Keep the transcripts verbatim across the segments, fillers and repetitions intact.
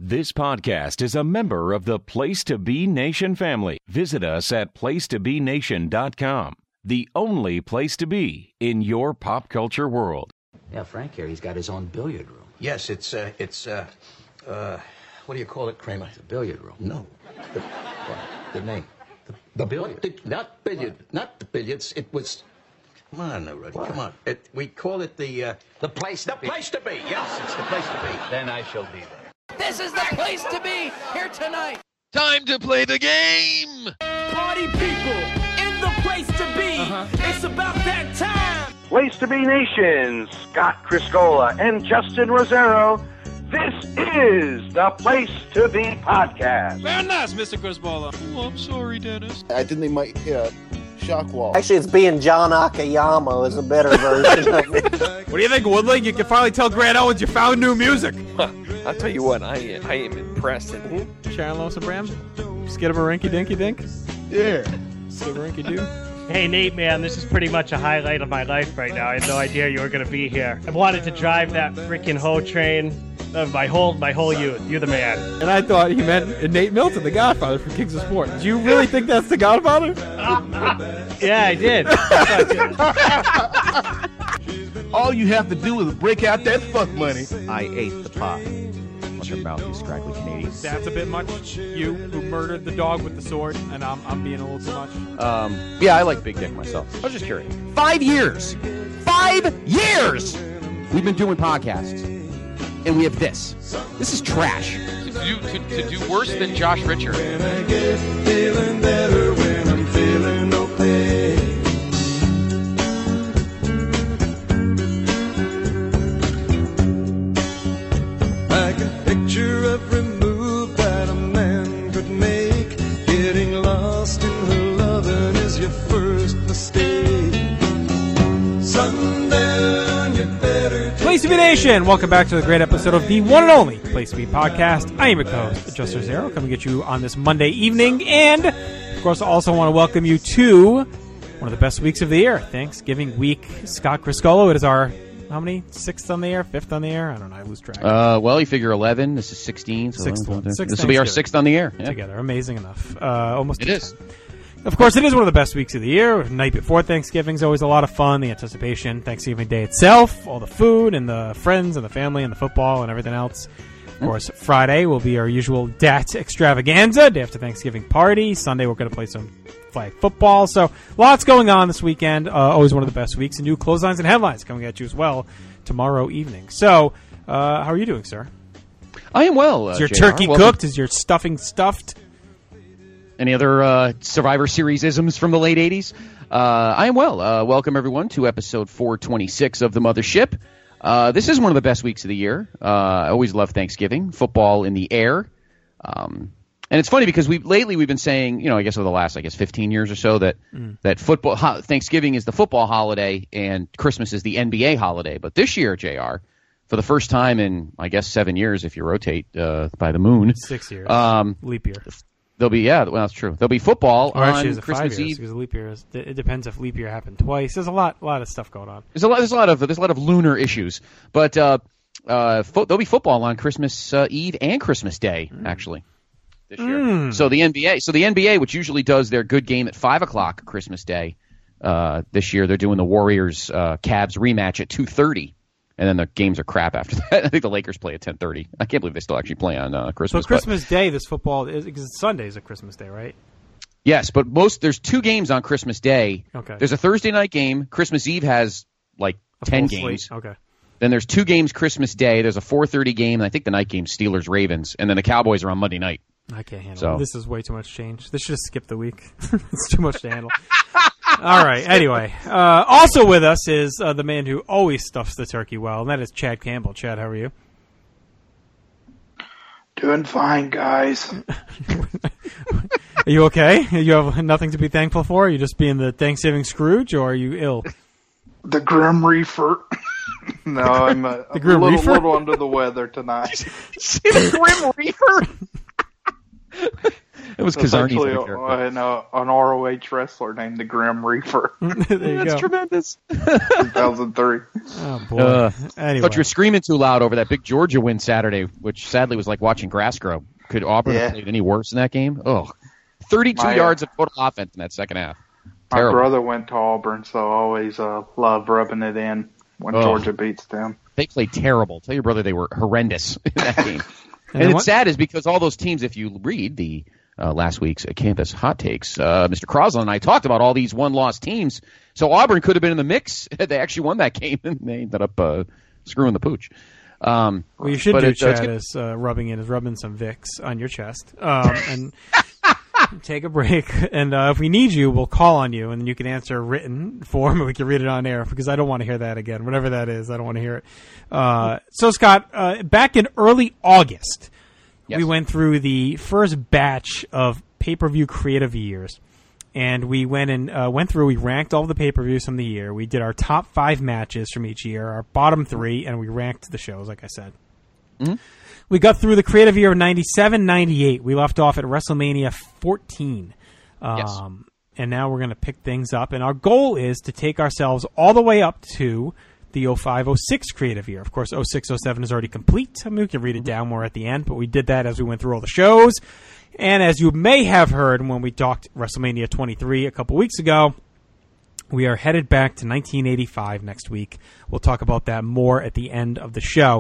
This podcast is a member of the Place to Be Nation family. Visit us at place to be nation dot com, the only place to be in your pop culture world. Yeah, Frank here, he's got his own billiard room. Yes, it's, uh, it's, uh, uh, what do you call it, Kramer? It's a billiard room. No. The, what? Good name. The, the billiard. The, not billiard. Not the billiards. It was, come on, now, Rudy, come on. It, we call it the, uh, The place to the be. place to be. Yes, it's the place to be. Then I shall be there. This is the place to be here tonight. Time to play the game! Party people in the place to be. Uh-huh. It's about that time. Place to Be Nation, Scott Criscola and Justin Rosero. This is the Place to Be podcast. Very nice, Mister Crisbola. Oh, I'm sorry, Dennis. I think they might hit a shock wall. Actually, it's being John Akiyama is a better version of it. What do you think, Woodley? You can finally tell Grant Owens you found new music. I'll tell you what, I I am impressed. Mm-hmm. Sharon Lois and Bram? Skidamarinky Dinky Dink? Yeah. Skidamarinky Doo? Hey, Nate, man, this is pretty much a highlight of my life right now. I had no idea you were going to be here. I wanted to drive that freaking hoe train of my whole my whole youth. You're the man. And I thought he meant Nate Milton, the Godfather from Kings of Sport. Do you really think that's the Godfather? Yeah, I did. All you have to do is break out that fuck money. I ate the pie. What's your mouth, you scraggly Canadian? That's a bit much. You, who murdered the dog with the sword, and I'm, I'm being a little too much. Um, yeah, I like Big Dick myself. I was just curious. Five years! Five years! We've been doing podcasts. And we have this. This is trash. To do, to, to do worse than Josh Richard. When I get feeling better when I'm feeling no pain. I can picture every move that a man could make. Getting lost in her loving is your first mistake. Sundown, you better Place to Be Nation, welcome back to the great episode of the one and only Place to Be podcast. I am your co-host, Justin Zero, coming to get you on this Monday evening, and of course, I also want to welcome you to one of the best weeks of the year, Thanksgiving week. Scott Criscola, it is our, how many? Sixth on the air? Fifth on the air? I don't know, I lose track. Uh, well, you figure eleven. This is sixteen. So Sixth one. Sixth this will be our sixth on the air. Yeah. Together, amazing enough. Uh, almost It is. Of course, it is one of the best weeks of the year. Night before Thanksgiving is always a lot of fun. The anticipation, Thanksgiving Day itself, all the food and the friends and the family and the football and everything else. Of course, Friday will be our usual dat extravaganza, day after Thanksgiving party. Sunday, we're going to play some flag football. So, lots going on this weekend. Uh, always one of the best weeks. And new clotheslines and headlines coming at you as well tomorrow evening. So, uh, how are you doing, sir? I am well. Uh, Is your J R. turkey Welcome. cooked? Is your stuffing stuffed? Any other uh, Survivor Series isms from the late eighties? Uh, I am well. Uh, welcome, everyone, to episode four twenty-six of The Mothership. Uh, this is one of the best weeks of the year. Uh, I always love Thanksgiving. Football in the air. Um, and it's funny because we lately we've been saying, you know, I guess over the last, I guess, fifteen years or so, that mm. that football ho- Thanksgiving is the football holiday and Christmas is the N B A holiday. But this year, J R, for the first time in, I guess, seven years, if you rotate uh, by the moon. Six years. Um, Leap year. There'll be, yeah, well, that's true. There'll be football or actually, on Christmas five years, Eve. because leap year is, it depends if leap year happened twice. There's a lot, lot of stuff going on. There's a lot, there's a lot of, there's a lot of lunar issues, but uh, uh, fo- there'll be football on Christmas uh, Eve and Christmas Day, mm. actually, this year. Mm. So the N B A, so the N B A, which usually does their good game at five o'clock Christmas Day, uh, this year they're doing the Warriors uh, Cavs rematch at two thirty. And then the games are crap after that. I think the Lakers play at ten thirty. I can't believe they still actually play on uh, Christmas. So Christmas but, Day, this football, is, because Sunday is a Christmas Day, right? Yes, but most there's two games on Christmas Day. Okay. There's a Thursday night game. Christmas Eve has like a ten full games. Slate. Okay. Then there's two games Christmas Day. There's a four thirty game, and I think the night game Steelers Ravens, and then the Cowboys are on Monday night. I can't handle so. it. This is way too much change. This should just skip the week. It's too much to handle. All right. Anyway, uh, also with us is uh, the man who always stuffs the turkey well, and that is Chad Campbell. Chad, how are you? Doing fine, guys. Are you okay? You have nothing to be thankful for? Are you just being the Thanksgiving Scrooge, or are you ill? The Grim Reaper. No, I'm a, the Grim a little, Reaper? little under the weather tonight. See the Grim Reaper? was There's Kazarni's actually other a- character. an, uh, an R O H wrestler named the Grim Reaper. There you That's go. tremendous. two thousand three. Oh boy. Uh, anyway, Thought you were screaming too loud over that big Georgia win Saturday, which sadly was like watching grass grow. Could Auburn Yeah. have played any worse in that game? Oh, thirty-two My, uh, yards of total offense in that second half. My Terrible. brother went to Auburn, so I always uh, love rubbing it in when Oh. Georgia beats them. They played terrible. Tell your brother they were horrendous in that game. And and then it's what- sad is because all those teams, if you read the uh, last week's uh, campus hot takes, uh, Mister Crosland and I talked about all these one-loss teams. So Auburn could have been in the mix. They actually won that game, and they ended up uh, screwing the pooch. Um, what you should but do, it- uh, it's Chad, good- is uh, rubbing in is rubbing some Vicks on your chest, um, and take a break. And uh, if we need you, we'll call on you, and then you can answer written form, and we can read it on air. Because I don't want to hear that again, whatever that is. I don't want to hear it. Uh, so, Scott, uh, back in early August, Yes. we went through the first batch of pay-per-view creative years. And we went and uh, went through. We ranked all the pay-per-views from the year. We did our top five matches from each year, our bottom three, and we ranked the shows, like I said. Mhm. We got through the creative year of ninety-seven, ninety-eight. We left off at WrestleMania fourteen. Um, Yes. And now we're going to pick things up. And our goal is to take ourselves all the way up to the oh five oh six creative year. Of course, oh six oh seven is already complete. I mean, we can read it down more at the end, but we did that as we went through all the shows. And as you may have heard when we talked WrestleMania twenty-three a couple weeks ago, we are headed back to nineteen eighty-five next week. We'll talk about that more at the end of the show.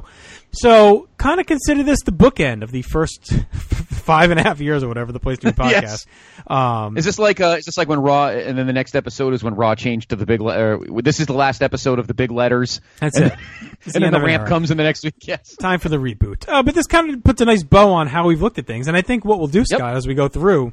So kind of consider this the bookend of the first five and a half years or whatever the Place to Be podcast. Yes. Um, Is this like uh, is this like when Raw, and then the next episode is when Raw changed to the big letter? This is the last episode of the big letters. That's and it. Then, It's and the then end the of an ramp era. comes in the next week. Yes. Time for the reboot. Uh, but this kind of puts a nice bow on how we've looked at things. And I think what we'll do, Scott, Yep. as we go through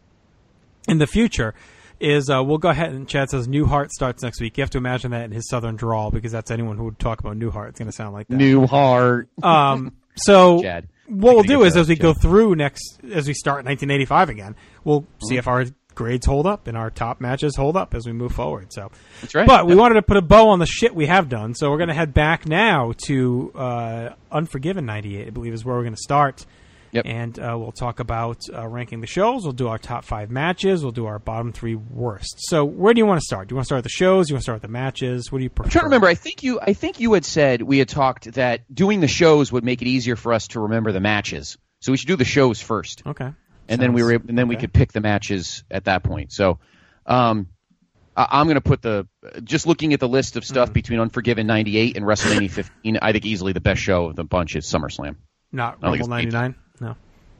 in the future is uh, we'll go ahead and Chad says Newhart starts next week. You have to imagine that in his southern drawl because that's anyone who would talk about Newhart. It's going to sound like that. New heart. Um, so Chad. what we'll Taking do it is to as we Chad. go through next, as we start nineteen eighty-five again, we'll see Mhm. if our grades hold up and our top matches hold up as we move forward. So That's right. But we Yep. wanted to put a bow on the shit we have done, so we're going to head back now to uh, Unforgiven ninety-eight, I believe is where we're going to start. Yep. And uh, we'll talk about uh, ranking the shows. We'll do our top five matches. We'll do our bottom three worst. So where do you want to start? Do you want to start with the shows? Do you want to start with the matches? What do you prefer? I'm trying to remember. I think you. I think you had said we had talked that doing the shows would make it easier for us to remember the matches. So we should do the shows first. Okay. And then we were, and then we okay. could pick the matches at that point. So, um, I, I'm going to put the just looking at the list of stuff Mm. between Unforgiven ninety-eight and WrestleMania fifteen. I think easily the best show of the bunch is SummerSlam. Not I don't think Rumble it's- ninety-nine? No.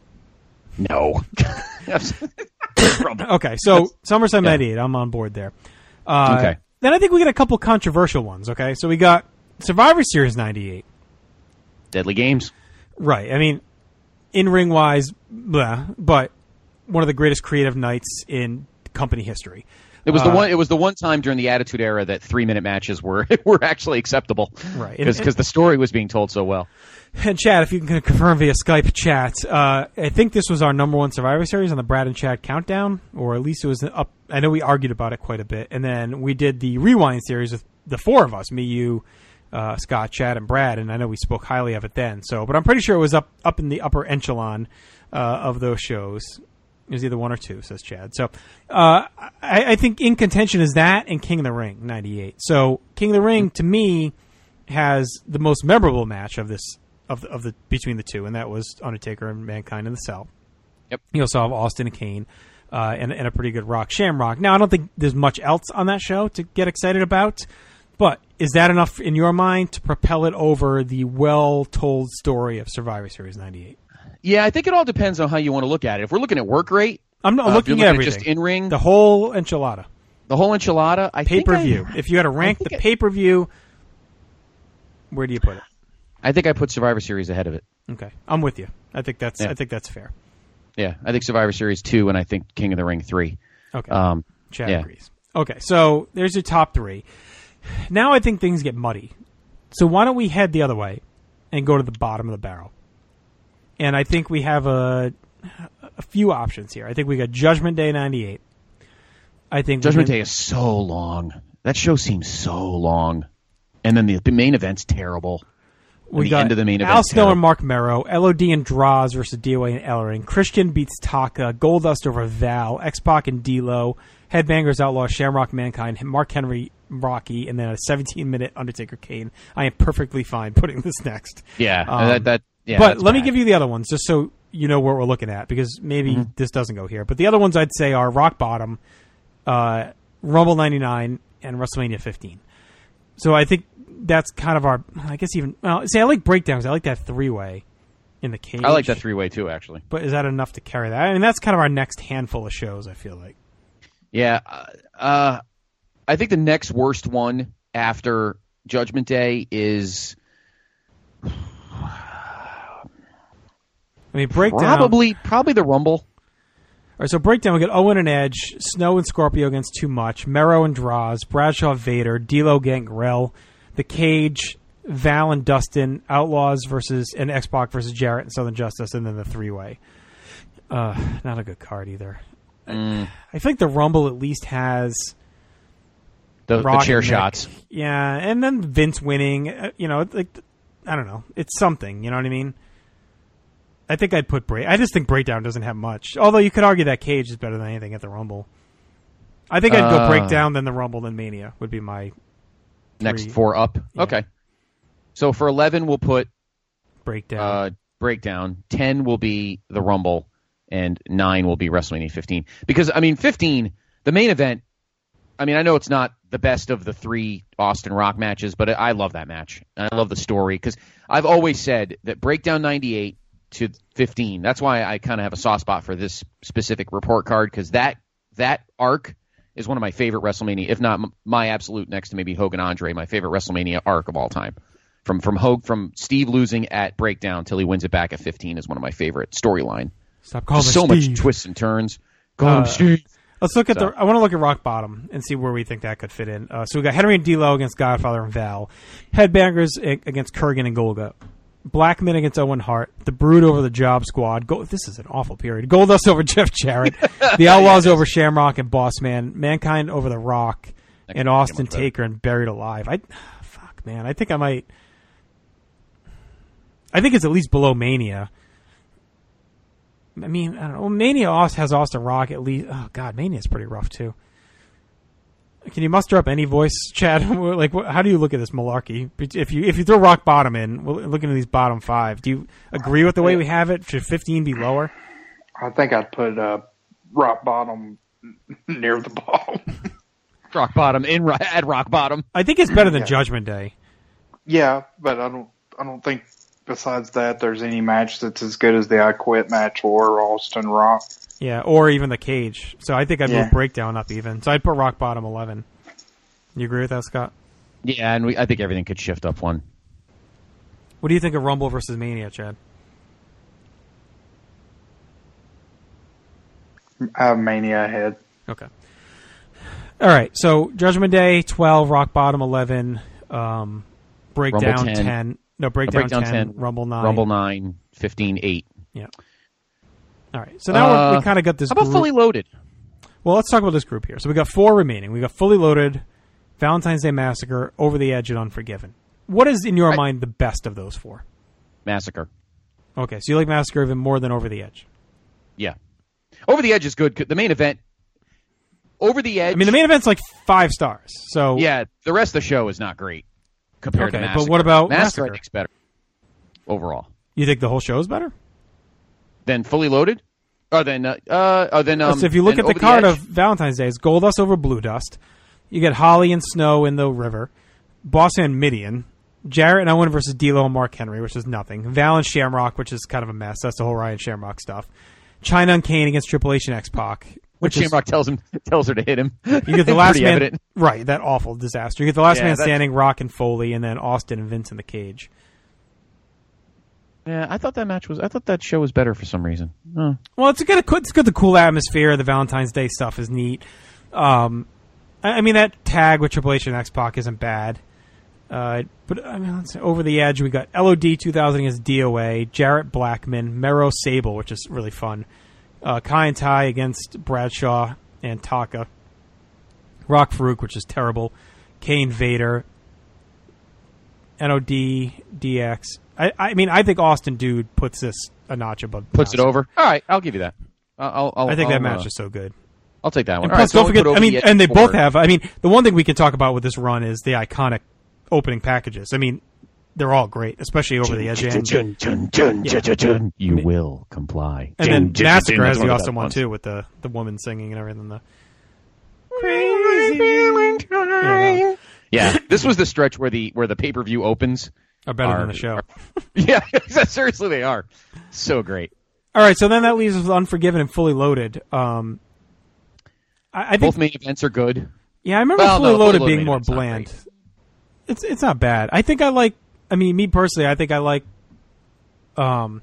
No. Okay, so SummerSlam Yeah. ninety-eight, I'm on board there. Uh, Okay. Then I think we got a couple controversial ones, okay? So we got Survivor Series ninety-eight. Deadly Games. Right. I mean, in-ring wise, blah, but one of the greatest creative nights in company history. It was the Uh, one. It was the one time during the Attitude Era that three-minute matches were were actually acceptable, Right. Because And- the story was being told so well. And Chad, if you can confirm via Skype chat, uh, I think this was our number one Survivor Series on the Brad and Chad countdown, or at least it was up. I know we argued about it quite a bit, and then we did the Rewind series with the four of us, me, you, uh, Scott, Chad, and Brad, and I know we spoke highly of it then. So, but I'm pretty sure it was up up in the upper echelon uh, of those shows. It was either one or two, says Chad. So, uh, I, I think in contention is that and King of the Ring ninety-eight. So, King of the Ring to me has the most memorable match of this. Of the, of the between the two, and that was Undertaker and Mankind in the Cell. Yep. You also have Austin and Kane, uh, and, and a pretty good Rock Shamrock. Now, I don't think there's much else on that show to get excited about, but is that enough in your mind to propel it over the well-told story of Survivor Series ninety-eight? Yeah, I think it all depends on how you want to look at it. If we're looking at work rate, I'm not uh, if looking you're at looking everything. just in ring, The whole enchilada. the whole enchilada. I think Pay-per-view. I- If you had to rank I the think I- pay-per-view, where do you put it? I think I put Survivor Series ahead of it. Okay. I'm with you. I think that's Yeah. I think that's fair. Yeah, I think Survivor Series two, and I think King of the Ring three. Okay. Um, Chad yeah. agrees. Okay, so there's your top three. Now I think things get muddy. So why don't we head the other way and go to the bottom of the barrel? And I think we have a a few options here. I think we got Judgment Day ninety-eight. I think Judgment we Day is so long. That show seems so long, and then the, the main event's terrible. We the got end of the main event. Al Snow terrible. and Mark Merrow, L O D and Droz versus D O A and Ellering, Christian beats Taka, Goldust over Val, X-Pac and D-Lo, Headbangers Outlaw, Shamrock Mankind, Mark Henry, Rocky, and then a seventeen-minute Undertaker Kane. I am perfectly fine putting this next. Yeah, Um, that, that yeah. but that's let me bad. give you the other ones just so you know what we're looking at, because maybe Mhm. this doesn't go here. But the other ones I'd say are Rock Bottom, uh, Rumble ninety-nine, and WrestleMania fifteen. So I think that's kind of our, I guess even, well, see, I like breakdowns. I like that three-way in the cage. I like that three way too, actually. But is that enough to carry that? I mean, that's kind of our next handful of shows, I feel like. Yeah, uh, uh, I think the next worst one after Judgment Day is I mean, breakdown. probably probably the Rumble. All right, so breakdown, we got Owen and Edge, Snow and Scorpio against Too Much, Merrow and Droz, Bradshaw Vader, D'Lo Gangrel, The Cage, Val and Dustin, Outlaws versus and X-Pac versus Jarrett and Southern Justice, and then the three-way. Uh, not a good card either. Mm. I think the Rumble at least has The, the Rock chair and Mick. shots. Yeah, and then Vince winning. Uh, you know, like I don't know, it's something. You know what I mean? I think I'd put break. I just think breakdown doesn't have much. Although you could argue that Cage is better than anything at the Rumble. I think I'd Uh, go breakdown, then the Rumble, then Mania would be my Next three. four up. Yeah. Okay. So for eleven, we'll put breakdown. Uh, breakdown. ten will be the Rumble, and nine will be WrestleMania fifteen. Because, I mean, fifteen, the main event, I mean, I know it's not the best of the three Austin Rock matches, but I love that match. And I love the story, because I've always said that breakdown ninety-eight to fifteen, that's why I kind of have a soft spot for this specific report card, because that that arc is one of my favorite WrestleMania, if not m- my absolute next to maybe Hogan Andre, my favorite WrestleMania arc of all time. From from Hogue, from Steve losing at breakdown till he wins it back at fifteen is one of my favorite storyline. Stop calling Just me so Steve. much twists and turns. Call Uh, him Steve. Let's look at So- the. I want to look at Rock Bottom and see where we think that could fit in. Uh, so we got Henry and D'Lo against Godfather and Val, Headbangers a- against Kurgan and Golga, Blackman against Owen Hart, the Brood over the Job Squad. Go- this is an awful period. Goldust over Jeff Jarrett, the Outlaws over Shamrock and Boss Man, Mankind over the Rock, That and could Austin be much better. Taker and Buried Alive. I, fuck man, I think I might. I think it's at least below Mania. I mean, I don't know. Mania Aust- has Austin Rock at least. Oh God, Mania's pretty rough too. Can you muster up any voice, Chad? Like, what, how do you look at this malarkey? If you if you throw Rock Bottom in, well, looking at these bottom five, do you agree with the way we have it? Should fifteen be lower? I think I'd put uh, Rock Bottom near the bottom. Rock Bottom in ro- at Rock Bottom. I think it's better than Yeah. Judgment Day. Yeah, but I don't. I don't think besides that there's any match that's as good as the I Quit match or Austin Rock. Yeah, or even the Cage. So I think I'd Yeah. move Breakdown up even. So I'd put Rock Bottom eleven. You agree with that, Scott? Yeah, and we, I think everything could shift up one. What do you think of Rumble versus Mania, Chad? I have Mania ahead. Okay. All right. So Judgment Day twelve, Rock Bottom eleven, um, Breakdown Rumble ten. ten. No, Uh, Breakdown, Breakdown ten, ten, Rumble nine. Rumble nine, fifteen, eight. Yeah. All right. So now we're, we Uh, kind of got this. How about group. Fully Loaded? Well, let's talk about this group here. So we got four remaining. We got Fully Loaded, Valentine's Day Massacre, Over the Edge, and Unforgiven. What is in your I- mind the best of those four? Massacre. Okay, so you like Massacre even more than Over the Edge. Yeah. Over the Edge is good. The main event. Over the Edge. I mean, the main event's like five stars. So Yeah, the rest of the show is not great compared Okay, to but Massacre. what about Massacre? Massacre? I think's better overall. You think the whole show is better? Then Fully Loaded? Or then, uh, uh, oh, then, um, so if you look then at the Over card Edge? of Valentine's Day, it's Goldust over Blue Dust. You get Holly and Snow in the river. Boss Man Midian. Jarrett and Owen versus D'Lo and Mark Henry, which is nothing. Val and Shamrock, which is kind of a mess. That's the whole Ryan Shamrock stuff. China and Kane against Triple H and X-Pac. When Which is, Shamrock tells him, tells her to hit him. you get the last Pretty man, evident. right? That awful disaster. You get the last Yeah, man that's- standing, Rock and Foley, and then Austin and Vince in the cage. Yeah, I thought that match was. I thought that show was better for some reason. Oh. Well, it's good. It's good. The cool atmosphere. The Valentine's Day stuff is neat. Um, I, I mean, that tag with Triple H and X-Pac isn't bad. Uh, but I mean, let's say Over the Edge. We got L O D two thousand against D O A. Jarrett Blackman, Merrow Sable, which is really fun. Uh, Kai and Tai against Bradshaw and Taka. Rock Farouk, which is terrible. Kane Vader. N O D, D X. I, I mean, I think Austin Dude puts this a notch above. Puts it over. All right, I'll give you that. I'll, I'll, I think I'll, that match uh, is so good. I'll take that one. And All plus, right, so don't forget. we'll put I mean, over the and they Edge both for- have. I mean, the one thing we can talk about with this run is the iconic opening packages. I mean, they're all great, especially over the edge. end. Chun, chun, chun, chun, chun, chun. You will comply. And Chun, then chun, Massacre chun, has chun. the That's Austin one one of the too, with the the woman singing and everything. The crazy yeah, yeah, this was the stretch where the where the pay per view opens are better are, than the show. Are, yeah, seriously, they are so great. All right, so then that leaves us with Unforgiven and Fully Loaded. Um, I, I think both main events are good. Yeah, I remember well, Fully no, Loaded Fully being Loaded more bland. It's it's not bad. I think I like. I mean, me personally, I think I like um,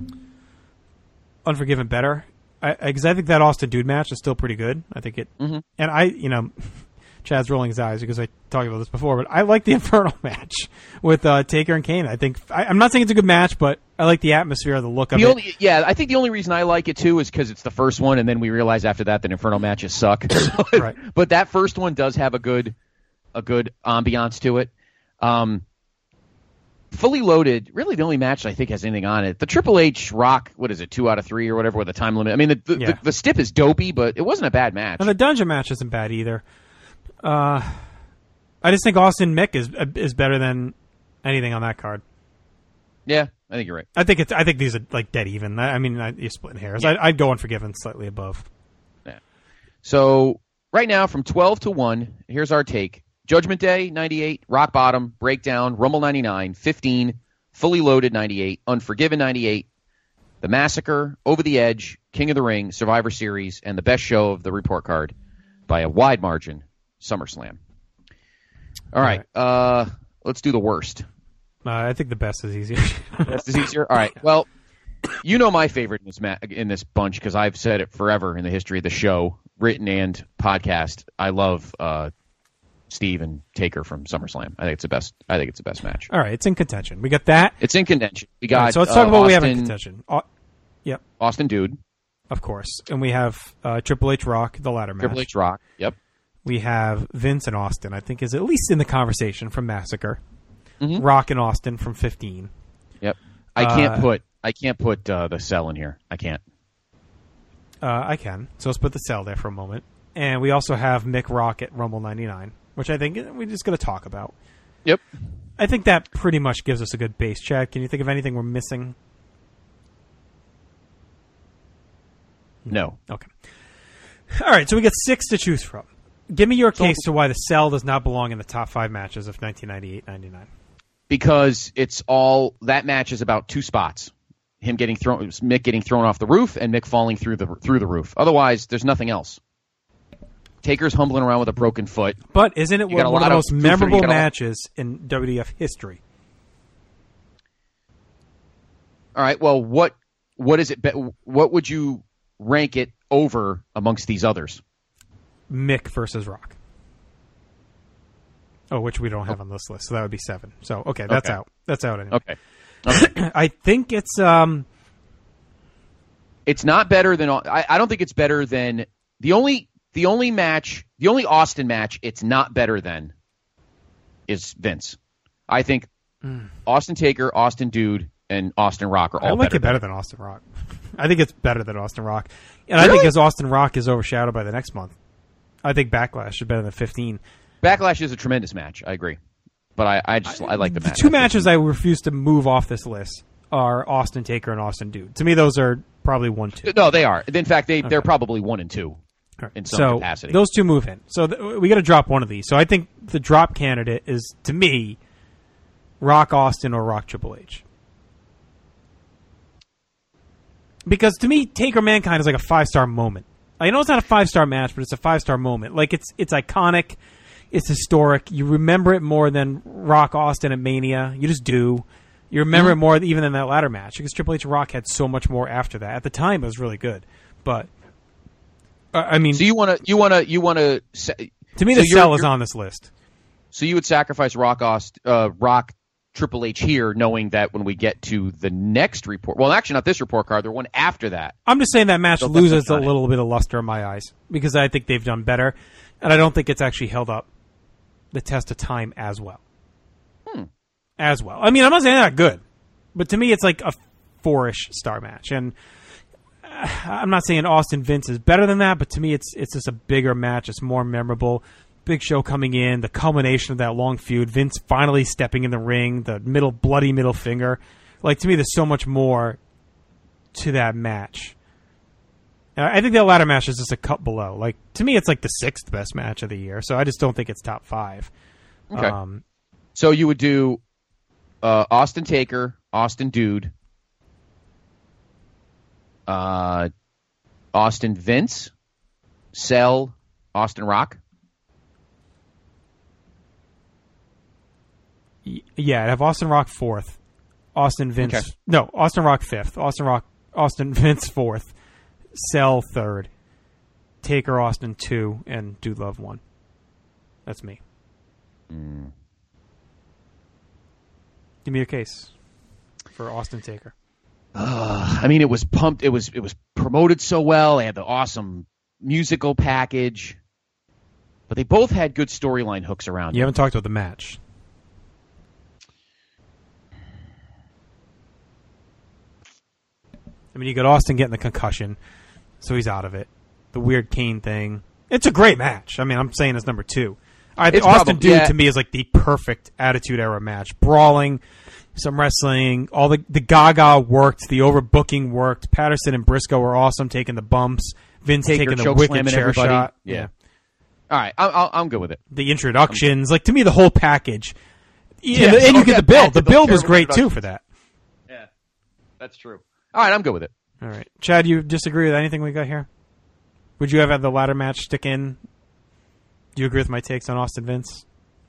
Unforgiven better. I because I, I think that Austin Dude match is still pretty good. I think it, mm-hmm. and I, you know, Chad's rolling his eyes because I talked about this before, but I like the Infernal match with uh, Taker and Kane. I think I, I'm not saying it's a good match, but I like the atmosphere, the look of the it. Only, yeah, I think the only reason I like it too is because it's the first one, and then we realize after that that Infernal matches suck. Right. But that first one does have a good, a good ambiance to it. Um, Fully Loaded, really the only match I think has anything on it. The Triple H Rock, what is it, two out of three or whatever with a time limit. I mean, the the, Yeah. the the stip is dopey, but it wasn't a bad match. And the dungeon match isn't bad either. Uh, I just think Austin Mick is is better than anything on that card. Yeah, I think you're right. I think it's. I think these are like dead even. I, I mean, I, you're splitting hairs. Yeah. I, I'd go Unforgiven slightly above. Yeah. So right now, from twelve to one, here's our take: Judgment Day ninety-eight, Rock Bottom, Breakdown, Rumble ninety-nine, fifteen, Fully Loaded ninety-eight, Unforgiven ninety-eight, The Massacre, Over the Edge, King of the Ring, Survivor Series, and the best show of the report card by a wide margin, SummerSlam. All right, All uh, let's do the worst. Uh, I think the best is easier. Best is easier. All right. Well, you know my favorite in this ma- in this bunch because I've said it forever in the history of the show, written and podcast. I love uh, Steve and Taker from SummerSlam. I think it's the best. I think it's the best match. All right, it's in contention. We got that. It's in contention. We got. All right, so let's uh, talk about what we have in Austin- contention. Au- yep, Austin Dude, of course, and we have uh, Triple H Rock, the ladder match. Triple H Rock. Yep. We have Vince and Austin. I think is at least in the conversation from Massacre. Mhm. Rock and Austin from fifteen. Yep. I can't Uh, put. I can't put uh, the cell in here. I can't. Uh, I can. So let's put the cell there for a moment. And we also have Mick Rock at Rumble ninety-nine, which I think we're just going to talk about. Yep. I think that pretty much gives us a good base. Chad, can you think of anything we're missing? No. Okay. All right, so we got six to choose from. Give me your case to why the cell does not belong in the top five matches of nineteen ninety-eight ninety-nine. Because it's all that match is about two spots. Him getting thrown, Mick getting thrown off the roof, and Mick falling through the through the roof. Otherwise, there's nothing else. Taker's humbling around with a broken foot. But isn't it You got a one of lot the of most proof- memorable you got a lot- matches in W W F history? All right. Well, what what is it? be- What would you rank it over amongst these others? Mick versus Rock. Oh, which we don't have on this list, so that would be seven. So okay, that's Okay. out. That's out anyway. Okay. Okay. I think it's um. It's not better than. I, I don't think it's better than the only the only match, the only Austin match. It's not better than is Vince. I think Austin Taker, Austin Dude, and Austin Rock are all I like better it better than than Austin Rock. I think it's better than Austin Rock, and I think Really? because Austin Rock is overshadowed by the next month. I think Backlash is better than fifteen. Backlash is a tremendous match. I agree, but I, I just I like the The match. two matches I refuse to move off this list are Austin Taker and Austin Dude. To me, those are probably one, two. No, they are. In fact, they they're probably one and two in some so capacity. those two move in. So th- we got to drop one of these. So I think the drop candidate is, to me, Rock Austin or Rock Triple H. Because to me, Taker Mankind is like a five star moment. I know it's not a five star match, but it's a five star moment. Like it's it's iconic, it's historic. You remember it more than Rock Austin at Mania. You just do. You remember Mhm. it more even than that ladder match because Triple H and Rock had so much more after that. At the time, it was really good, but uh, I mean, so you want to you want to you want to to me, so the you're- cell is you're- on this list. So you would sacrifice Rock Aust, uh, Rock Triple H here, knowing that when we get to the next report, well, actually not this report card, the one after that. I'm just saying that match They'll definitely loses a shine it. little bit of luster in my eyes because I think they've done better, and I don't think it's actually held up the test of time as well. Hmm. as well. I mean, I'm not saying they're not good, but to me, it's like a four-ish star match. And uh, I'm not saying Austin Vince is better than that, but to me, it's it's just a bigger match. It's more memorable. Big Show coming in, the culmination of that long feud, Vince finally stepping in the ring, the middle bloody middle finger. Like, to me, there's so much more to that match. And I think that ladder match is just a cut below. Like, to me, it's like the sixth best match of the year, so I just don't think it's top five. Okay. Um, so you would do uh, Austin Taker, Austin Dude, uh, Austin Vince, Cell, Austin Rock? Yeah, I'd have Austin Rock fourth, Austin Vince. Okay. No, Austin Rock fifth, Austin Rock, Austin Vince fourth, Cell third, Taker Austin two, and Dude Love one. That's me. Mm. Give me your case for Austin Taker. Uh, I mean, it was pumped. It was it was promoted so well. They had the awesome musical package, but they both had good storyline hooks around. You them. haven't talked about the match. I mean, you got Austin getting the concussion, so he's out of it. The weird Kane thing. It's a great match. I mean, I'm saying it's number two. I think Austin probably, Dude, yeah. to me, is like the perfect Attitude Era match. Brawling, some wrestling, all the the Gaga worked, the overbooking worked. Patterson and Briscoe were awesome, taking the bumps. Vince Taker taking the choke wicked slamming chair everybody. shot. Yeah. yeah. All right, I'm, I'm I'm good with it. The introductions, like to me, the whole package. Yeah, and, the, and so you get yeah, the build. add The to the build was terrible great too introductions. for that. Yeah, that's true. All right, I'm good with it. All right, Chad, you disagree with anything we got here? Would you have had the ladder match stick in? Do you agree with my takes on Austin Vince?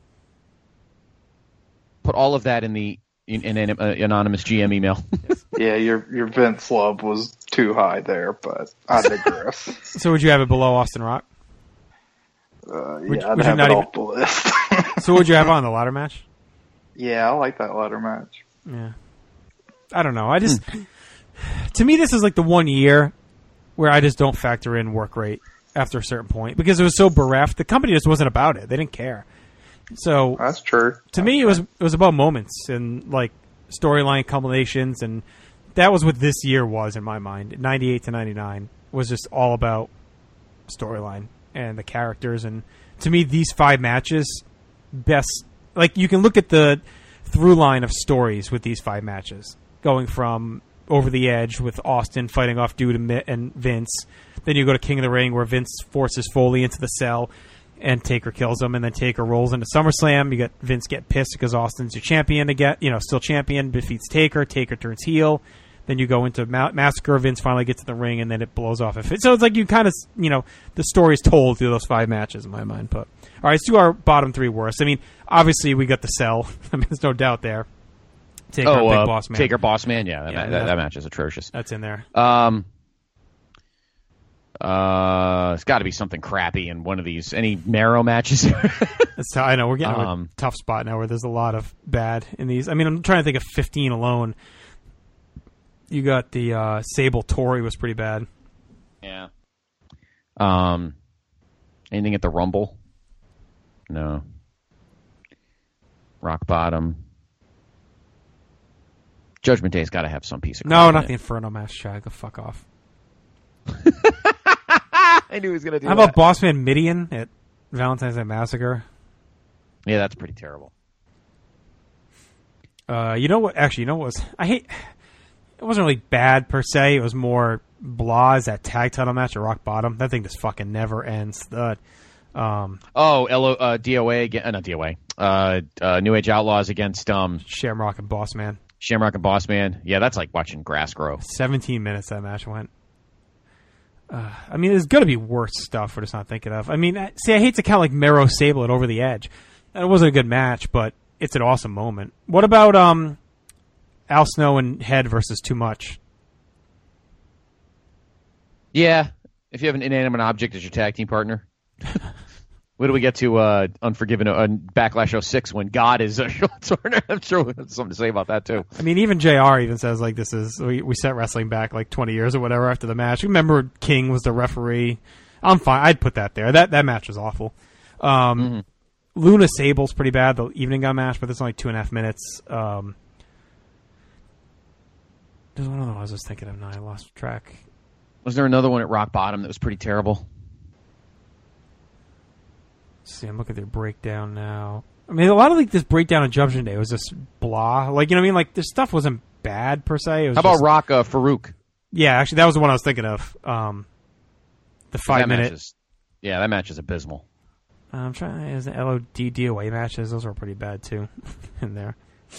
Put all of that in the in, in an uh, anonymous G M email. Yeah, your your Vince love was too high there, but I digress. So would you have it below Austin Rock? Uh, yeah, Would- I'd would you have not it even- off the list. So would you have on the ladder match? Yeah, I like that ladder match. Yeah. I don't know. I just to me this is like the one year where I just don't factor in work rate after a certain point because it was so bereft. The company just wasn't about it. They didn't care. So That's true. to me, it was it was about moments and like storyline culminations, and that was what this year was in my mind. ninety-eight to ninety-nine was just all about storyline and the characters, and to me, these five matches best. Like you can look at the through line of stories with these five matches, going from Over the Edge with Austin fighting off Dude and Mi- and Vince. Then you go to King of the Ring where Vince forces Foley into the cell and Taker kills him, and then Taker rolls into SummerSlam. You get Vince get pissed because Austin's your champion again, you know, still champion, defeats Taker. Taker turns heel. Then you go into Ma- Massacre. Vince finally gets to the ring, and then it blows off. If it, so it's like you kind of, you know, the story is told through those five matches in my mind. But all right, let's do our bottom three worst. I mean, obviously we got the Cell. I mean, there's no doubt there. Taker, oh, Big uh, Boss Man. Taker Boss Man, yeah, that, Yeah, ma- that- that, that match is atrocious. That's in there. Um, uh, it's got to be something crappy in one of these. Any narrow matches? That's how, I know we're getting to Um, a tough spot now where there's a lot of bad in these. I mean, I'm trying to think of fifteen alone. You got the uh, Sable Tory was pretty bad. Yeah. Um, anything at the Rumble? No. Rock Bottom. Judgment Day's got to have some piece of. No, crap in not it. the Inferno match. Chad, go fuck off. I knew he was going to do How that. about Bossman Midian at Valentine's Day Massacre? Yeah, that's pretty terrible. Uh, you know what? Actually, you know what was I hate. It wasn't really bad per se. It was more blah. Is that tag title match at Rock Bottom? That thing just fucking never ends. The um, Oh, L O, uh, D O A again? Uh, not D O A. Uh, uh, New Age Outlaws against um, Shamrock and Bossman. Shamrock and Bossman. Yeah, that's like watching grass grow. Seventeen minutes that match went. Uh, I mean, there's got to be worse stuff we're just not thinking of. I mean, I- see, I hate to count like Mero Sable at Over the Edge. It wasn't a good match, but it's an awesome moment. What about um, Al Snow and Head versus Too Much? Yeah, if you have an inanimate object as your tag team partner. What do we get to uh, Unforgiven uh, Backlash oh six when God is uh, Sean Turner? I'm sure we have something to say about that too. I mean, even J R even says like this is we, we set wrestling back like twenty years or whatever after the match. Remember, King was the referee. I'm fine. I'd put that there. That that match was awful. Um, Luna Sable's pretty bad, the evening gun match, but it's only two and a half minutes. Um, there's one other one I was just thinking of now. I lost track. Was there another one at Rock Bottom that was pretty terrible? Let's see, I'm looking at their breakdown now. I mean, a lot of like this breakdown on Judgment Day was just blah. Like, you know what I mean? Like, this stuff wasn't bad per se. It was How about just, Rock uh, Farouk? Yeah, actually, that was the one I was thinking of. Um, the five that minute. Match is, yeah, that match is abysmal. I'm trying. Is the L O D D O A matches? Those were pretty bad too. in there.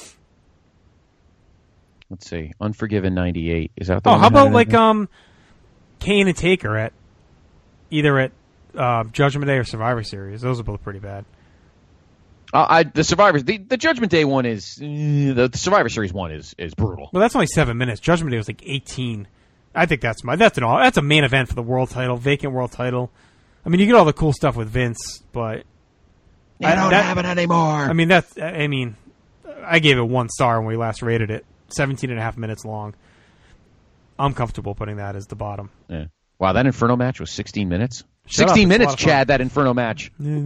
Let's see. Unforgiven ninety-eight. Is that the Oh, one how that had about it? like um, Kane and Taker at either at uh, Judgment Day or Survivor Series? Those are both pretty bad. Uh, I the Survivor the, the Judgment Day one is uh, the, the Survivor Series one is is brutal. Well, that's only seven minutes. Judgment Day was like eighteen. I think that's my that's an all that's a main event for the world title, vacant world title. I mean, you get all the cool stuff with Vince, but They don't that, have it anymore. I mean, that's I mean, I gave it one star when we last rated it. seventeen and a half minutes long. I'm comfortable putting that as the bottom. Yeah. Wow, that Inferno match was sixteen minutes. Shut sixteen up, it's a minutes, lot of fun. Chad. That Inferno match.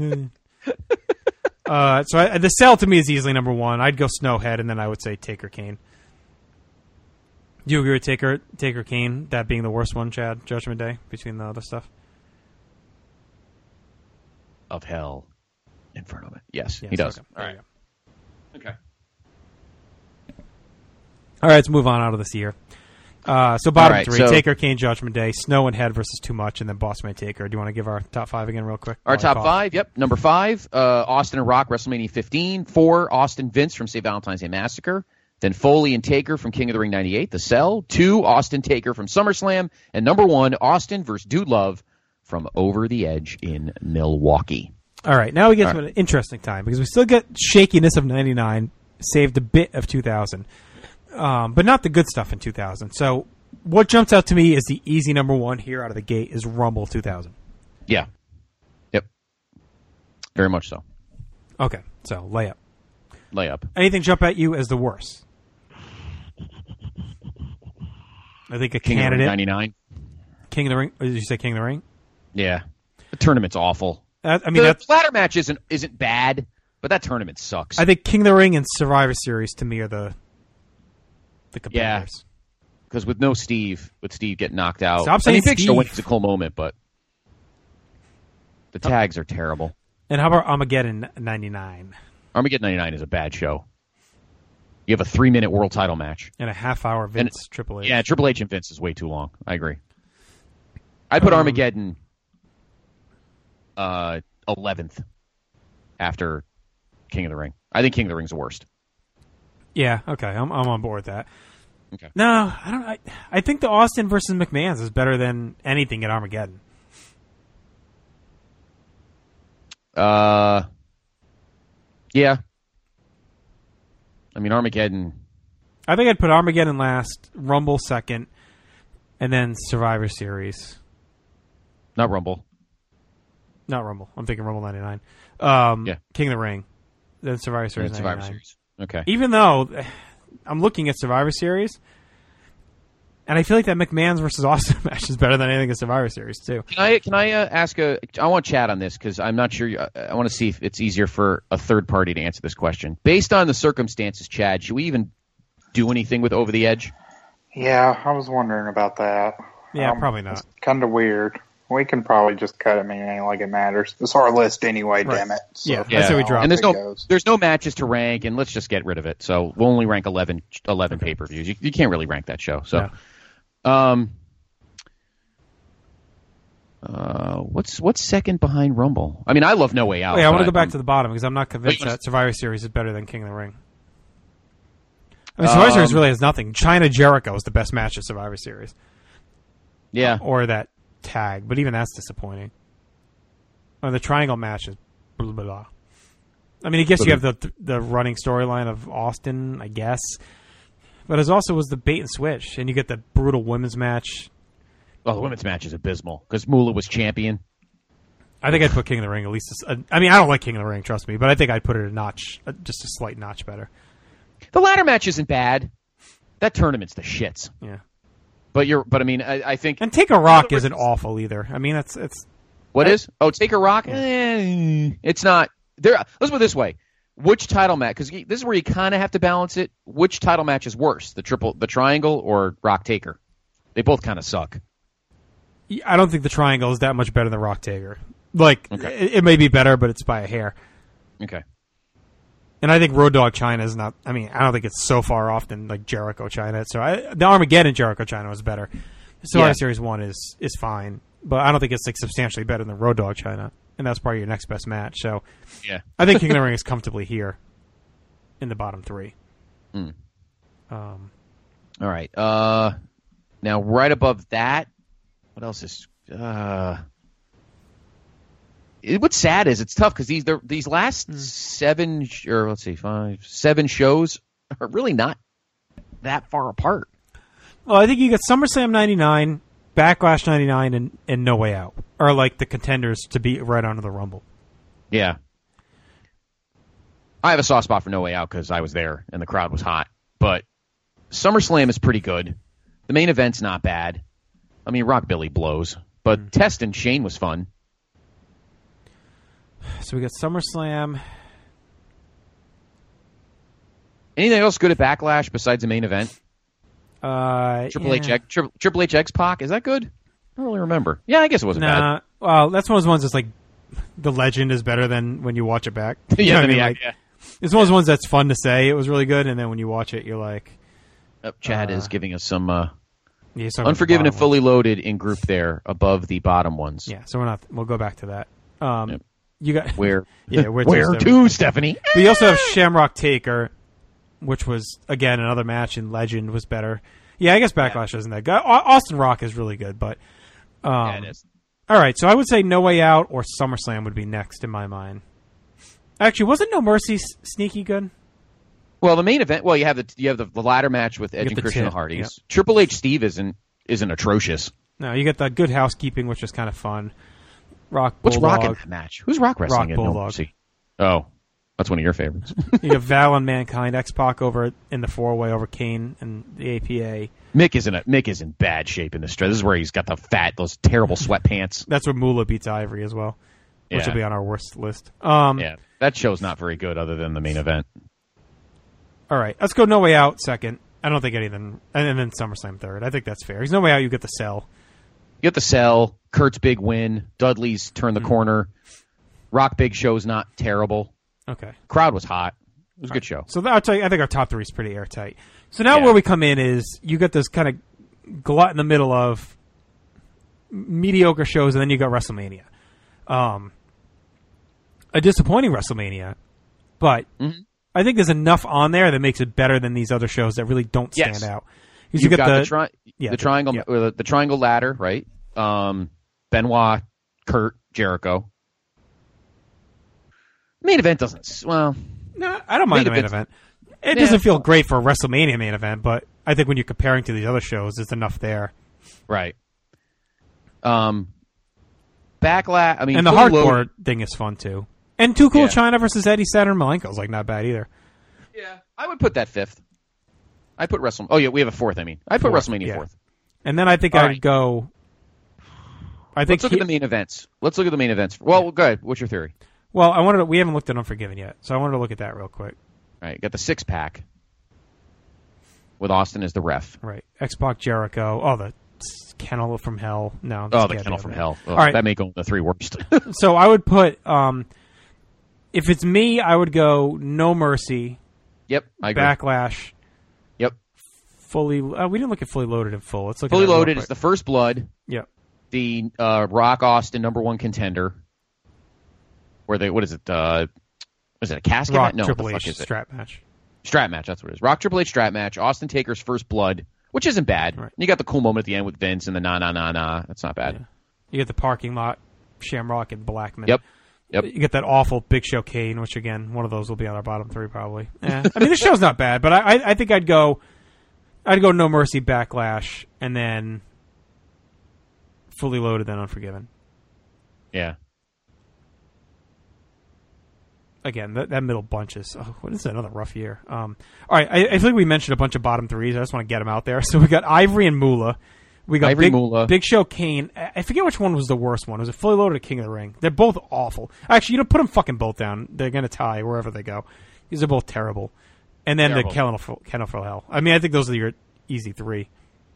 uh, so I, the Cell to me is easily number one. I'd go Snowhead, and then I would say Taker Kane. Do you agree with Taker Taker Kane, that being the worst one, Chad? Judgment Day between the other stuff. Of Hell, Inferno. Yes, Yes, he does. okay. All There right. you go. Okay. All right, let's move on out of this year. Uh, so bottom All right, three: so- Taker, Kane, Judgment Day, Snow and Head versus Too Much, and then Bossman Taker. Do you want to give our top five again, real quick? Our While I top cough? five, yep. Number five, uh, Austin and Rock, WrestleMania fifteen. Four, Austin Vince from Saint Valentine's Day Massacre. Then Foley and Taker from King of the Ring ninety-eight, The Cell. Two, Austin Taker from SummerSlam. And number one, Austin versus Dude Love from Over the Edge in Milwaukee. All right, now we get All to right. an interesting time because we still get shakiness of ninety-nine, saved a bit of two thousand, um, but not the good stuff in two thousand. So what jumps out to me is the easy number one here out of the gate is Rumble two thousand. Yeah. Yep. Very much so. Okay, so layup. Layup. Anything jump at you as the worst? I think a King of the Ring candidate. ninety-nine. King of the Ring. Did you say King of the Ring? Yeah. The tournament's awful. Uh, I mean, the that's, ladder match isn't isn't bad, but that tournament sucks. I think King of the Ring and Survivor Series to me are the the yeah. competitors. Because with no Steve, with Steve getting knocked out. Stop I mean, saying Big Show Steve. went to a cool moment, but the tags are terrible. And how about Armageddon ninety-nine? Armageddon ninety-nine is a bad show. You have a three-minute world title match. And a half-hour Vince And- Triple H. Yeah, Triple H and Vince is way too long. I agree. I put Um, Armageddon uh, eleventh after King of the Ring. I think King of the Ring's the worst. Yeah, okay, I'm I'm on board with that. Okay. No, I don't. I, I think the Austin versus McMahon's is better than anything at Armageddon. Uh, yeah. I mean, Armageddon. I think I'd put Armageddon last, Rumble second, and then Survivor Series. Not Rumble. Not Rumble. I'm thinking Rumble ninety-nine. Um, Yeah. King of the Ring, then Survivor Series. And Survivor ninety-nine. Series. Okay. Even though I'm looking at Survivor Series, and I feel like that McMahon's versus Austin match is better than anything in Survivor Series too. Can I can I uh, ask a? I want to chat on this because I'm not sure. I, I want to see if it's easier for a third party to answer this question. Based on the circumstances, Chad, should we even do anything with Over the Edge? Yeah, I was wondering about that. Yeah, Um, probably not. It's kind of weird. We can probably just cut it. I mean, it ain't like it matters. It's our list anyway, Right. damn it. So, Yeah, I say we drop And there's it no goes. there's no matches to rank, and let's just get rid of it. So we'll only rank eleven, eleven pay per views. You, you can't really rank that show. So, um, uh, what's what's second behind Rumble? I mean, I love No Way Out. Wait, I want to but go back I'm- to the bottom because I'm not convinced Wait, that Survivor Series is better than King of the Ring. I mean, Survivor Series Um, really has nothing. China Jericho is the best match of Survivor Series. Yeah. Or that tag, but even that's disappointing. Or the triangle match is blah, blah, blah. I mean, I guess you have the the running storyline of Austin, I guess. But it also was the bait and switch, and you get the brutal women's match. Well, the women's match is abysmal because Moolah was champion. I think I'd put King of the Ring at least. A, a, I mean, I don't like King of the Ring, trust me, but I think I'd put it a notch, a, just a slight notch better. The ladder match isn't bad. That tournament's the shits. Yeah. But you're, but I mean, I, I think. And Take a Rock isn't awful either. I mean, that's it's. What is? Oh, Take a Rock. Eh, it's not. there. Let's put it this way: which title match? Because this is where you kind of have to balance it. Which title match is worse, the triple, the Triangle, or Rock Taker? They both kind of suck. I don't think the Triangle is that much better than Rock Taker. Like, okay. it, it may be better, but it's by a hair. Okay. And I think Road Dogg China is not. I mean, I don't think it's so far off than like Jericho China. So I, the Armageddon Jericho China was better. Survivor Yeah. Series one is is fine, but I don't think it's like substantially better than Road Dogg China, and that's probably your next best match. So Yeah. I think King of the Ring is comfortably here in the bottom three. Mm. Um, All right. Uh, now right above that, what else is? Uh, it, what's sad is it's tough because these they're- these last Mm. seven sh- or let's see five seven shows are really not that far apart. well, I think you got SummerSlam ninety-nine, Backlash ninety-nine, and, and No Way Out are like the contenders to beat right onto the Rumble. Yeah. I have a soft spot for No Way Out because I was there and the crowd was hot. But SummerSlam is pretty good. The main event's not bad. I mean, Rock Billy blows. But Mm. Test and Shane was fun. So we got SummerSlam. Anything else good at Backlash besides the main event? Uh, Triple yeah. H, X- Tri- Triple H X Pac, is that good? I don't really remember. Yeah, I guess it wasn't Nah, well, that's one of those ones that's like the legend is better than when you watch it back. bad. You know yeah, what I mean? yeah, Like, yeah. it's one of those ones that's fun to say it was really good, and then when you watch it, you're like, Oh, Chad Uh, is giving us some uh, yeah, he's talking about the Unforgiven and bottom Fully Loaded in group there above the bottom ones. ones. Yeah, so we're not. We'll go back to that. Um, Yep. You got Where? yeah, where, Where to, to, Stephanie? But you also have Shamrock Taker, which was again another match in Legend was better. Yeah, I guess Backlash isn't that good. Au- Austin Rock is really good, but um, Yeah, it is. all right. So I would say No Way Out or SummerSlam would be next in my mind. Actually, wasn't No Mercy s- sneaky good? Well, the main event. Well, you have the you have the, the ladder match with Edge get and the Christian tip, Hardys. yep. Triple H Steve isn't isn't atrocious. No, you get the Good Housekeeping, which is kind of fun. Rock What's Bulldog. Rock in that match? Who's Rock wrestling Rock in? No Bulldog. Mercy? Oh, that's one of your favorites. You have Val and Mankind, X-Pac over in the four-way over Kane and the A P A. Mick is in a, Mick is in bad shape in this stretch. This is where he's got the fat, those terrible sweatpants. That's where Moolah beats Ivory as well, which Yeah. will be on our worst list. Um, Yeah, that show's not very good other than the main event. All right, let's go No Way Out second. I don't think anything, and then SummerSlam third. I think that's fair. Because No Way Out, you get the sell. You get the sell. Kurt's big win. Dudley's turn the Mm-hmm. corner. Rock Big Show's not terrible. Okay. Crowd was hot. It was a good show. So that, I'll tell you, I think our top three is pretty airtight. So now Yeah. where we come in is you get this kind of glut in the middle of mediocre shows, and then you got WrestleMania. Um, a disappointing WrestleMania, but Mm-hmm. I think there's enough on there that makes it better than these other shows that really don't stand Yes. out. 'Cause You've you get got the, the, tri- yeah, the the- triangle, yeah. or the, the triangle ladder, right? Um, Benoit, Kurt, Jericho. Main event doesn't. s- Well, No, I don't mind Main the main event's- event. It Yeah. doesn't feel great for a WrestleMania main event, but I think when you're comparing to these other shows, there's enough there. right. Um, Backlash. I mean, And the Fully hardcore Loaded- thing is fun too. And Too Cool Yeah. China versus Eddie Saturn Malenko is like not bad either. Yeah, I would put that fifth. I put Wrestle. Oh yeah, we have a fourth. I mean, I put Fourth, WrestleMania yeah. fourth. And then I think All I'd right. go. I think Let's look he- at the main events. Let's look at the main events. Well, go ahead. What's your theory? well, I wanted to, we haven't looked at Unforgiven yet, so I wanted to look at that real quick. All right, you got the six pack with Austin as the ref. Right, X-Pac Jericho. Oh, the Kennel from Hell. No, Oh, this the can't Kennel be from on Hell. there. Oh, All right, that may go in the three worst. so I would put. Um, if it's me, I would go No Mercy. Yep, I agree. Backlash. Yep. Fully. Uh, we didn't look at Fully Loaded in full. Let's look. Fully at that real Loaded quick. is the first blood. Yep. The uh, Rock Austin number one contender. Where they? What is it? Uh, is it a casket Rock match? No, Triple what the fuck H is it? strap match. Strap match. That's what it is. Rock Triple H strap match. Austin Taker's first blood, which isn't bad. Right. You got the cool moment at the end with Vince and the na na na na. That's not bad. Yeah. You get the parking lot, Shamrock and Blackman. Yep. Yep. You get that awful Big Show Kane, which again, one of those will be on our bottom three probably. Yeah. I mean, the show's not bad, but I, I, I think I'd go, I'd go No Mercy, Backlash, and then Fully Loaded, then Unforgiven. Yeah. Again, that, that middle bunch is, oh, what is that? Another rough year. Um, all right, I, I think we mentioned a bunch of bottom threes. I just want to get them out there. So we got Ivory and Moolah We got Ivory Big, Moolah. Big Show, Kane. I I forget which one was the worst one. Was it Fully Loaded or King of the Ring? They're both awful. Actually, you know, put them fucking both down. They're going to tie wherever they go. These are both terrible. And then Terrible. the Kennel for, Kennel for Hell. I mean, I think those are your easy three.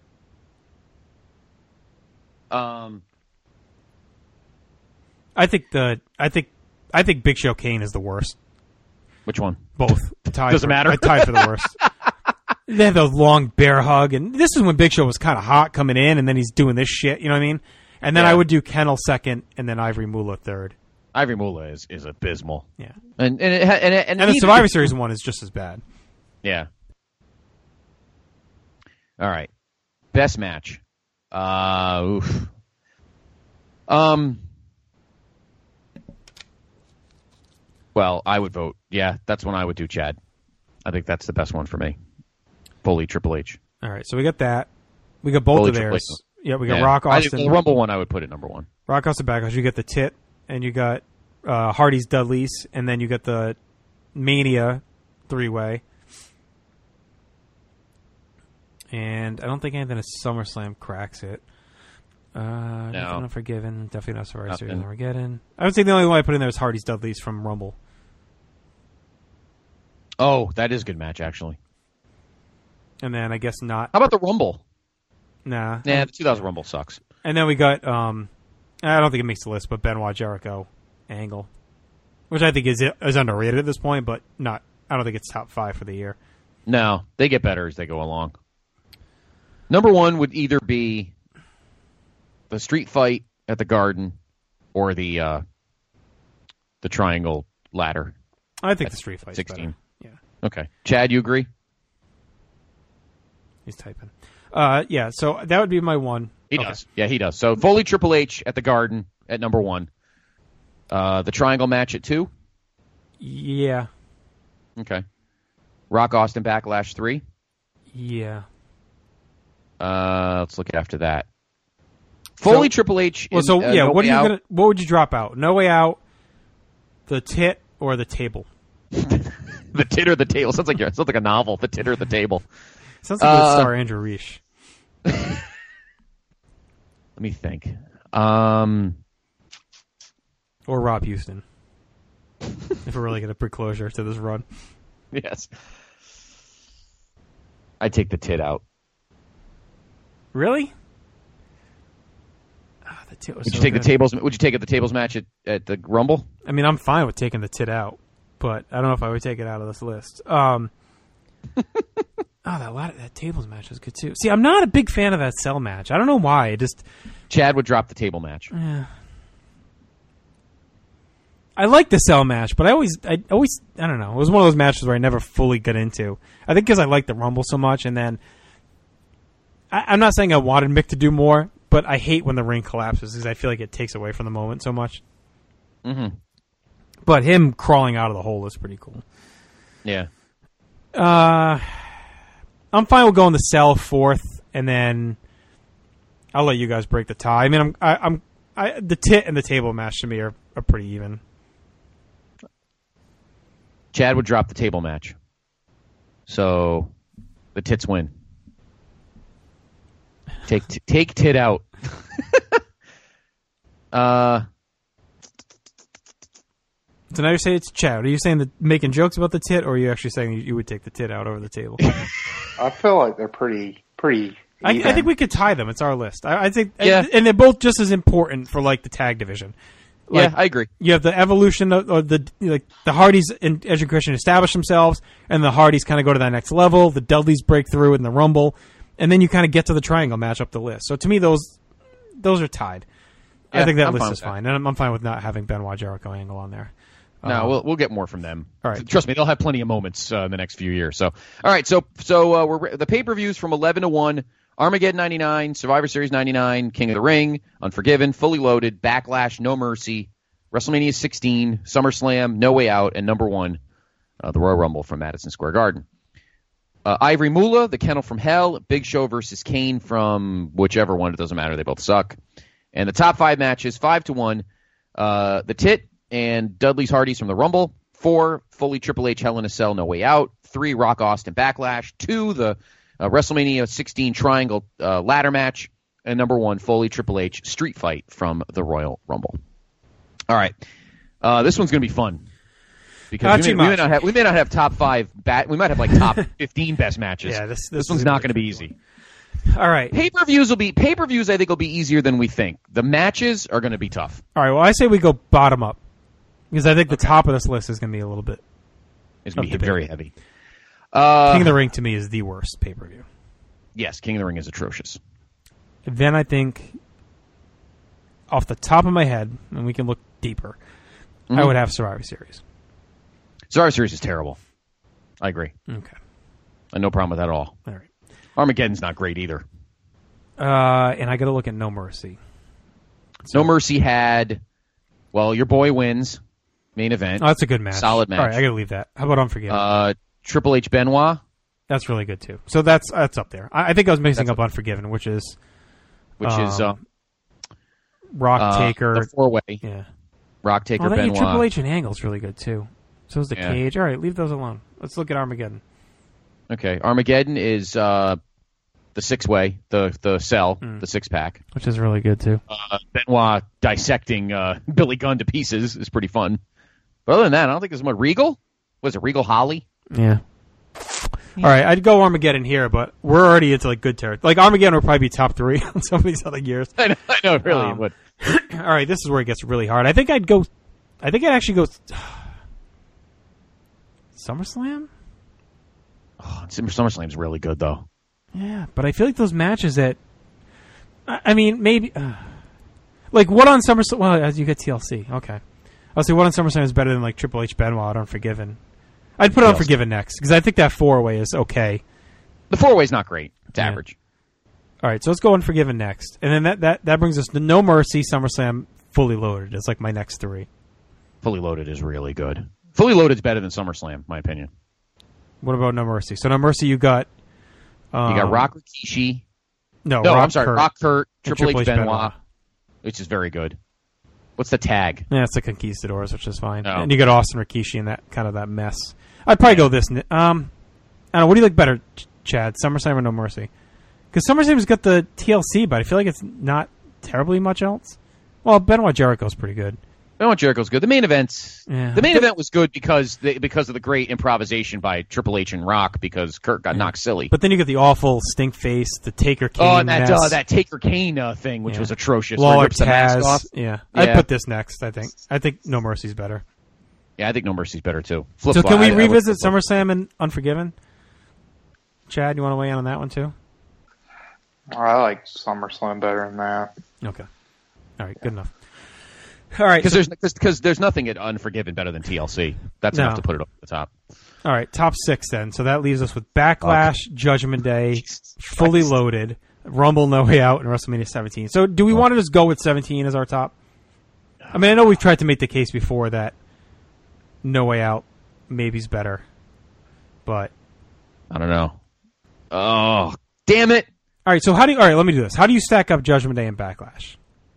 Um, I think the I think I think Big Show Kane is the worst. Which one? Both. Tied Doesn't for, matter. I tied for the worst. They have the long bear hug, and this is when Big Show was kind of hot coming in, and then he's doing this shit. You know what I mean? And then Yeah. I would do Kennel second, and then Ivory Moolah third. Ivory Moolah is, is abysmal. Yeah. And and it, ha- and, it, and, And the neither- Survivor Series one is just as bad. Yeah. All right. Best match. Uh, oof. Um. Well, I would vote. Yeah, that's one I would do, Chad. I think that's the best one for me. Foley, Triple H. All right, so we got that. We got both Foley, of Triple theirs. H. Yeah, we got Yeah. Rock I think Austin. the Rumble one, I would put it number one. Rock Austin Backlash. You got the Tit, and you got uh, Hardy's Dudley's, and then you got the Mania three-way. And I don't think anything at SummerSlam cracks it. Uh, No. Nothing Unforgiven. Definitely not Survivor Series Nothing. Armageddon. I would say the only one I put in there is Hardy's Dudley's from Rumble. Oh, that is a good match, actually. And then I guess not. How about the Rumble? Nah. Nah, the two thousand Rumble sucks. And then we got, um, I don't think it makes the list, but Benoit Jericho Angle, which I think is is underrated at this point, but not. I don't think it's top five for the year. No, they get better as they go along. Number one would either be the street fight at the Garden or the uh, the triangle ladder. I think the street fight's sixteen. better. Yeah. Okay. Chad, you agree? He's typing. Uh, yeah, so that would be my one. He Okay. does. Yeah, he does. So Foley Triple H at the Garden at number one. Uh, the triangle match at two. Yeah. Okay. Rock Austin Backlash three. Yeah. Uh, let's look after that. Foley So- Triple H. Well, in, so uh, yeah, No what are Way you Out. gonna? What would you drop out? No Way Out, the Tit, or the Table? The tit or the table. Sounds like you're, sounds like a novel. The tit or the table. Sounds like it would Uh, star Andrew Reich. Let me think. Um, Or Rob Houston. If we're really going to put closure to this run. yes. I take the tit out. Really? Ah, the Tit was Would you so take good. the tables? Would you take it the tables match at, at the Rumble? I mean, I'm fine with taking the Tit out, but I don't know if I would take it out of this list. Um, oh, that ladder, that tables match was good too. See, I'm not a big fan of that cell match. I don't know why. It just Chad would drop the table match. Yeah. I like the cell match, but I always, I always, I don't know. It was one of those matches where I never fully got into. I think because I liked the Rumble so much, and then I, I'm not saying I wanted Mick to do more, but I hate when the ring collapses because I feel like it takes away from the moment so much. Mm-hmm. But him crawling out of the hole is pretty cool. Yeah. Uh, I'm fine with going the cell fourth, and then I'll let you guys break the tie. I mean, I'm, I, I'm, I, the tit and the table match to me are, are pretty even. Chad would drop the table match. So the tits win. Take t- take tit out. uh, So now you're saying it's Chad. Are you saying that making jokes about the tit, or are you actually saying you, you would take the tit out over the table? I feel like they're pretty pretty. I, even. I think we could tie them. It's our list. I, I think, Yeah. and, and they're both just as important for like the tag division. Like, yeah, I agree. You have the evolution of, of the like the Hardys and Edge and Christian establish themselves, and the Hardys kind of go to that next level. The Dudleys break through in the Rumble, and then you kind of get to the Triangle match up the list. So to me, those those are tied. Yeah, I think that I'm list fine is with that. fine, and I'm, I'm fine with not having Benoit Jericho Angle on there. No, Um, we'll we'll get more from them. All right. Trust me, they'll have plenty of moments uh, in the next few years. So, all right. So so uh, we're the pay per views from eleven to one. Armageddon ninety-nine, Survivor Series ninety-nine, King of the Ring, Unforgiven, Fully Loaded, Backlash, No Mercy, WrestleMania sixteen, SummerSlam, No Way Out, and number one, uh, the Royal Rumble from Madison Square Garden. Uh, Ivory Moolah, The Kennel from Hell, Big Show versus Kane from whichever one. It doesn't matter. They both suck. And the top five matches, five to one, uh, The Tit and Dudley's Hardys from the Rumble. Four, Fully Triple H, Hell in a Cell, No Way Out. Three, Rock Austin Backlash. Two, the uh, WrestleMania sixteen Triangle uh, ladder match. and number one, Foley Triple H street fight from the Royal Rumble. All right. Uh, this one's going to be fun. Because we may, we, may not have, we may not have top five, bat, we might have like top fifteen best matches. Yeah, this, this, this one's not going to be easy. All right. Pay-per-views will be, pay-per-views I think will be easier than we think. The matches are going to be tough. All right, well, I say we go bottom up. Because I think the okay. top of this list is going to be a little bit. It's going to be very heavy. Uh, King of the Ring to me is the worst pay-per-view. Yes, King of the Ring is atrocious. Then I think, off the top of my head, and we can look deeper, mm-hmm. I would have Survivor Series. Survivor Series is terrible. I agree. Okay. I have no problem with that at all. All right. Armageddon's not great either. Uh, and I got to look at No Mercy. So, No Mercy had, well, your boy wins. Main event. Oh, that's a good match. Solid match. All right, I got to leave that. How about Unforgiven? Uh, Triple H Benoit. That's really good, too. So that's that's up there. I, I think I was mixing that's up Unforgiven, which is... Which um, is... Uh, Rock, uh, Taker... The four-way. Yeah. Rock, Taker, oh, that, Benoit. Triple H and Angle's really good, too. So is the yeah. Cage. All right, leave those alone. Let's look at Armageddon. Okay, Armageddon is uh, the six-way, the the cell, mm. the six-pack. Which is really good, too. Uh, Benoit dissecting uh, Billy Gunn to pieces is pretty fun. But other than that, I don't think there's much. Regal? Was it Regal Holly? Yeah. All right, I'd go Armageddon here, but we're already into like good territory. Like Armageddon would probably be top three on some of these other years. I know, I know really um, would. All right, this is where it gets really hard. I think I'd go. I think I'd actually go. SummerSlam? Oh, SummerSlam's really good, though. Yeah, but I feel like those matches that... I, I mean, maybe... Uh, like, what on SummerSlam... Well, as you get T L C. Okay. I'll say what on SummerSlam is better than, like, Triple H Benoit Unforgiven. I'd put Unforgiven next, because I think that four-way is okay. The four-way's not great. It's yeah. average. All right, so let's go Unforgiven next. And then that, that, that brings us to No Mercy, SummerSlam, Fully Loaded. It's like my next three. Fully Loaded is really good. Fully Loaded's better than SummerSlam, in my opinion. What about No Mercy? So No Mercy, you got... Um, you got Rock Rikishi. No, no Rock I'm sorry. Kurt, Rock Kurt, Triple, Triple H, H Benoit, Benoit, which is very good. What's the tag? Yeah, it's the Conquistadors, which is fine. Oh. And you got Austin Rikishi and that kind of that mess. I'd probably go this. Um, I don't know. What do you like better, Chad? SummerSlam or No Mercy? Because SummerSlam's got the T L C, but I feel like it's not terribly much else. Well, Benoit Jericho's pretty good. Benoit Jericho's good. The main events. Yeah. The main event was good because they, because of the great improvisation by Triple H and Rock because Kurt got yeah. knocked silly. But then you get the awful stink face, the Taker Kane. Oh, and that mess. Uh, that Taker Kane uh, thing, which yeah. was atrocious. Lawler Taz. The mask off. Yeah. yeah, I'd put this next. I think. I think No Mercy's better. Yeah, I think No Mercy's better too. Flip so can we I, revisit I SummerSlam and Unforgiven? Chad, you want to weigh in on that one too? I like SummerSlam better than that. Okay. All right. Good enough. All right, because so, there's because there's nothing at Unforgiven better than T L C. That's no. enough to put it up at the top. All right, top six then. So that leaves us with Backlash, okay. Judgment Day, Jesus Fully Christ. Loaded, Rumble, No Way Out, and WrestleMania seventeen. So do we oh. want to just go with seventeen as our top? I mean, I know we've tried to make the case before that No Way Out maybe's better, but I don't know. Oh, damn it! All right, so how do you? All right, let me do this. How do you stack up Judgment Day and Backlash?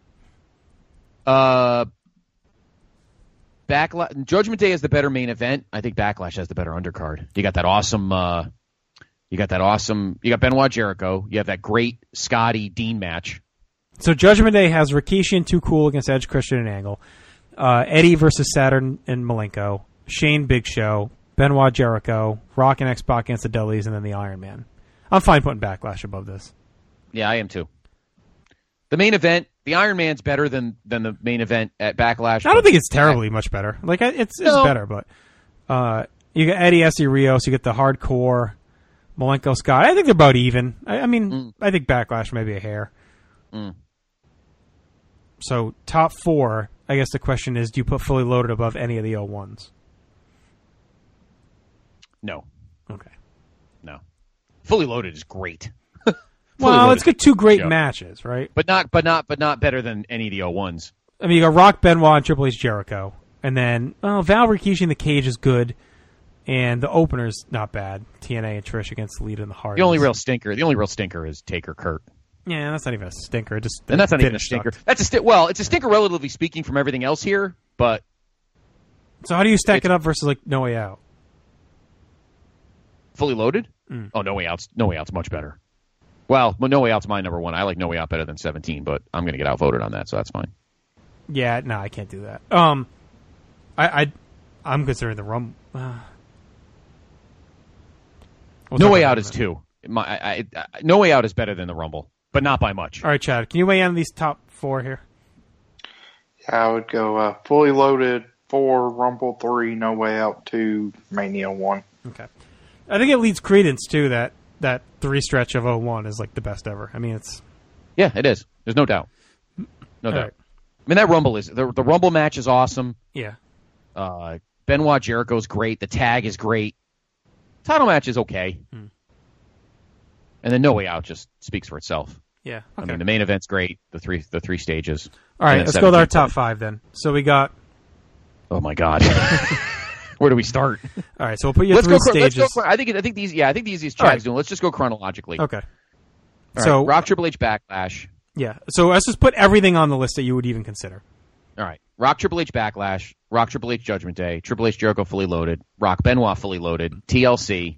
Uh, Backlash. Judgment Day is the better main event. I think Backlash has the better undercard. You got that awesome. Uh, you got that awesome. You got Benoit Jericho. You have that great Scotty Dean match. So Judgment Day has Rikishi and Too Cool against Edge, Christian, and Angle. Uh, Eddie versus Saturn and Malenko. Shane, Big Show. Benoit Jericho. Rock and X-Pac against the Dudleys, and then the Iron Man. I'm fine putting Backlash above this. Yeah, I am too. The main event. The Iron Man's better than, than the main event at Backlash. I don't think it's terribly much better. Like it's it's no. better, but uh, you got Eddie, Essie, Rios. You get the Hardcore, Malenko, Scott. I think they're about even. I, I mean, mm. I think Backlash maybe a hair. Mm. So top four. I guess the question is: do you put Fully Loaded above any of the oh ones? No. Okay. No. Fully Loaded is great. Well, it's got two great show. matches, right? But not, but not, but not better than any of the oh ones. I mean, you got Rock, Benoit, and Triple H, Jericho, and then well, Val, Rikishi in the cage is good, and the opener's not bad. T N A and Trish against the Lead and the Hardys. The only real stinker, the only real stinker is Taker Kurt. Yeah, that's not even a stinker. Just and that's not even a stinker. Sucked. That's a sti- well, it's a stinker relatively speaking from everything else here, but. So how do you stack it up versus like No Way Out? Fully Loaded? Mm. Oh, No Way Out's No Way Out's much better. Well, No Way Out's my number one. I like No Way Out better than seventeen, but I'm going to get outvoted on that, so that's fine. Yeah, no, I can't do that. Um, I, I I'm considering the Rumble. Uh, we'll No Way Out is two. My, I, I, I, No Way Out is better than the Rumble, but not by much. All right, Chad, can you weigh in on these top four here? Yeah, I would go uh, Fully Loaded four, Rumble three, No Way Out two, Mania one. Okay. I think it leads credence too that that three stretch of oh one is like the best ever. I mean, it's yeah, it is. There's no doubt. No All doubt. right. I mean, that Rumble is the the Rumble match is awesome. Yeah. Uh, Benoit Jericho's great. The tag is great. Title match is okay. Hmm. And then No Way Out just speaks for itself. Yeah. I Okay. mean, the main event's great. The three the three stages. All right, And then let's go with our seventeen top five then. So we got. Oh my God. Where do we start? All right, so we'll put your let's three go, stages. Let's go, I think I think these yeah I think the easiest All Chad's right. doing. Let's just go chronologically. Okay. All So right, Rock Triple H Backlash. Yeah. So let's just put everything on the list that you would even consider. All right. Rock Triple H Backlash. Rock Triple H Judgment Day. Triple H Jericho Fully Loaded. Rock Benoit Fully Loaded. T L C.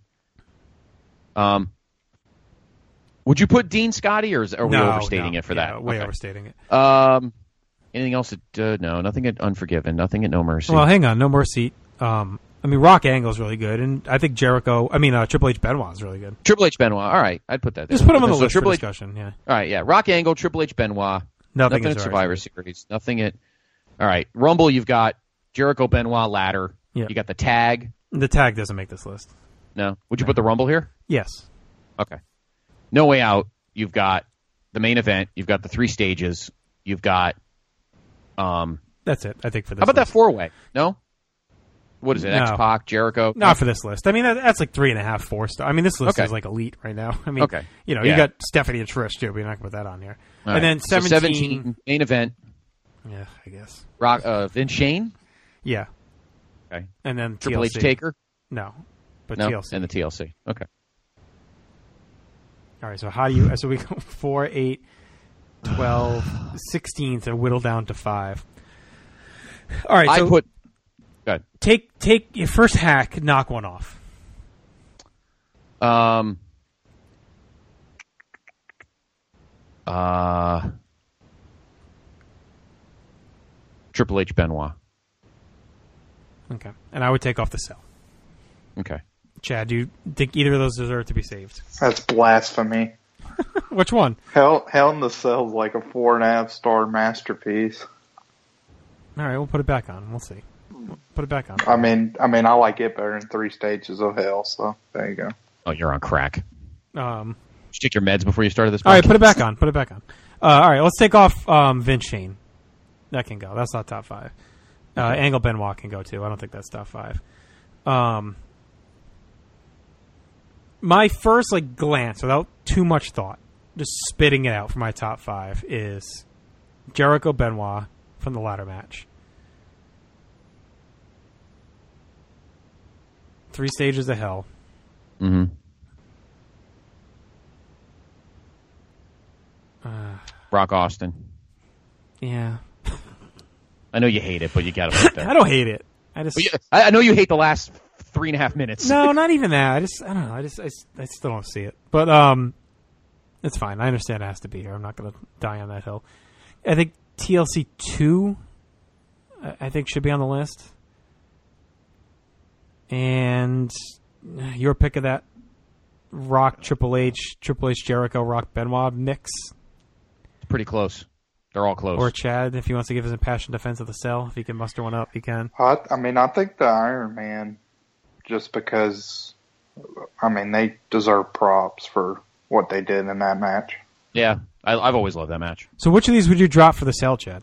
Um. Would you put Dean Scotty, or is, are we No, overstating no. it for Yeah, that? way Okay. overstating it. Um. Anything else? At, uh, no, nothing at Unforgiven. Nothing at No Mercy. Well, hang on, No Mercy. Um, I mean, Rock Angle's really good, and I think Jericho. I mean, uh, Triple H Benoit is really good. Triple H Benoit. All right, I'd put that there. Just put them on the So list Triple for H, discussion. Yeah. All right, yeah. Rock Angle, Triple H Benoit. Nothing Nothing at at Survivor Survivor Series. Nothing at. All right, Rumble. You've got Jericho Benoit ladder. Yeah. You got the tag. The tag doesn't make this list. No. Would you put the Rumble here? Yes. Okay. No Way Out. You've got the main event. You've got the three stages. You've got. Um. That's it. I think for this. How about list. that four way? No. What is it? No. X Pac, Jericho. Not for this list. I mean, that, that's like three and a half, four star. I mean, this list Okay. is like elite right now. I mean, Okay. you know, Yeah. you got Stephanie and Trish too, but you're not gonna put that on here. All and right. then So seventeen, seventeen main event. Yeah, I guess. Rock. Uh, Vince Shane. Yeah. Okay. And then Triple T L H C. Taker. No, but No. T L C. And the T L C. Okay. All right. So how do you? So we go four, eight, twelve, sixteen to whittle down to five. All right. I So put. Go ahead. take take your first hack. Knock one off. Um. Uh. Triple H Benoit. Okay. And I would take off the cell. Okay. Chad, do you think either of those deserve to be saved? That's blasphemy. Which one? Hell, Hell in the Cell's like a four and a half star masterpiece. All right, we'll put it back on. We'll see. Put it back on. I mean, I mean, I like it better than Three Stages of Hell. So there you go. Oh, you're on crack. Um, Did you take your meds before you started this? all right, podcast? put it back on. Put it back on. Uh, all right, let's take off um, Vince Shane. That can go. That's not top five. Uh, Angle Benoit can go too. I don't think that's top five. Um, my first like glance, without too much thought, just spitting it out for my top five is Jericho Benoit from the ladder match. Three Stages of Hell. Mm-hmm. Uh, Brock Austin. Yeah. I know you hate it, but you got to put that. I don't hate it. I just. Well, you- I I know you hate the last three and a half minutes. No, not even that. I just, I don't know. I just, I, s- I still don't see it. But um, it's fine. I understand it has to be here. I'm not going to die on that hill. I think T L C two, I I think should be on the list. And your pick of that Rock Triple H, Triple H Jericho, Rock Benoit mix, Pretty close. They're all close. or Chad, if he wants to give his impassioned defense of the cell, if he can muster one up, he can. I, I mean, I think the Iron Man, just because, I mean, they deserve props for what they did in that match. Yeah, I, I've always loved that match. So which of these would you drop for the cell, Chad?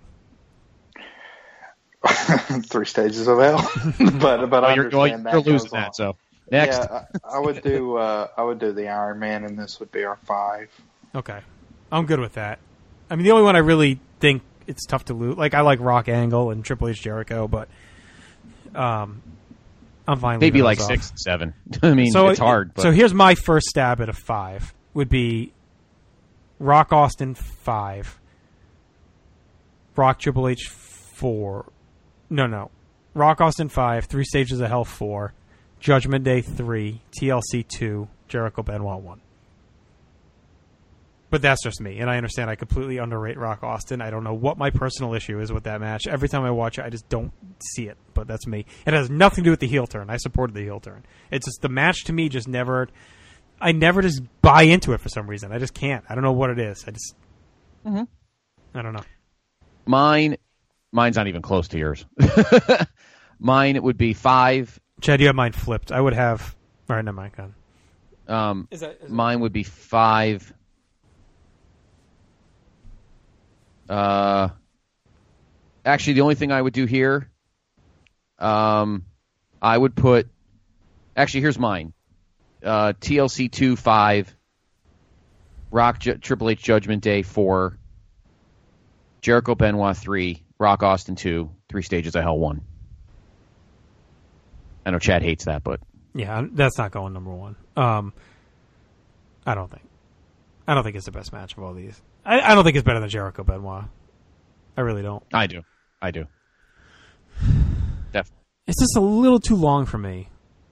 Three Stages of Hell, but but I Oh, you're, well, understand you're that losing goes on. that. So next, Yeah, I, I would do uh, I would do the Iron Man, and this would be our five. Okay. I'm good with that. I mean, the only one I really think it's tough to lose, like I like Rock Angle and Triple H Jericho, but um, I'm fine. maybe leaving like those six off. and seven. I mean, So it's hard. But So here's my first stab at a five. Would be Rock Austin five, Rock Triple H four. No, no, Rock Austin five, Three Stages of Hell four, Judgment Day three, T L C two, Jericho Benoit one. But that's just me, and I understand I completely underrate Rock Austin. I don't know what my personal issue is with that match. Every time I watch it, I just don't see it, but that's me. It has nothing to do with the heel turn. I supported the heel turn. It's just the match to me just never... I never just buy into it for some reason. I just can't. I don't know what it is. I just... Mm-hmm. I don't know. Mine, mine's not even close to yours. Mine would be five. Chad, you have mine flipped. I would have... All right, never mind. Go on. Um, is that, is mine would be five... Uh, actually, the only thing I would do here, um, I would put. Actually, here's mine: uh, T L C two five, Rock J- Triple H Judgment Day four, Jericho Benoit three, Rock Austin two, Three Stages of Hell one. I know Chad hates that, but yeah, that's not going number one. Um, I don't think. I don't think it's the best match of all these. I, I don't think it's better than Jericho Benoit. I really don't. I do. I do. Definitely. It's just a little too long for me.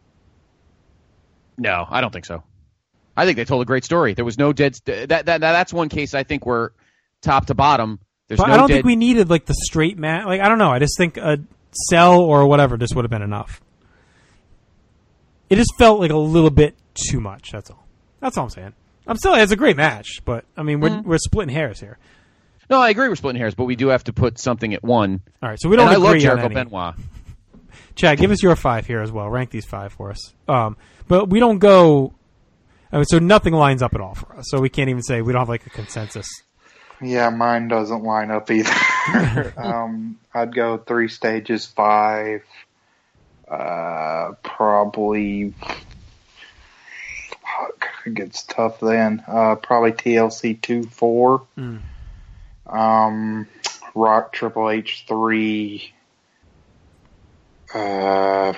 No, I don't think so. I think they told a great story. There was no dead. St- that, that that's one case I think where top to bottom. There's but no I don't dead- think we needed like the straight match. Like I don't know. I just think a cell or whatever just would have been enough. It just felt like a little bit too much. That's all. That's all I'm saying. I'm still. It's a great match, but I mean, we're mm. we're splitting hairs here. No, I agree. We're splitting hairs, but we do have to put something at one. All right, so we don't. And agree I love Jericho on any. Benoit. Chad, give us your five here as well. Rank these five for us. Um, but we don't go. I mean, so nothing lines up at all for us. So we can't even say we don't have like a consensus. Yeah, mine doesn't line up either. um, I'd go Three Stages five. Uh, probably. It gets tough then. Uh, probably T L C two four. Mm. Um, Rock Triple H three. Uh,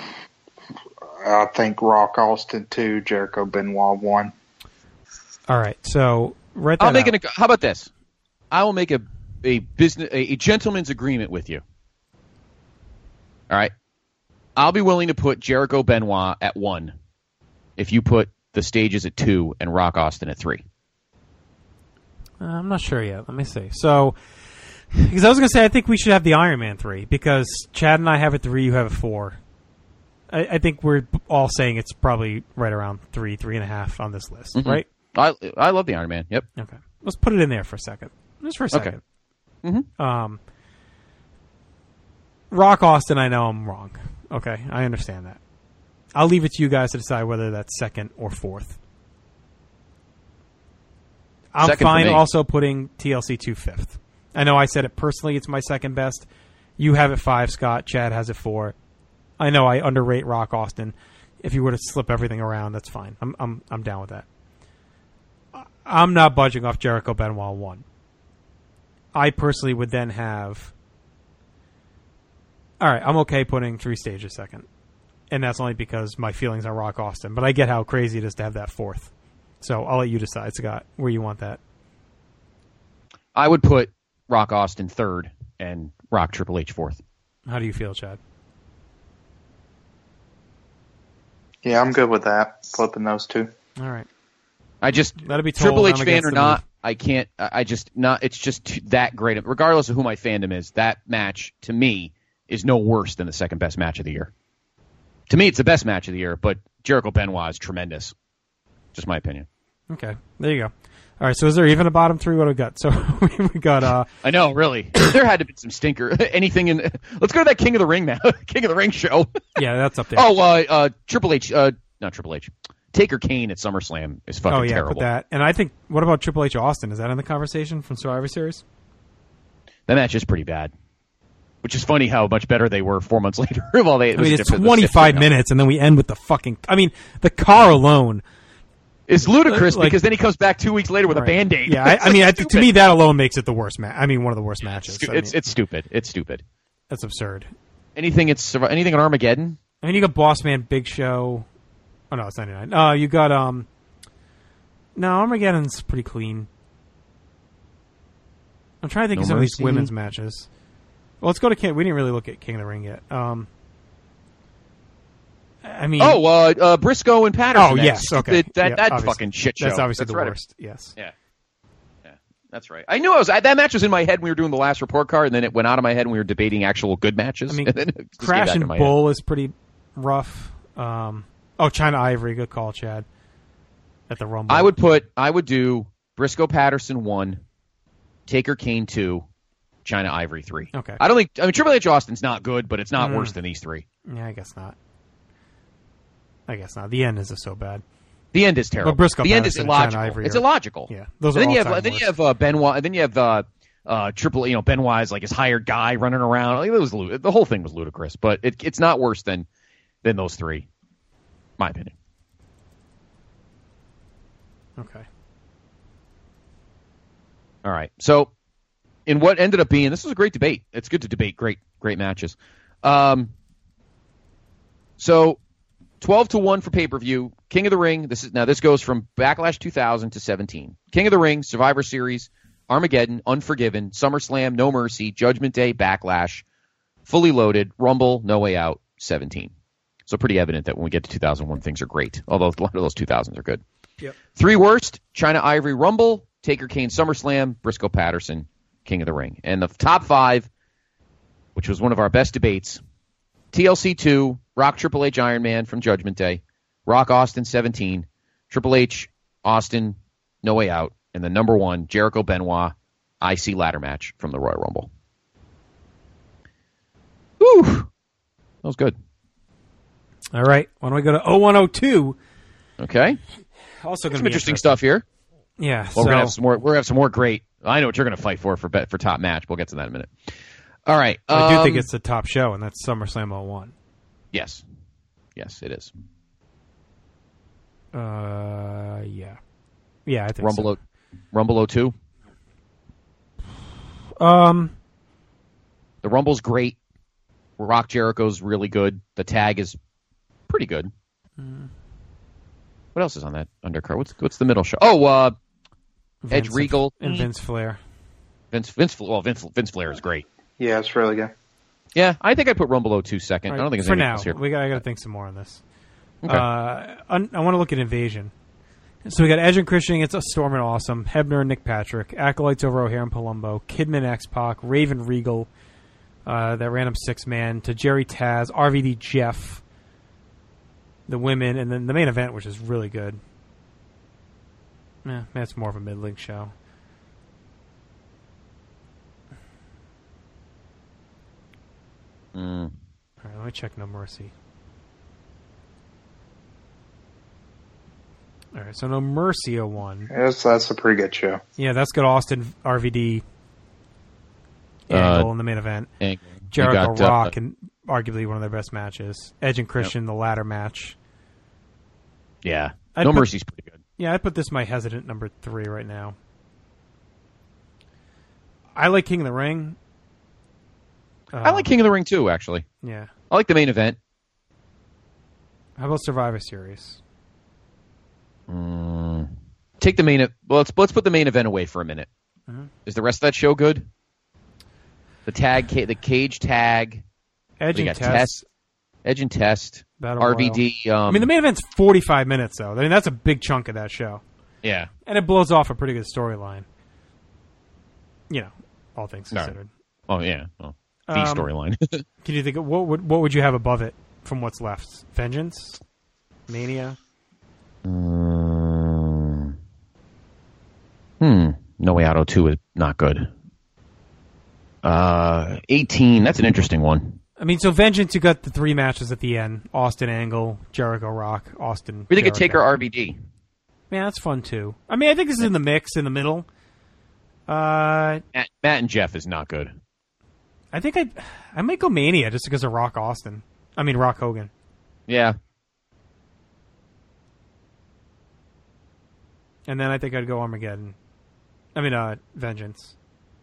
I think Rock Austin two, Jericho Benoit one. All right, so right. I'll make an. How about this? I will make a a business a, a gentleman's agreement with you. All right, I'll be willing to put Jericho Benoit at one if you put the Stages at two and Rock Austin at three. Uh, I'm not sure yet. Let me see. So, because I was going to say, I think we should have the Iron Man three because Chad and I have it three, you have it four. I, I think we're all saying it's probably right around three, three and a half on this list, mm-hmm. right? I I love the Iron Man. Yep. Okay. Let's put it in there for a second. Just for a second. Okay. Mm-hmm. Um, Rock Austin, I know I'm wrong. Okay, I understand that. I'll leave it to you guys to decide whether that's second or fourth. I'm second fine also putting T L C two fifth. I know I said it personally, it's my second best. You have it five, Scott. Chad has it four. I know I underrate Rock Austin. If you were to slip everything around, that's fine. I'm I'm I'm down with that. I'm not budging off Jericho Benoit one. I personally would then have... All right, I'm okay putting Three Stages second. And that's only because my feelings on Rock Austin. But I get how crazy it is to have that fourth. So I'll let you decide, Scott, where you want that. I would put Rock Austin third and Rock Triple H fourth. How do you feel, Chad? Yeah, I'm good with that. Flipping those two. All right. I just That'll be Triple H I'm fan or not, move. I can't. I just not. It's just too, that great. Regardless of who my fandom is, that match to me is no worse than the second best match of the year. To me, it's the best match of the year, but Jericho Benoit is tremendous. Just my opinion. Okay, there you go. All right, so is there even a bottom three? What do we got? So we got. Uh, I know, really. There had to be some stinker. Anything in? Let's go to that King of the Ring now. King of the Ring show. Yeah, that's up there. Oh, uh, uh, Triple H. Uh, not Triple H. Taker Kane at SummerSlam is fucking oh, yeah, terrible. Put that. And I think, what about Triple H Austin? Is that in the conversation from Survivor Series? That match is pretty bad. Which is funny how much better they were four months later. Well, they, it I mean, was it's different- twenty-five minutes, and then we end with the fucking... I mean, the car alone... It's ludicrous like, because then he comes back two weeks later with right. a Band-Aid. Yeah, I, I mean, I, to me, that alone makes it the worst match. I mean, one of the worst matches. It's, I mean, it's, it's stupid. It's stupid. That's absurd. Anything it's anything on Armageddon? I mean, you got Boss Man, Big Show... Oh, no, it's ninety-nine. Uh, you got, um... No, Armageddon's pretty clean. I'm trying to think No of some Mercy. of these women's matches. Well, let's go to King... We didn't really look at King of the Ring yet. Um... I mean... Oh, uh, uh, Briscoe and Patterson. Oh, That yes, stupid- okay. That, Yeah, that obviously. fucking shit show. That's obviously the right. worst, yes. Yeah. That's right. I knew I was I, that match was in my head when we were doing the last report card, and then it went out of my head when we were debating actual good matches. I mean, and then it just Crash came and back in my Bull head. is pretty rough. Um, oh, China Ivory, good call, Chad. At the Rumble, I would put I would do Briscoe Patterson one, Taker Kane two, China Ivory three. Okay. I don't think I mean Triple H Austin's not good, but it's not Mm. worse than these three. Yeah, I guess not. I guess not. The end is just so bad. The end is terrible. But Briscoe the end is Patterson and China illogical. Ivory It's are- illogical. Yeah, those And are then you have all-time then you worst. have uh, Benoit. Then you have uh, uh, Triple. You know, Benoit's like his hired guy running around. Like, it was lu- the whole thing was ludicrous, but it, it's not worse than than those three, my opinion. Okay. All right. So, in what ended up being, this was a great debate. It's good to debate great, great matches. Um, so, twelve to one for pay-per-view. King of the Ring. This is now this goes from Backlash two thousand to seventeen. King of the Ring, Survivor Series, Armageddon, Unforgiven, SummerSlam, No Mercy, Judgment Day, Backlash, Fully Loaded, Rumble, No Way Out, seventeen. So pretty evident that when we get to two thousand one, things are great. Although a lot of those two thousands are good. Yep. Three worst, China Ivory Rumble, Taker Kane SummerSlam, Briscoe Patterson, King of the Ring. And the top five, which was one of our best debates, T L C two, Rock Triple H Iron Man from Judgment Day, Rock Austin seventeen, Triple H Austin No Way Out, and the number one, Jericho Benoit I C ladder match from the Royal Rumble. Whew. That was good. All right. Why don't we go to oh one oh two? Okay. Also going to Some be interesting stuff here. Yeah. Well, so, we're gonna have some more. We're gonna have some more great. I know what you're gonna fight for for bet for top match. We'll get to that in a minute. All right. I do um, think it's the top show, and that's SummerSlam oh one. Yes. Yes, it is. Uh, yeah. Yeah, I think Rumble so. O, Rumble oh two. Um, The Rumble's great. Rock Jericho's really good. The tag is pretty good. Mm. What else is on that undercard? What's what's the middle show? Oh, uh, Edge Vince Regal and Vince Flair. Vince Vince well Vince Vince Flair is great. Yeah, it's really good. Yeah, I think I put Rumble oh two second. Right, I don't think it's for anything now. else here. We got I got to think some more on this. Okay. Uh, un, I want to look at Invasion. So we got Edge and Christian against Storm and Awesome, Hebner and Nick Patrick, Acolytes over O'Hare and Palumbo, Kidman X-Pac, Raven Regal, uh, that random six-man, to Jerry Taz, R V D Jeff, the women, and then the main event, which is really good. Yeah, that's more of a middling show. Mm. All right, let me check No Mercy. All right, so No Mercy oh one. Yes, that's a pretty good show. Yeah, that's got Austin, R V D, Angle in the main event. Angle. Jericho, You got, uh, Rock, and arguably one of their best matches. Edge and Christian, the ladder match. Yeah, I'd No put- Mercy's pretty good. Yeah, I put this my hesitant number three right now. I like King of the Ring. I like King of the Ring too, actually. Yeah. I like the main event. How about Survivor Series? Mm. Take the main. e- Well, let's let's put the main event away for a minute. Mhm. Is the rest of that show good? The tag, ca- the cage tag. Edge We and got Test. Edge and Test. Battle R V D. Um, I mean, the main event's forty-five minutes, though. I mean, that's a big chunk of that show. Yeah. And it blows off a pretty good storyline. You know, all things No. considered. Oh yeah. Well, the Um, storyline. Can you think of what would what would you have above it from what's left? Vengeance, Mania. Mm. Hmm. No Way Out oh two is not good. Uh, eighteen. That's an interesting one. I mean, so Vengeance, you got the three matches at the end: Austin Angle, Jericho Rock, Austin. We think it Jericho. Taker R V D. Man, that's fun too. I mean, I think this is in the mix in the middle. Uh, Matt, Matt and Jeff is not good. I think I I might go Mania just because of Rock Austin. I mean, Rock Hogan. Yeah. And then I think I'd go Armageddon. I mean, uh, Vengeance.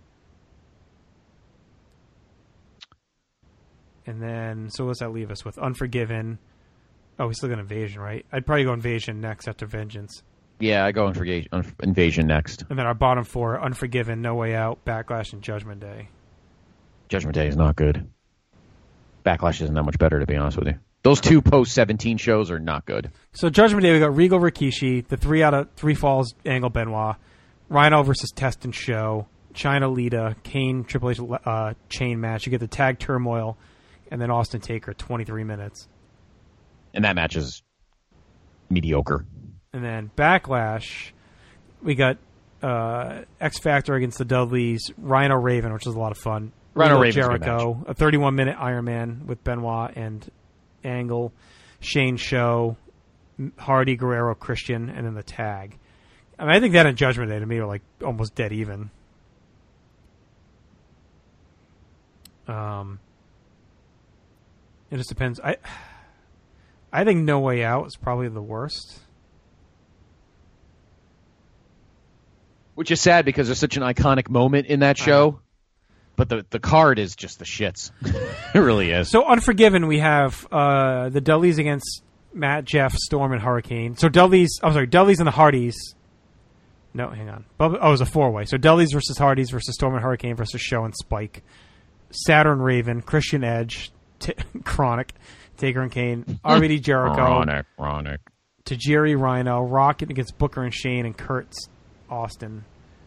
And then, so what's that leave us with? Unforgiven. Oh, we still got Invasion, right? I'd probably go Invasion next after Vengeance. Yeah, I go Invasion, Invasion next. And then our bottom four: Unforgiven, No Way Out, Backlash, and Judgment Day. Judgment Day is not good. Backlash isn't that much better, to be honest with you. Those two post seventeen shows are not good. So Judgment Day, we got Regal Rikishi, the three out of three falls Angle Benoit, Rhino versus Test and Show, China Lita, Kane, Triple H uh, chain match. You get the tag turmoil, and then Austin Taker, twenty-three minutes. And that match is mediocre. And then Backlash, we got uh, X Factor against the Dudleys, Rhino Raven, which is a lot of fun. Rhino Raven's Jericho, a thirty-one minute Iron Man with Benoit and Angle, Shane Show, Hardy, Guerrero, Christian, and then the tag. I mean, I think that and Judgment Day to me are like almost dead even. Um, it just depends. I I think No Way Out is probably the worst. Which is sad because there's such an iconic moment in that show. But the the card is just the shits. It really is. So Unforgiven, we have uh, the Dudleys against Matt, Jeff, Storm, and Hurricane. So Dudleys, I'm sorry, Dudleys and the Hardys. No, hang on. Oh, it was a four-way. So Dudleys versus Hardys versus Storm and Hurricane versus Show and Spike. Saturn Raven, Christian Edge, T- Chronic, Taker and Kane, R V D Jericho, Chronic, Chronic, Tajiri Rhino, Rocket against Booker and Shane, and Kurt Austin.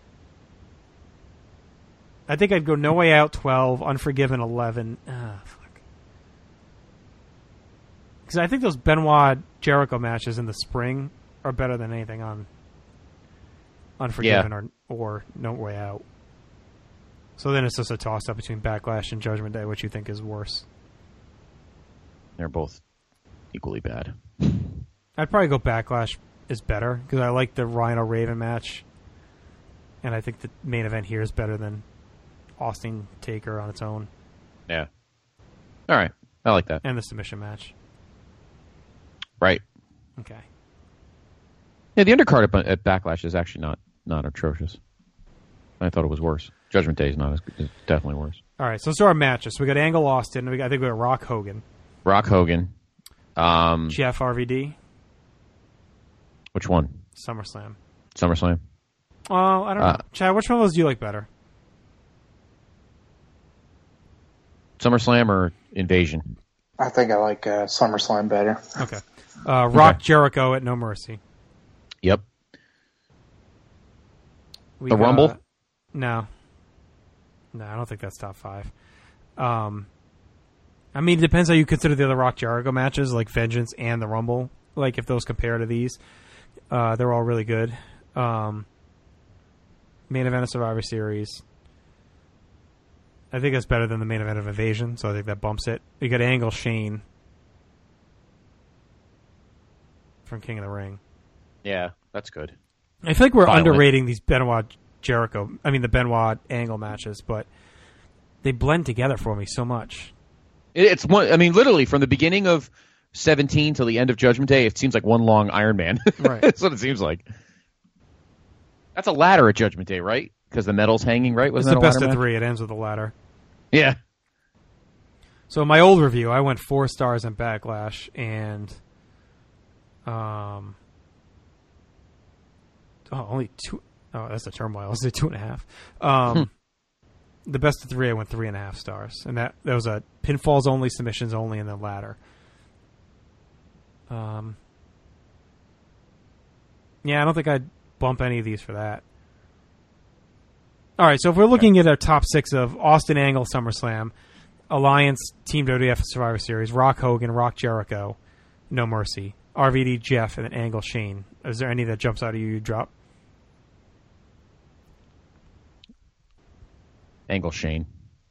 I think I'd go No Way Out twelve, Unforgiven eleven. Ah, fuck. Because I think those Benoit Jericho matches in the spring are better than anything on Unforgiven yeah. or or No Way Out. So then it's just a toss up between Backlash and Judgment Day, which you think is worse. They're both equally bad. I'd probably go Backlash is better because I like the Rhino Raven match, and I think the main event here is better than Austin Taker on its own. Yeah. All right. I like that. And the submission match. Right. Okay. Yeah, the undercard at, at Backlash is actually not, not atrocious. I thought it was worse. Judgment Day is not as is definitely worse. All right, so let's do our matches. We got Angle Austin. We got, I think we got Rock Hogan. Rock Hogan. Um, Jeff R V D. Which one? SummerSlam. SummerSlam. Oh, I don't know. Uh, Chad, which one of those do you like better? SummerSlam or Invasion? I think I like uh, SummerSlam better. Okay. Uh, Rock Okay. Jericho at No Mercy. Yep. We the got- Rumble? No. No, I don't think that's top five. Um, I mean, it depends how you consider the other Rock Jericho matches, like Vengeance and the Rumble. Like, if those compare to these, uh, they're all really good. Um, main event of Survivor Series. I think that's better than the main event of Invasion, so I think that bumps it. You got Angle Shane from King of the Ring. Yeah, that's good. I feel like we're Violent. underrating these Benoit Jericho, I mean the Benoit Angle matches, but they blend together for me so much. It, it's one. I mean, literally from the beginning of seventeen till the end of Judgment Day, it seems like one long Iron Man. Right. That's what it seems like. That's a ladder at Judgment Day, right? Because the medal's hanging, right? It's Wasn't the that a best ladder of match? three. It ends with a ladder. Yeah. So in my old review, I went four stars in Backlash, and um, oh, only two. Oh, that's a turmoil. Let's say two and a half. Um, the best of three, I went three and a half stars, and that that was a pinfalls only, submissions only, and then ladder. Um, yeah, I don't think I'd bump any of these for that. All right, so if we're looking at our top six of Austin Angle SummerSlam, Alliance Team W W F Survivor Series, Rock Hogan, Rock Jericho, No Mercy, R V D Jeff, and then Angle Shane. Is there any that jumps out of you you drop? Angle Shane.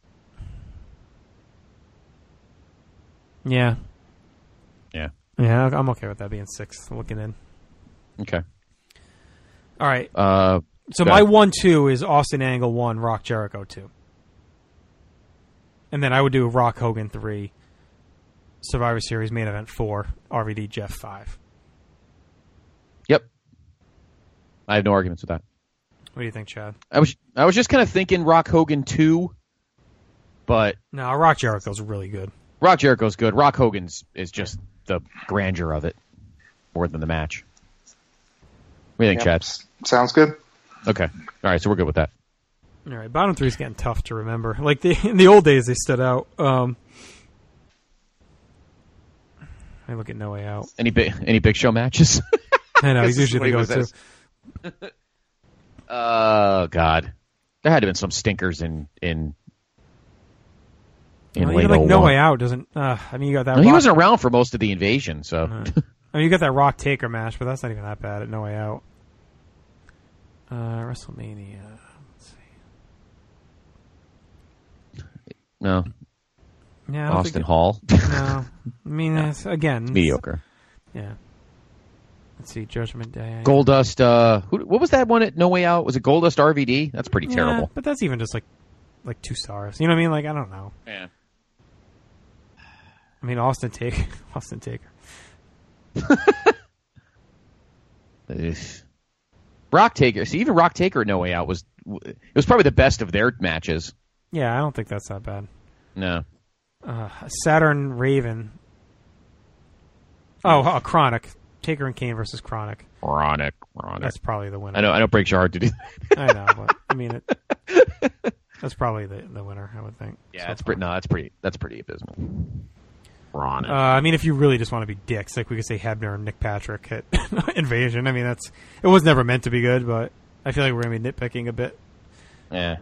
Yeah. Yeah. Yeah, I'm okay with that being sixth, looking in. Okay. All right. Uh, so go my ahead. one two is Austin Angle one, Rock Jericho two. And then I would do Rock Hogan three, Survivor Series main event four, R V D Jeff five. Yep. I have no arguments with that. What do you think, Chad? I was I was just kind of thinking Rock Hogan two, but No, Rock Jericho's really good. Rock Jericho's good. Rock Hogan's is just the grandeur of it more than the match. What do you think, Yep. Chad? Sounds good. Okay. All right, so we're good with that. All right, bottom three is getting tough to remember. Like the, in the old days, they stood out. Um, I look at No Way Out. Any big any Big Show matches? I know he's This is usually the what he go-to. was Oh God, there had to have been some stinkers in in. in well, late even like No oh one. Way Out doesn't. Uh, I mean, you got that. No, he Rock, wasn't around for most of the invasion, so. Uh, I mean, you got that Rock Taker match, but that's not even that bad at No Way Out. Uh, WrestleMania. Let's see. No. Yeah, I don't Austin think it- Hall. No, I mean, it's, again, It's mediocre. Yeah. Let's see, Judgment Day. Goldust. Uh, who, what was that one at No Way Out? Was it Goldust R V D? That's pretty Yeah, terrible. but that's even just like, like two stars. You know what I mean? Like I don't know. Yeah. I mean, Austin Taker. Austin Taker. Ugh. Rock Taker. See, even Rock Taker at No Way Out was it was probably the best of their matches. Yeah, I don't think that's that bad. No. Uh, Saturn Raven. Oh, uh, Chronic. Taker and Kane versus Chronic. Chronic. Chronic. That's probably the winner. I know. I know. It breaks your heart to do that. I know, but I mean, it, that's probably the the winner. I would think. Yeah, so that's far. pretty. No, that's pretty. That's pretty abysmal. Chronic. Uh, I mean, if you really just want to be dicks, like we could say Hebner and Nick Patrick at Invasion. I mean, that's it was never meant to be good, but I feel like we're gonna be nitpicking a bit. Yeah.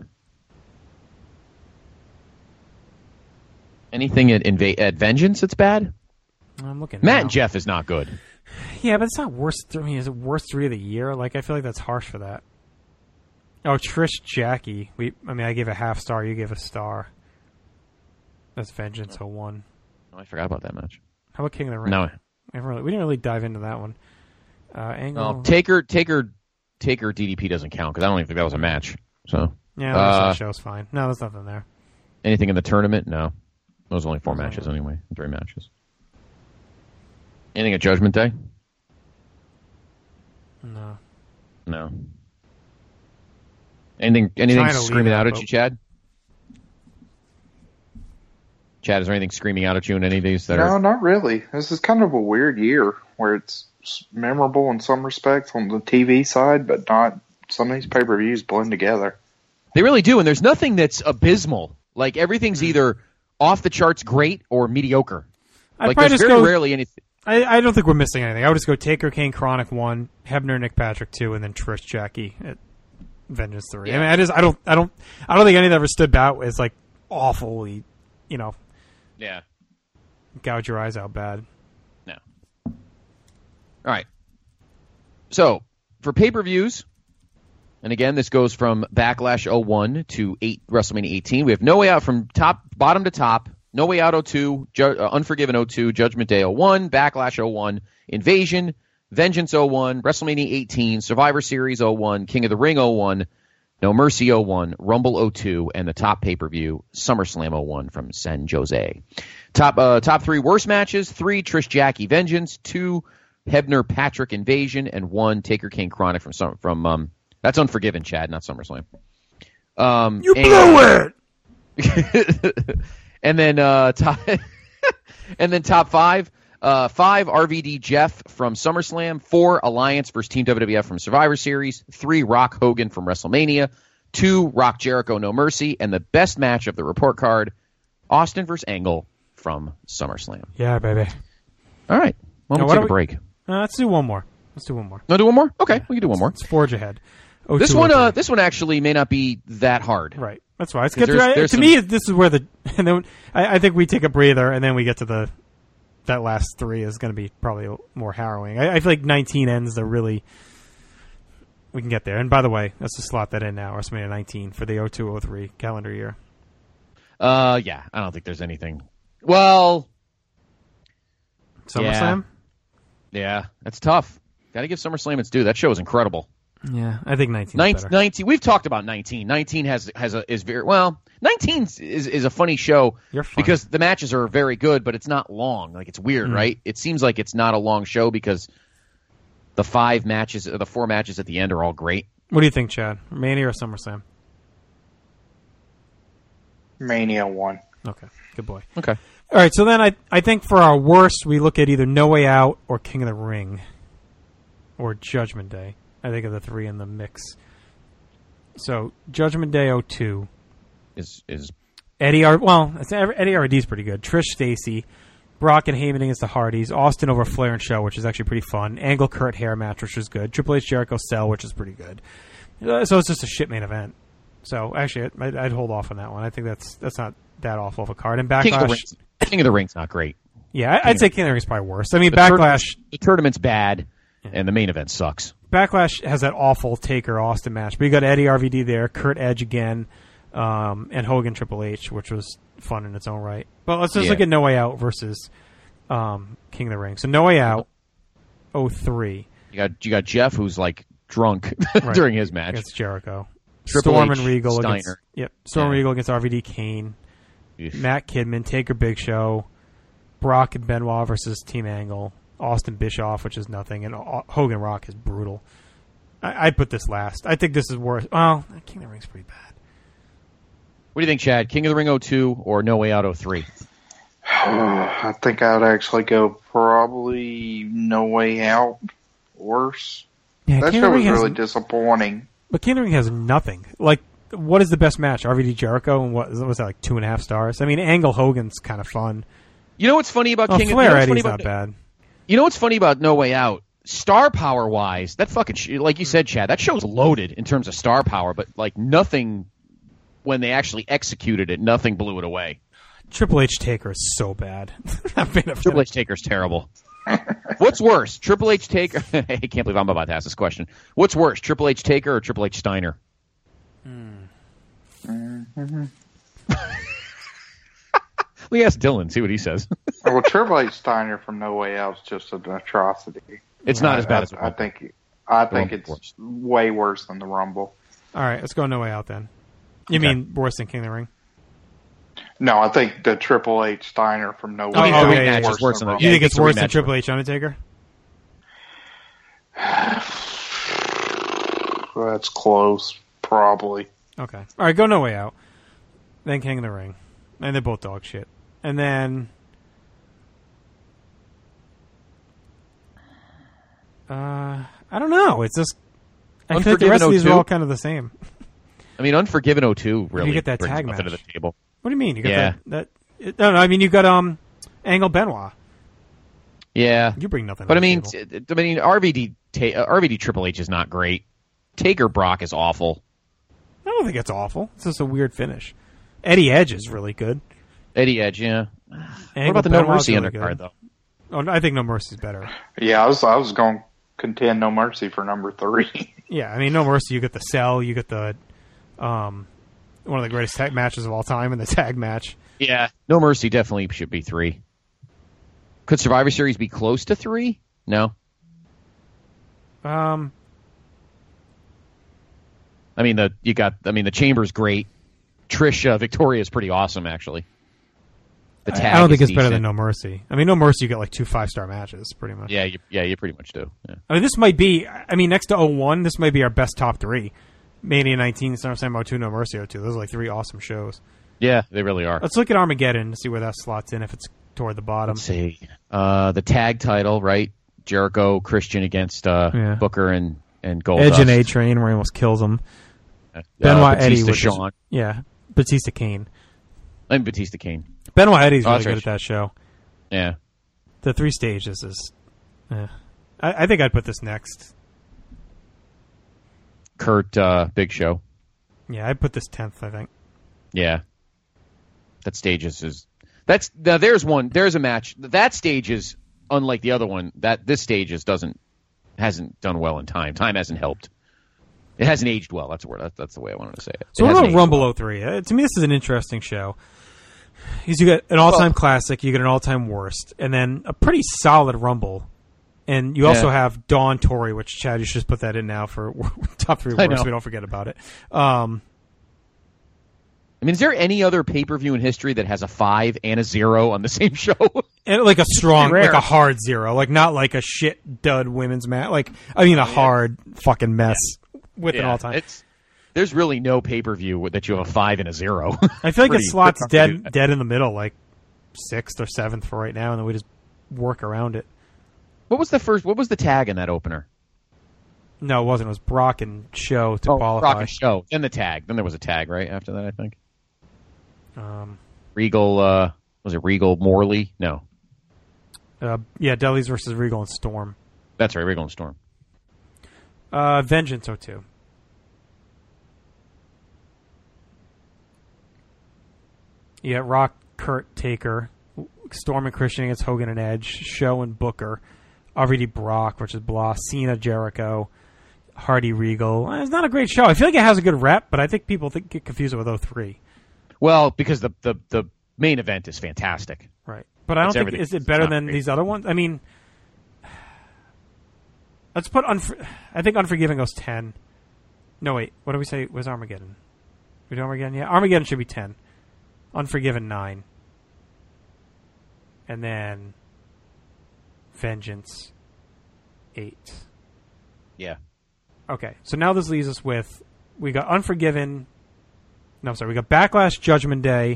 Anything at Inva- at Vengeance that's bad? I'm looking. Matt now. and Jeff is not good. Yeah, but it's not worst. Th- I mean, is it worst three of the year? Like, I feel like that's harsh for that. Oh, Trish Jackie. We. I mean, I gave a half star. You gave a star. That's Vengeance oh one. Oh, I forgot about that match. How about King of the Ring? No. I haven't really, we didn't really dive into that one. Uh, Angle. Oh, Taker, Taker, Taker. D D P doesn't count because I don't even think that was a match. So. Yeah, the rest of uh, the show's fine. No, there's nothing there. Anything in the tournament? No. Those are only four matches anyway. Three matches. Anything at Judgment Day? No. No. Anything? Anything Trying to screaming leave out it, at you, Chad? Chad, is there anything screaming out at you in any of these that No, are? not really. This is kind of a weird year where it's memorable in some respects on the T V side, but not. Some of these pay-per-views blend together. They really do, and there's nothing that's abysmal. Like everything's either off the charts great or mediocre. I'd like probably there's just very go- rarely anything. I, I don't think we're missing anything. I would just go Taker, Kane, Chronic one, Hebner, Nick Patrick two, and then Trish Jackie at Vengeance three. Yeah. I mean, I just I don't I don't I don't think any that ever stood out as like awfully, you know, Yeah. gouge your eyes out bad. No. All right. So for pay-per-views, and again, this goes from Backlash oh one to eight WrestleMania eighteen. We have No Way Out from top bottom to top. No Way Out oh two, Ju- uh, Unforgiven oh two, Judgment Day oh one, Backlash oh one, Invasion, Vengeance oh one, WrestleMania eighteen, Survivor Series oh one, King of the Ring oh one, No Mercy oh one, Rumble oh two, and the top pay-per-view, SummerSlam oh one from San Jose. Top uh, top three worst matches, three Trish Jackie Vengeance, two Hebner Patrick Invasion, and one Taker Kane Chronic from some from um that's Unforgiven, Chad, not SummerSlam. Um, You and, blew it. and then uh, top and then top five. Uh, five, R V D Jeff from SummerSlam. Four, Alliance versus Team W W F from Survivor Series. Three, Rock Hogan from WrestleMania. Two, Rock Jericho No Mercy. And the best match of the report card, Austin versus Angle from SummerSlam. Yeah, baby. All right. Well, Now, we'll what take do a we- break. Uh, let's do one more. Let's do one more. No, do one more? Okay, we can do one more. Let's forge ahead. Oh, This two, one, oh, uh, three. this one actually may not be that hard. Right. That's why. Let's 'Cause get through. there's- I- there's to some- me, this is where the and then I, I think we take a breather and then we get to the that last three is going to be probably more harrowing. I, I feel like nineteen ends the really. We can get there. And by the way, let's just slot that in now. WrestleMania nineteen for the oh two oh three calendar year. Uh, yeah, I don't think there's anything. Well, SummerSlam. Yeah, yeah that's tough. Got to give SummerSlam its due. That show is incredible. Yeah, I think nineteen. nineteen, nineteen We've talked about nineteen. nineteen has has a is very well. nineteen is is a funny show You're funny. because the matches are very good, but it's not long. Like it's weird, Mm. right? It seems like it's not a long show because the five matches, or the four matches at the end, are all great. What do you think, Chad? Mania or SummerSlam? Mania one. Okay, good boy. Okay. All right, so then I I think for our worst, we look at either No Way Out or King of the Ring or Judgment Day. I think of the three in the mix. So Judgment Day oh two Is is Eddie R. Well, it's, Eddie R D is pretty good. Trish Stacy, Brock and Heyman against the Hardys, Austin over Flair and Show, which is actually pretty fun. Angle Kurt hair match, which is good. Triple H Jericho Cell, which is pretty good. Uh, so it's just a shit main event. So actually, I'd, I'd hold off on that one. I think that's that's not that awful of a card. And Backlash, King of the Ring's, King of the Ring's not great. Yeah, I'd say King of the Ring's probably worse. I mean, the Backlash, tournament, the tournament's bad, and the main event sucks. Backlash has that awful Taker Austin match, but you got Eddie R V D there, Kurt Edge again, um, and Hogan Triple H, which was fun in its own right. But let's just yeah. look at No Way Out versus um, King of the Ring. So No Way Out, oh three. You got you got Jeff, who's like drunk right. during his match. Against Jericho. Triple Storm H, and Regal Steiner. against yep. Storm yeah. and Regal against R V D Kane. Eesh. Matt Kidman, Taker Big Show, Brock and Benoit versus Team Angle, Austin Bischoff, which is nothing, and Hogan Rock is brutal. I, I'd put this last. I think this is worse. Well, King of the Ring's pretty bad. What do you think, Chad? King of the Ring oh two or No Way Out oh three? I think I would actually go probably No Way Out. Worse. Yeah, that King show of the was Ring really has, disappointing. But King of the Ring has nothing. Like, what is the best match? R V D Jericho, and what was that, like two and a half stars? I mean, Angle Hogan's kind of fun. You know what's funny about oh, King Flair of the Ring? Eddie's About, not bad. You know what's funny about No Way Out? Star power wise, that fucking sh- like you said, Chad, that show's loaded in terms of star power, but like nothing when they actually executed it, nothing blew it away. Triple H Taker is so bad. Triple H Taker's terrible. What's worse, Triple H Taker? I can't believe I'm about to ask this question. What's worse, Triple H Taker or Triple H Steiner? Hmm. Mm-hmm. We ask Dylan, see what he says. Well, Triple H Steiner from No Way Out is just an atrocity. It's not I, as bad I, as the I think. I think Rumble's it's worse. way worse than the Rumble. All right, let's go No Way Out then. You Okay. mean worse than King of the Ring? No, I think the Triple H Steiner from No Way Oh, Out okay, is yeah, yeah, worse, worse than than the the- You Yeah, think he it's gets a worse than rematch. Triple H Undertaker? Rumble. That's close, probably. Okay. All right, go No Way Out. Then King of the Ring. And they're both dog shit. And then... Uh, I don't know. It's just... I feel like the rest of these are all kind of the same. I mean, Unforgiven oh two really You get that brings tag nothing match. to the table. What do you mean? You got Yeah. that... that no, no, I mean, you got um, Angle Benoit. Yeah, You bring nothing but to I the mean, table. t- I mean, R V D ta- uh, R V D Triple H is not great. Taker Brock is awful. I don't think it's awful. It's just a weird finish. Eddie Edge is really good. Eddie Edge, yeah. Angle what about the No Benoit's Mercy really undercard good. though? Oh, no, I think No Mercy's better. Yeah, I was I was going to contend No Mercy for number three. Yeah, I mean, No Mercy, you get the Cell, you get the, um, one of the greatest tag matches of all time in the tag match. Yeah, No Mercy definitely should be three. Could Survivor Series be close to three? No. Um, I mean the you got. I mean the Chamber's great. Trish uh, Victoria is pretty awesome actually. The I, tag I don't think is it's better decent. than No Mercy. I mean, No Mercy, you get like two five-star matches, pretty much. Yeah, you, yeah, you pretty much do. Yeah. I mean, this might be, I mean, next to oh one, this might be our best top three. Mania nineteen, SummerSlam oh two, No Mercy oh two. Those are like three awesome shows. Yeah, they really are. Let's look at Armageddon to see where that slots in, if it's toward the bottom. Let's see. Uh, the tag title, right? Jericho Christian against uh, Yeah. Booker and and Goldust. Edge and A-Train, where he almost kills him. Uh, Benoit Batista Eddie, which Shawn. is, yeah, Batista Kane. And Batista Kane. Benoit Eddie's Oh, really that's good right. at that show. Yeah. The three stages is, eh. I, I think I'd put this next. Kurt uh, Big Show. Yeah, I'd put this tenth, I think. Yeah. That stage is, is that's now there's one there's a match. That stage is unlike the other one. That this stage is doesn't hasn't done well in time. Time hasn't helped. It hasn't aged well. That's the word. That's, that's the way I wanted to say it. So It what hasn't about aged Rumble well. oh three? Uh, to me, this is an interesting show. Because you get an all-time Well- classic, you get an all-time worst, and then a pretty solid Rumble. And you also Yeah. have Dawn Tori, which, Chad, you should just put that in now for top three I worst so know. we don't forget about it. Um, I mean, is there any other pay per view in history that has a five and a zero on the same show? and like a strong, rare. like a hard zero. Like not like a shit dud women's match. Like, I mean a hard fucking mess with an Yeah, all-time. It's there's really no pay per view that you have a five and a zero. I feel like Pretty- it slots pretty hard to do dead that. dead in the middle, like sixth or seventh for right now, and then we just work around it. What was the first? What was the tag in that opener? No, it wasn't. It was Brock and Show to Oh, qualify. Brock and Show. Then the tag. Then there was a tag right after that. I think Um, Regal. Uh, was it Regal Morley? No, uh, yeah, Dudley's versus Regal and Storm. that's right. Regal and Storm. Uh, Vengeance oh two. You got Rock, Kurt, Taker, Storm and Christian against Hogan and Edge, Show and Booker, R V D Brock versus Blah, Cena, Jericho, Hardy, Regal. It's not a great show. I feel like it has a good rep, but I think people think, get confused with oh three. Well, because the, the, the main event is fantastic. Right. But I don't It's think, is it better than great. these other ones? I mean, let's put, Unfor- I think Unforgiven goes ten. No, wait, what do we say? Where's Armageddon? We do Armageddon? Yeah, Armageddon should be ten. Unforgiven, nine. And then Vengeance, eight. Yeah. Okay, so now this leaves us with, we got Unforgiven, no, I'm sorry, we got Backlash, Judgment Day,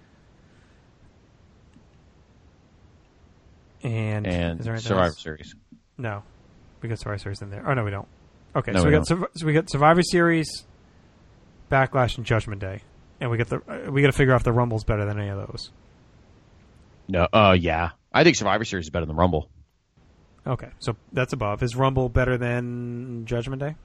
and, And is there anything Survivor else? Series. No, we got Survivor Series in there. Oh no, we don't. Okay, No, so we we got don't. Surv- so we got Survivor Series, Backlash, and Judgment Day, and we get the uh, we got to figure out if the Rumble's better than any of those. No, uh, yeah. I think Survivor Series is better than Rumble. Okay, so that's above. Is Rumble better than Judgment Day?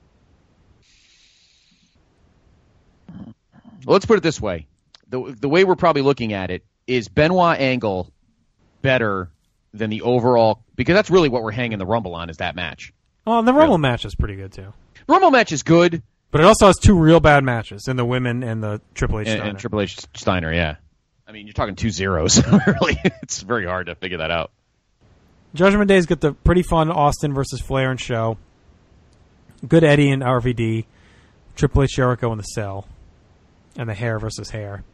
Let's put it this way. The the way we're probably looking at it is Benoit Angle better than the overall, because that's really what we're hanging the Rumble on, is that match. Oh, and the Rumble match is pretty good too. The Rumble match is good. But it also has two real bad matches in the women and the Triple H And, Steiner. and Triple H Steiner, yeah. I mean, you're talking two zeros. Really, it's very hard to figure that out. Judgment Day's got the pretty fun Austin versus Flair and show. Good Eddie and R V D. Triple H, Jericho in the cell. And the hair versus hair.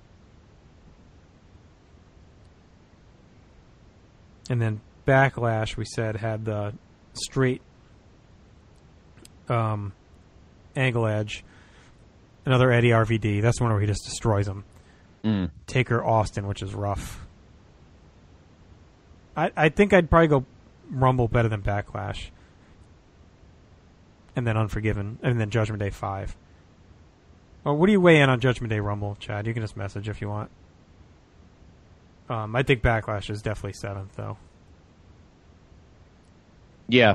And then Backlash, we said, had the straight um, Angle Edge. Another Eddie R V D. That's the one where he just destroys them. Mm. Taker Austin, which is rough. I I think I'd probably go Rumble better than Backlash. And then Unforgiven. And then Judgment Day five. Well, what do you weigh in on Judgment Day Rumble, Chad? You can just message if you want. Um, I think Backlash is definitely seventh, though. Yeah.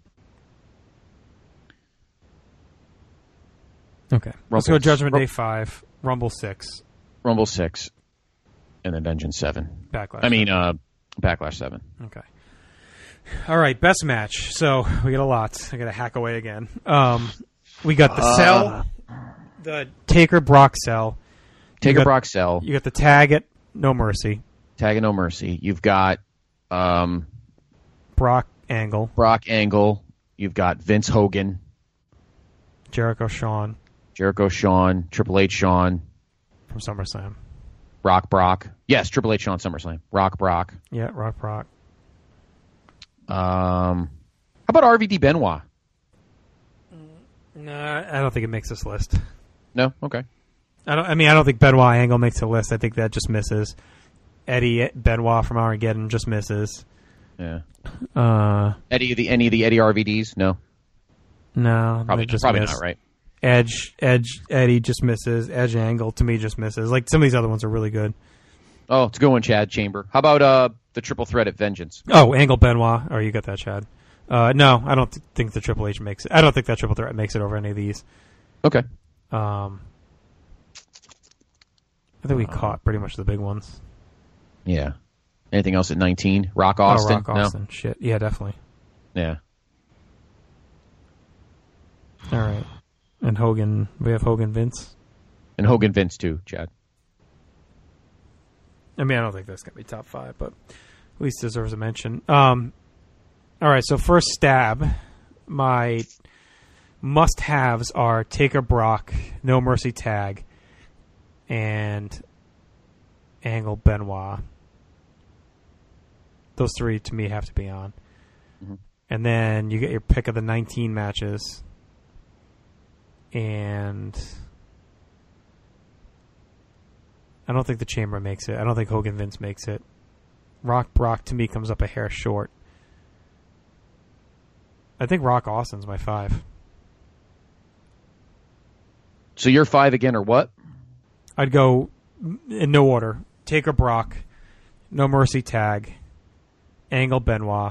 Okay. Let's go Rumble- Judgment Rum- Day five, Rumble six, Rumble six, and then Vengeance seven. Backlash. I mean, uh, Backlash seven. Okay. All right, best match. So we got a lot. I got to hack away again. Um, we got the Uh, cell, the Taker Brock cell. You Taker got- Brock cell. You got the tag at No Mercy. Tag and No Mercy. You've got um, Brock Angle. Brock Angle. You've got Vince Hogan. Jericho Shawn. Jericho Shawn. Triple H Shawn. From SummerSlam. Rock Brock. Yes, Triple H Shawn SummerSlam. Rock Brock. Yeah, Rock Brock. Um, how about R V D Benoit? No, I don't think it makes this list. No? Okay. I don't. I mean, I don't think Benoit Angle makes the list. I think that just misses. Eddie Benoit from Armageddon just misses. Yeah. Uh, Eddie, the any of the Eddie R V Ds? No. no, Probably, they just probably miss. not, right? Edge, Edge, Eddie just misses. Edge Angle to me just misses. Like some of these other ones are really good. Oh, it's a good one, Chad Chamber. How about uh the triple threat at Vengeance? Oh, Angle Benoit. Oh, you got that, Chad. Uh, no, I don't th- think the Triple H makes it. I don't think that triple threat makes it over any of these. Okay. Um, I think we caught pretty much the big ones. Yeah. Anything else at nineteen? Rock Austin? Oh, Rock Austin. Shit. Yeah, definitely. No? Yeah. All right. And Hogan. We have Hogan Vince. And Hogan Vince too, Chad. I mean, I don't think that's going to be top five, but at least deserves a mention. Um, all right, so first stab. My must-haves are Taker Brock, No Mercy Tag, and Angle Benoit. Those three, to me, have to be on. Mm-hmm. And then you get your pick of the nineteen matches. And I don't think the Chamber makes it. I don't think Hogan Vince makes it. Rock Brock, to me, comes up a hair short. I think Rock Austin's my five. So your five again or what? I'd go in no order. Taker Brock, No Mercy Tag, Angle Benoit.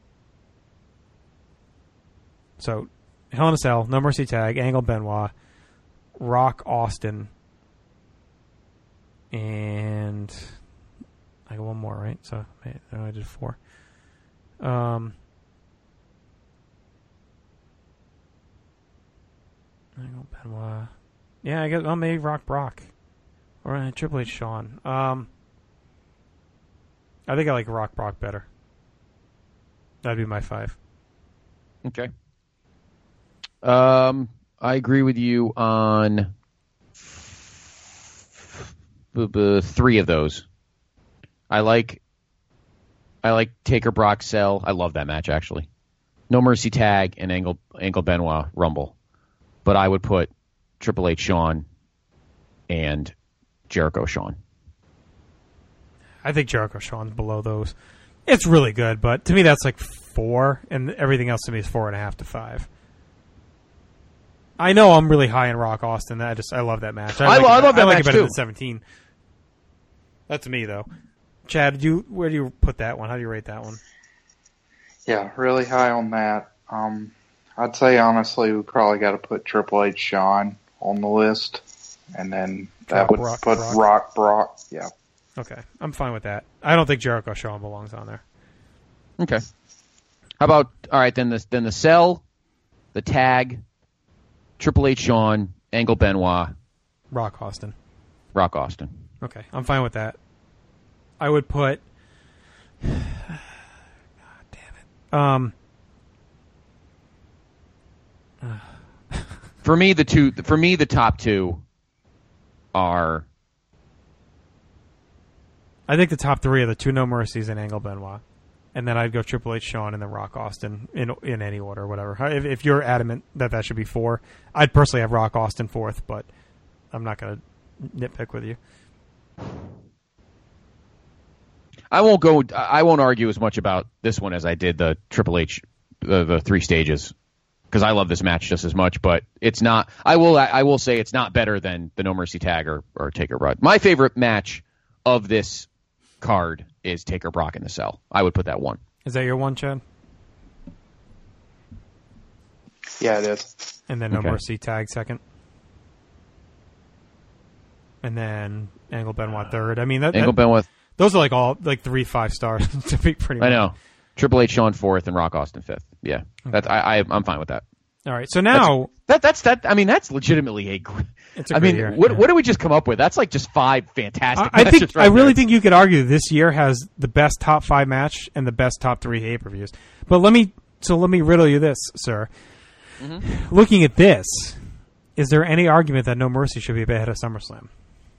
So Hell in a Cell, No Mercy Tag, Angle Benoit, Rock Austin, And I got one more, right? So I, I did four. Um, I go Benoit. Yeah, I guess I'll maybe Rock Brock or uh, Triple H Shawn. Um, I think I like Rock Brock better. That'd be my five. Okay. Um, I agree with you on uh, three of those. I like, I like Taker Brock Cell. I love that match actually. No Mercy Tag and Angle Angle Benoit Rumble, but I would put Triple H Shawn and Jericho Shawn. I think Jericho Shawn's below those. It's really good, but to me that's like four, and everything else to me is four and a half to five. I know I'm really high in Rock Austin. I just I love that match. I, I, like lo- it, I love that I like match it better too. than seventeen. That's me though. Chad, did you where do you put that one? How do you rate that one? Yeah, really high on that. Um, I'd say honestly we probably got to put Triple H Shawn on the list, and then that Rock, would Rock, put Rock. Rock Brock. Yeah. Okay, I'm fine with that. I don't think Jericho Shawn belongs on there. Okay. How about all right then the then the Cell, the Tag, Triple H Shawn, Angle Benoit, Rock Austin. Rock Austin. Okay, I'm fine with that. I would put. God damn it. Um. For me, the two. For me, the top two are. I think the top three are the two No Mercies and Angle Benoit, and then I'd go Triple H Shawn and then Rock Austin in in any order, whatever. If, if you're adamant that that should be four, I'd personally have Rock Austin fourth, but I'm not going to nitpick with you. I won't go. I won't argue as much about this one as I did the Triple H, the, the three stages, because I love this match just as much. But it's not. I will. I will say it's not better than the No Mercy Tag or, or Taker Brock. My favorite match of this card is Taker Brock in the Cell. I would put that one. Is that your one, Chad? Yeah, it is. And then No Okay. Mercy Tag second. And then Angle Benoit third. I mean, that, Angle that, Benoit. those are like all like three five stars to be pretty much. I know. Triple H Shawn fourth and Rock Austin fifth. Yeah, that's I, I I'm fine with that. All right, so now That's, that that's that. I mean, that's legitimately a. gr- It's a I great mean, year, what yeah. what did we just come up with? That's like just five fantastic. I, I matches think right I really there. think you could argue this year has the best top five match and the best top three pay per views. But let me so let me riddle you this, sir. Mm-hmm. Looking at this, is there any argument that No Mercy should be ahead of SummerSlam?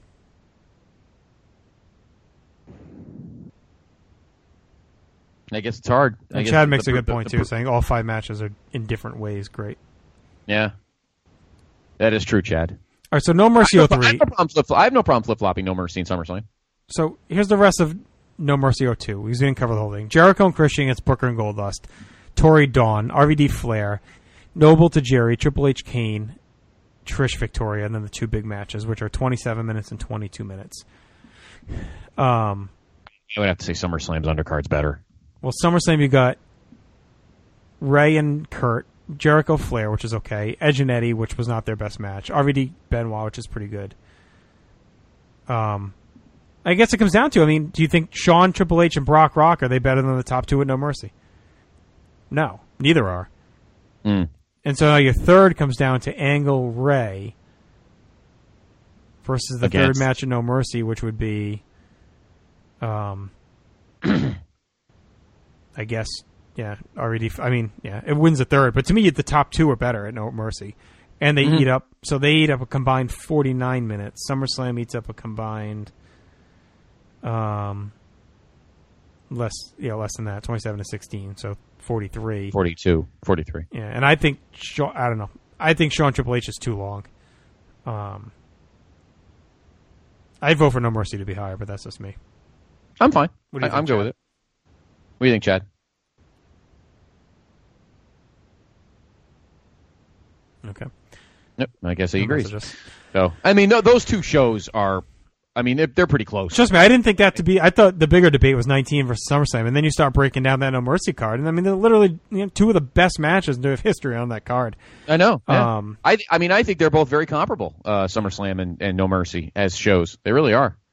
I guess it's hard. I And guess Chad the- makes the- a good the- point the- too, saying all five matches are in different ways. Great. Yeah, that is true, Chad. All right, so No Mercy I oh have no, I three. have no problem flip. I have no problem flip flopping No Mercy in SummerSlam. So here's the rest of No Mercy oh two. We didn't cover the whole thing. Jericho and Christian against Booker and Goldust. Tori Dawn, R V D Flair, Noble to Jerry, Triple H Kane, Trish Victoria, and then the two big matches, which are twenty-seven minutes and twenty-two minutes. Um, I would have to say SummerSlam's undercard's better. well, SummerSlam you got Ray and Kurt, Jericho Flair, which is okay, Edge and Eddie, which was not their best match, R V D Benoit, which is pretty good. Um, I guess it comes down to, I mean, do you think Shawn, Triple H, and Brock Rock, are they better than the top two at No Mercy? No, neither are. Mm. And so now your third comes down to Angle Ray versus the Against- third match at No Mercy, which would be, um, I guess, yeah, already. I mean, yeah, it wins the third, but to me, the top two are better at No Mercy, and they Mhm. eat up. So they eat up a combined forty-nine minutes. SummerSlam eats up a combined, um, less, yeah, less than that, twenty-seven to sixteen. So forty-three. forty-two, forty-three. Yeah, and I think Shawn, I don't know. I think Shawn Triple H is too long. Um, I'd vote for No Mercy to be higher, but that's just me. I'm fine. What do you I, I'm think, good Chad? with it. What do you think, Chad? Okay. Yep, I guess he No agrees. messages. So, I mean, no, those two shows are, I mean, they're, they're pretty close. Trust me, I didn't think that to be. I thought the bigger debate was nineteen versus SummerSlam, and then you start breaking down that No Mercy card, and I mean, they're literally you know, two of the best matches in history on that card. I know. yeah. Um, I, I mean, I think they're both very comparable, uh, SummerSlam and, and No Mercy as shows. They really are.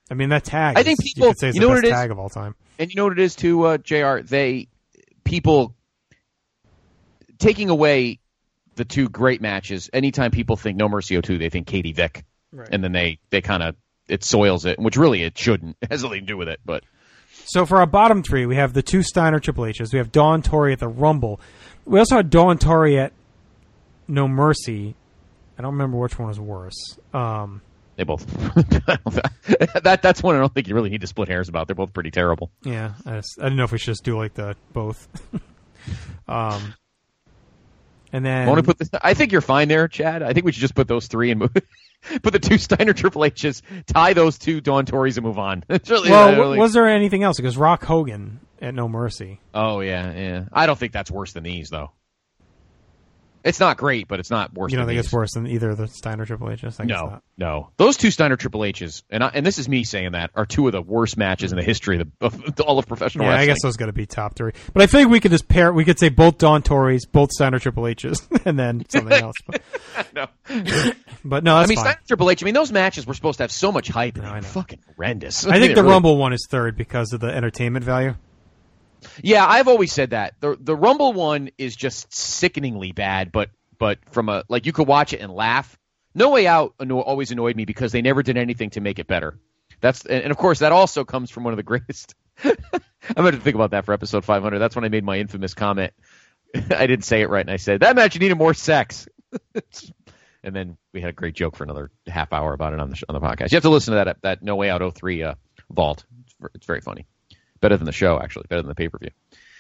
I mean, that tag. I think is, people. You, could say is you the know best what it is? tag of all time. And you know what it is too, uh, J R. They people taking away the two great matches. Anytime people think No Mercy oh two, they think Katie Vick, right. and then they they kind of it soils it, which really it shouldn't. It has nothing to do with it, but. So for our bottom three, we have the two Steiner Triple H's. We have Dawn Tori at the Rumble. We also had Dawn Tori at No Mercy. I don't remember which one was worse. Um, they both. that that's one I don't think you really need to split hairs about. They're both pretty terrible. Yeah, I, just, I didn't know if we should just do like the both. um, and then Want to put this? I think you're fine there, Chad. I think we should just put those three and move. Put the two Steiner Triple H's, tie those two Dawn Tories, and move on. It's really, well, really... was there anything else? Because Rock Hogan at No Mercy. Oh yeah, yeah. I don't think that's worse than these though. It's not great, but it's not worse. You don't than think these. it's worse than either of the Steiner Triple H's? I guess No, not. no. Those two Steiner Triple H's, and I, and this is me saying that, are two of the worst matches in the history of, the, of all of professional yeah, wrestling. I guess those got to be top three. But I think we could just pair. We could say both Dawn Tories, both Steiner Triple H's, and then something else. But no. But no, that's I mean, fine. Steiner Triple H. I mean, those matches were supposed to have so much hype, and no, they're fucking horrendous. I think mean, the really... Rumble one is third because of the entertainment value. Yeah, I've always said that the the Rumble one is just sickeningly bad, but but from a like you could watch it and laugh. No Way Out anno- always annoyed me because they never did anything to make it better. That's and, and of course that also comes from one of the greatest. I'm going to think about that for episode five hundred. That's when I made my infamous comment. I didn't say it right, and I said that match needed more sex. And then we had a great joke for another half hour about it on the sh- on the podcast. You have to listen to that that No Way Out oh three uh, vault. It's, it's very funny. Better than the show, actually. Better than the pay per view.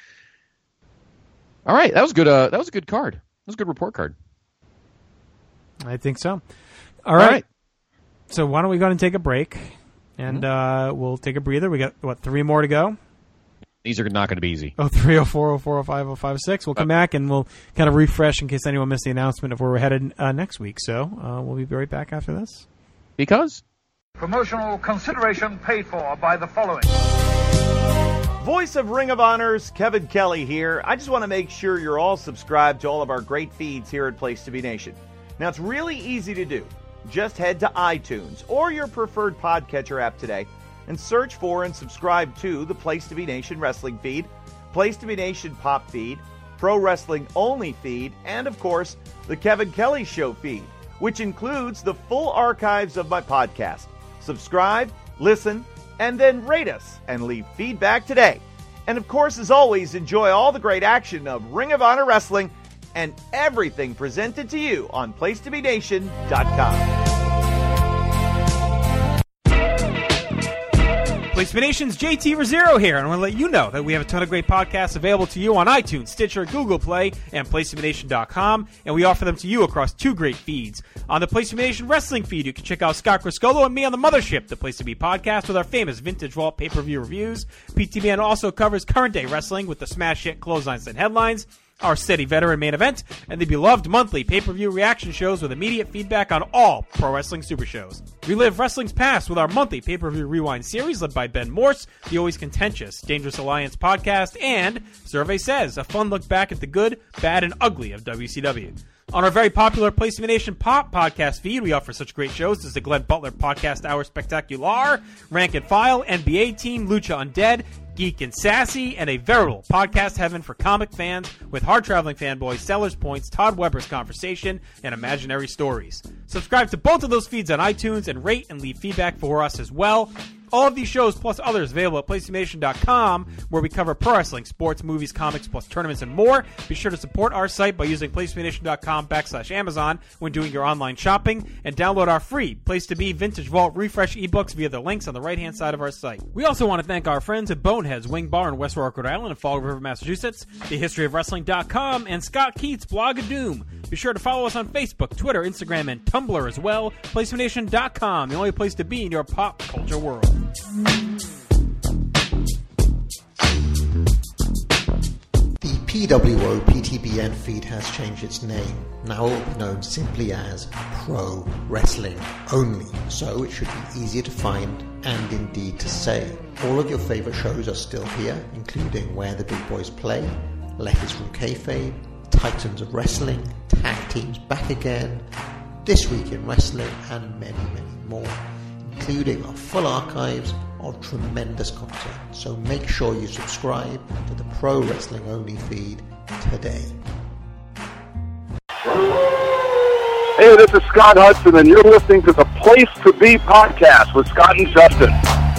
All right, that was good. Uh, that was a good card. That was a good report card. I think so. All right. All right. So why don't we go ahead and take a break, and mm-hmm. uh, we'll take a breather. We got what three more to go. These are not going to be easy. Oh, three, oh, four, oh, four, oh, five, oh, five, six. We'll come back and we'll kind of refresh in case anyone missed the announcement of where we're headed uh, next week. So uh, we'll be right back after this. Because? Promotional consideration paid for by the following. Voice of Ring of Honor's Kevin Kelly here. I just want to make sure you're all subscribed to all of our great feeds here at Place to Be Nation. Now, it's really easy to do. Just head to iTunes or your preferred podcatcher app today and search for and subscribe to the Place to Be Nation Wrestling feed, Place to Be Nation Pop feed, Pro Wrestling Only feed, and of course, the Kevin Kelly Show feed, which includes the full archives of my podcast. Subscribe, listen, and then rate us and leave feedback today. And of course, as always, enjoy all the great action of Ring of Honor Wrestling and everything presented to you on place to be nation dot com. Place to Be Nation's J T Rozzero here, and I want to let you know that we have a ton of great podcasts available to you on iTunes, Stitcher, Google Play, and place to be nation dot com, and we offer them to you across two great feeds. On the Place to Be Nation Wrestling feed, you can check out Scott Criscolo and me on the Mothership, the Place to Be podcast with our famous Vintage Vault pay-per-view reviews. P T B N also covers current-day wrestling with the smash hit Clotheslines and Headlines, our steady veteran main event, and the beloved monthly pay-per-view reaction shows with immediate feedback on all Pro Wrestling Super Shows. Relive wrestling's past with our monthly pay-per-view rewind series led by Ben Morse, the always contentious Dangerous Alliance podcast, and Survey Says, a fun look back at the good, bad, and ugly of W C W. On our very popular Place to Be Nation Pop podcast feed, we offer such great shows as the Glenn Butler Podcast Hour Spectacular, Rank and File, N B A Team, Lucha Undead, Geek and Sassy, and a veritable podcast heaven for comic fans with hard-traveling fanboys, Sellers Points, Todd Weber's Conversation, and Imaginary Stories. Subscribe to both of those feeds on iTunes and rate and leave feedback for us as well. All of these shows, plus others, available at place to be nation dot com, where we cover pro wrestling, sports, movies, comics, plus tournaments and more. Be sure to support our site by using place to be nation dot com backslash Amazon when doing your online shopping, and download our free Place to Be Vintage Vault Refresh ebooks via the links on the right-hand side of our site. We also want to thank our friends at Boneheads Wing Bar in West Warwick, Rhode Island, and Fall River, Massachusetts, the history of wrestling dot com, and Scott Keats' Blog of Doom. Be sure to follow us on Facebook, Twitter, Instagram, and Tumblr as well. place to be nation dot com, the only place to be in your pop culture world. The P W O P T B N feed has changed its name, now known simply as Pro Wrestling Only, so it should be easier to find and indeed to say. All of your favourite shows are still here, including Where the Big Boys Play, Letters from Kayfabe, Titans of Wrestling, Tag Teams Back Again, This Week in Wrestling, and many, many more. including our full archives of tremendous content. So make sure you subscribe to the Pro Wrestling Only feed today. Hey, this is Scott Hudson, and you're listening to the Place to Be podcast with Scott and Justin.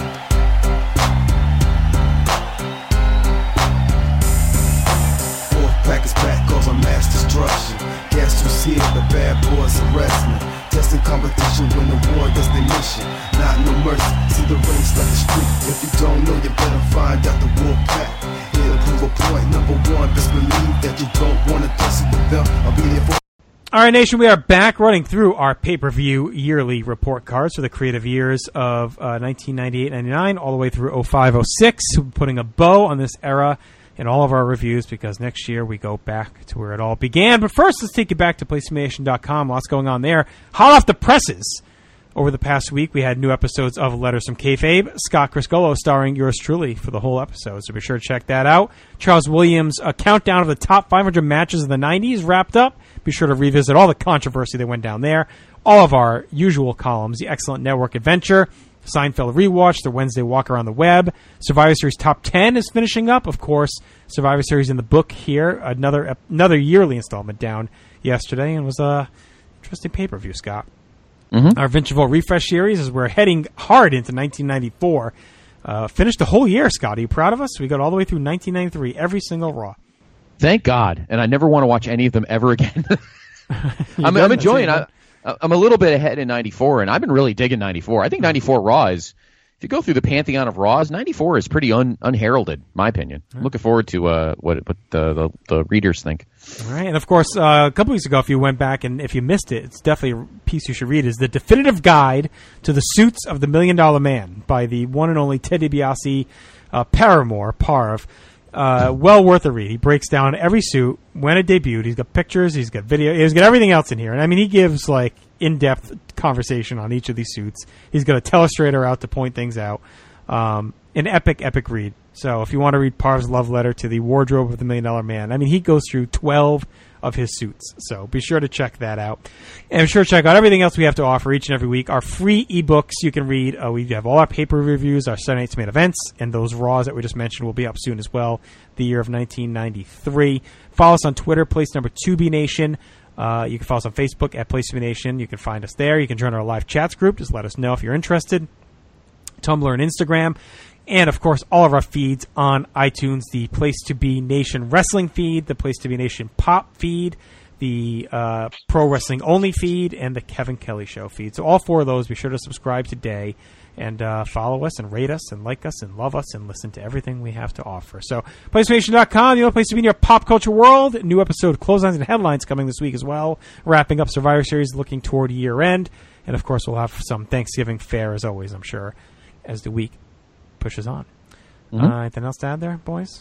Pack is back, cause I'm mass destruction. Gas who's here, the bad boys are wrestling. Testing competition when the war does their mission. Not no mercy, see the race like the street. If you don't know, you better find out the wolf pack. Here to prove a point, number one, best believe that you don't want to test it with them. I'll be there for. All right, Nation, we are back running through our pay-per-view yearly report cards for the creative years of uh, nineteen ninety-eight ninety-nine all the way through oh five oh six, putting a bow on this era in all of our reviews, because next year we go back to where it all began. But first, let's take you back to place to be nation dot com. Lots going on there. Hot off the presses. Over the past week, we had new episodes of Letters from Kayfabe. Scott Criscolo starring yours truly for the whole episode, so be sure to check that out. Charles Williams' a countdown of the top five hundred matches of the nineties wrapped up. Be sure to revisit all the controversy that went down there. All of our usual columns, the Excellent Network Adventure, Seinfeld Rewatch, the Wednesday Walk Around the Web, Survivor Series Top ten is finishing up. Of course, Survivor Series in the book here. Another another yearly installment down yesterday, and was a interesting pay-per-view, Scott. Mm-hmm. Our Vincheville Refresh Series, as we're heading hard into nineteen ninety-four. Uh, finished the whole year, Scott. Are you proud of us? We got all the way through nineteen ninety-three, every single Raw. Thank God. And I never want to watch any of them ever again. I'm, I'm enjoying it. I'm a little bit ahead in ninety-four, and I've been really digging ninety-four. I think ninety-four Raw is, if you go through the pantheon of Raws, ninety-four is pretty un, unheralded, in my opinion. I'm looking forward to uh, what, what the, the, the readers think. All right, and of course, uh, a couple weeks ago, if you went back and if you missed it, it's definitely a piece you should read, is The Definitive Guide to the Suits of the Million Dollar Man by the one and only Ted DiBiase, uh, Paramore, Parv. Uh, well worth a read. He breaks down every suit, when it debuted. He's got pictures, he's got video, he's got everything else in here. And I mean, he gives like in-depth conversation on each of these suits. He's got a telestrator out to point things out. Um, an epic, epic read. So if you want to read Parv's love letter to the wardrobe of the Million Dollar Man, I mean, he goes through twelve of his suits. So be sure to check that out. And be sure to check out everything else we have to offer each and every week. Our free ebooks you can read. Uh, we have all our paper reviews, our Saturday Night's Main Events, and those Raws that we just mentioned will be up soon as well, the year of nineteen ninety-three. Follow us on Twitter, place number two B Nation. Uh, you can follow us on Facebook at Place to Be Nation. You can find us there. You can join our live chats group. Just let us know if you're interested. Tumblr and Instagram. And, of course, all of our feeds on iTunes, the Place to Be Nation Wrestling feed, the Place to Be Nation Pop feed, the uh, Pro Wrestling Only feed, and the Kevin Kelly Show feed. So all four of those, be sure to subscribe today and uh, follow us and rate us and like us and love us and listen to everything we have to offer. So place to be nation dot com, the only place to be in your pop culture world. New episode, Clotheslines and Headlines, coming this week as well. Wrapping up Survivor Series, looking toward year end. And, of course, we'll have some Thanksgiving fare, as always, I'm sure, as the week pushes on. Mm-hmm. Uh, anything else to add there, boys?